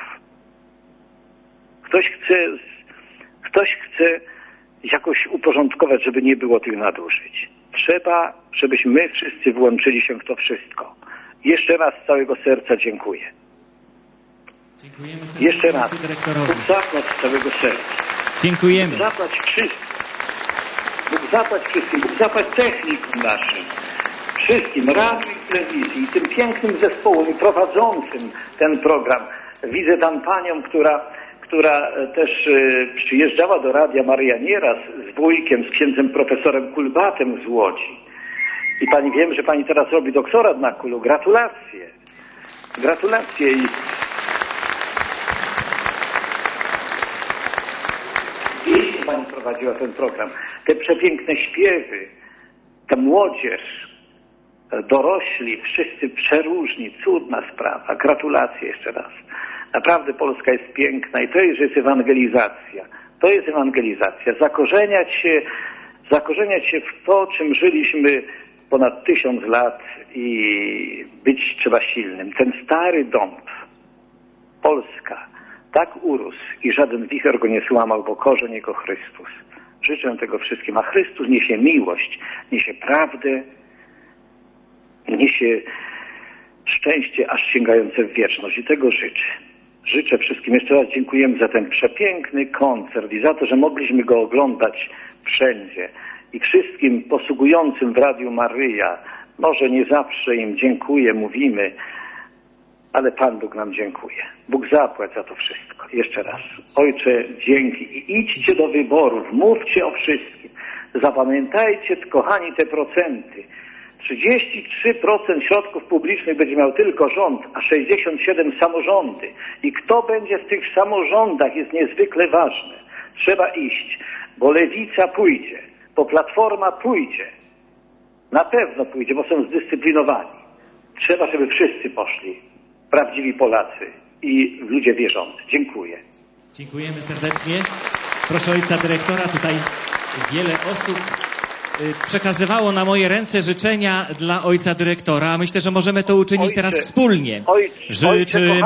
Ktoś chce jakoś uporządkować, żeby nie było tych nadużyć. Trzeba, żebyśmy my wszyscy włączyli się w to wszystko. Jeszcze raz z całego serca dziękuję. Dziękujemy jeszcze raz. Bóg zapłać z całego serca. Dziękujemy. Bóg zapłać wszystkim. Bóg zapłać wszystkim. Bóg zapłać technikom naszym. Wszystkim, radiu i telewizji, i tym pięknym zespołom i prowadzącym ten program. Widzę tam panią, która też przyjeżdżała do Radia Maryja nieraz z wujkiem, z księdzem profesorem Kulbatem z Łodzi. I pani, wiem, że pani teraz robi doktorat na Kulu. Gratulacje. Gratulacje. I pani prowadziła ten program. Te przepiękne śpiewy, ta młodzież, dorośli, wszyscy przeróżni, cudna sprawa. Gratulacje jeszcze raz. Naprawdę Polska jest piękna i to jest ewangelizacja. To jest ewangelizacja. Zakorzeniać się w to, czym żyliśmy ponad 1000 lat i być trzeba silnym. Ten stary dąb, Polska, tak urósł i żaden wicher go nie złamał, bo korzeń jego Chrystus. Życzę tego wszystkim. A Chrystus niesie miłość, niesie prawdę, niesie szczęście aż sięgające w wieczność i tego życzę. Życzę wszystkim. Jeszcze raz dziękujemy za ten przepiękny koncert i za to, że mogliśmy go oglądać wszędzie. I wszystkim posługującym w Radiu Maryja, może nie zawsze im dziękuję, mówimy, ale Pan Bóg nam dziękuję. Bóg zapłać za to wszystko. Jeszcze raz. Ojcze, dzięki. I idźcie do wyborów, mówcie o wszystkim. Zapamiętajcie, kochani, te procenty. 33% środków publicznych będzie miał tylko rząd, a 67% samorządy. I kto będzie w tych samorządach jest niezwykle ważne. Trzeba iść, bo Lewica pójdzie, bo Platforma pójdzie. Na pewno pójdzie, bo są zdyscyplinowani. Trzeba, żeby wszyscy poszli. Prawdziwi Polacy i ludzie wierzący. Dziękuję. Dziękujemy serdecznie. Proszę ojca dyrektora, tutaj wiele osób przekazywało na moje ręce życzenia dla ojca dyrektora. Myślę, że możemy to uczynić teraz wspólnie. Życzymy.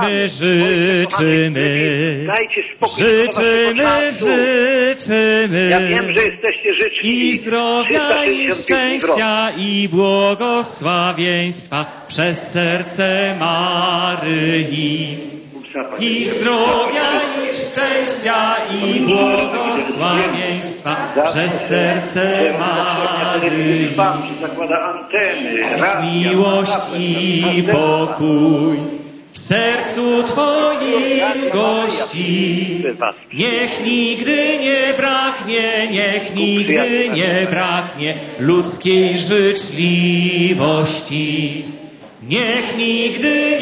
Ja wiem, że jesteście życzliwi. I zdrowia, i szczęścia, i błogosławieństwa przez serce Maryi. I zdrowia, i szczęścia, i błogosławieństwa przez serce Maryi. Miłość i pokój w sercu Twoim gości. Niech nigdy nie braknie ludzkiej życzliwości. Niech nigdy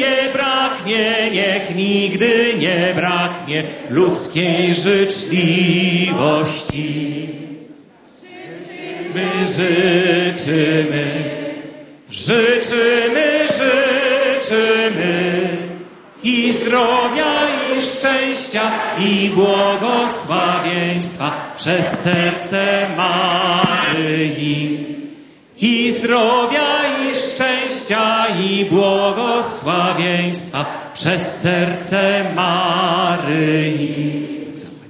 nie braknie ludzkiej życzliwości. My życzymy i zdrowia, i szczęścia, i błogosławieństwa przez serce Maryi. I zdrowia, i szczęścia, i błogosławieństwa przez serce Maryi.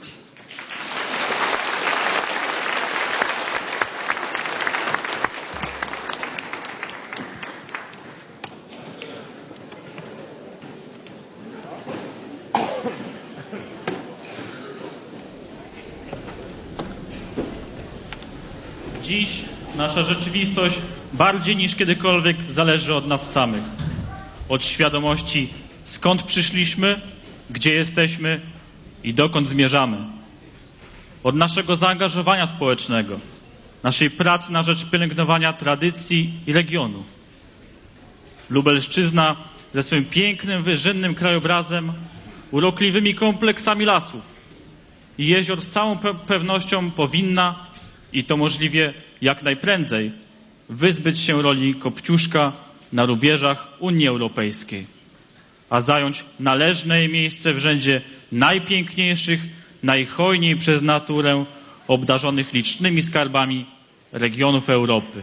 Dziś nasza rzeczywistość bardziej niż kiedykolwiek zależy od nas samych. Od świadomości, skąd przyszliśmy, gdzie jesteśmy i dokąd zmierzamy. Od naszego zaangażowania społecznego, naszej pracy na rzecz pielęgnowania tradycji i regionu. Lubelszczyzna ze swym pięknym, wyżynnym krajobrazem, urokliwymi kompleksami lasów i jezior z całą pewnością powinna, i to możliwie jak najprędzej, wyzbyć się roli kopciuszka na rubieżach Unii Europejskiej, a zająć należne jej miejsce w rzędzie najpiękniejszych, najhojniej przez naturę obdarzonych licznymi skarbami regionów Europy.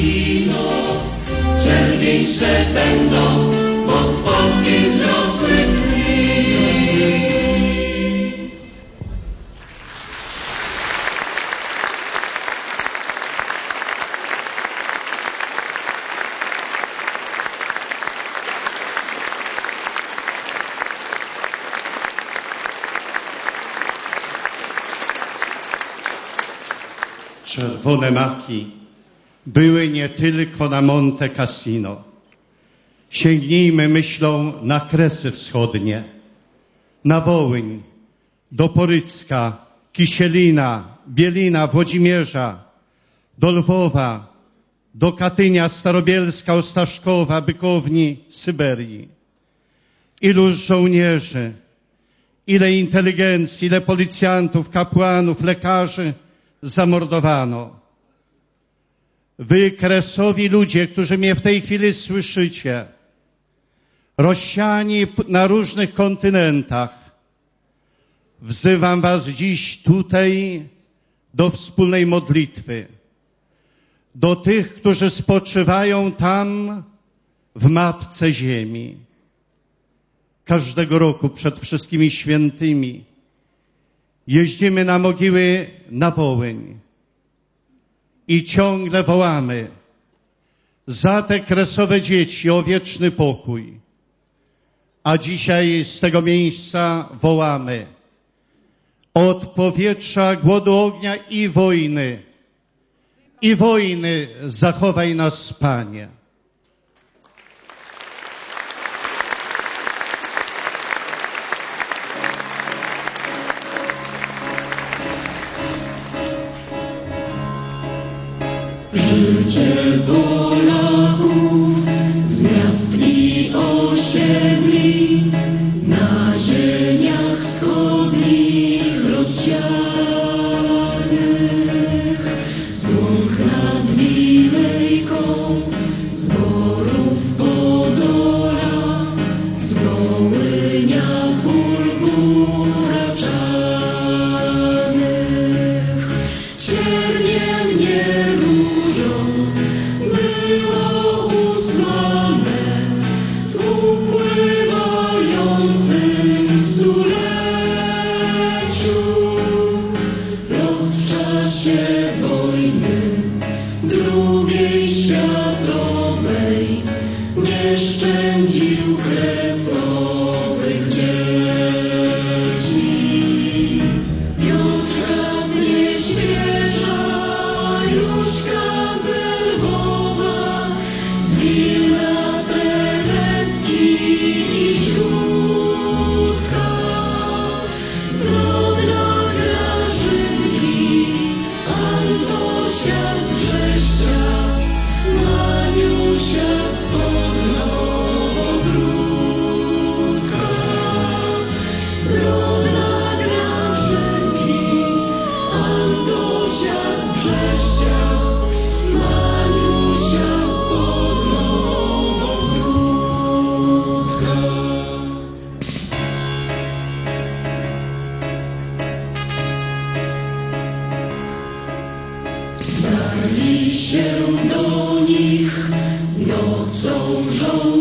wino, czerwieńsze będą, bo z Polski wzrosły krwi. Czerwone maki były nie tylko na Monte Cassino. Sięgnijmy myślą na Kresy Wschodnie, na Wołyń, do Porycka, Kisielina, Bielina, Włodzimierza, do Lwowa, do Katynia, Starobielska, Ostaszkowa, Bykowni, Syberii. Iluż żołnierzy, ile inteligencji, ile policjantów, kapłanów, lekarzy zamordowano. Wy, kresowi ludzie, którzy mnie w tej chwili słyszycie, rozsiani na różnych kontynentach, wzywam was dziś tutaj do wspólnej modlitwy. Do tych, którzy spoczywają tam w Matce Ziemi. Każdego roku przed wszystkimi świętymi jeździmy na mogiły na Wołyń i ciągle wołamy za te kresowe dzieci o wieczny pokój. A dzisiaj z tego miejsca wołamy od powietrza, głodu, ognia i wojny zachowaj nas, Panie. Życie Polaków z miast i osiedli na ziemiach wschodnich rozsianych, z łąk nad Wilejką, z borów Podola, z Wołynia pól buraczanych, cierniem nie było usłane w upływającym stuleciu. Los w czasie wojny II światowej nie szczędził kresowych dzieci. Piotrka z Nieświeża, Juśka z Lwowa, z Wilna, Tereski i Ciutka, z Grodna, Grażynki, Antosia z Brześcia, Maniusia spod Nowogródka, z Grodna, Grażynki, Antosia z Brześcia, Maniusia spod Nowogródka. Darli się do nich nocą żołnierze.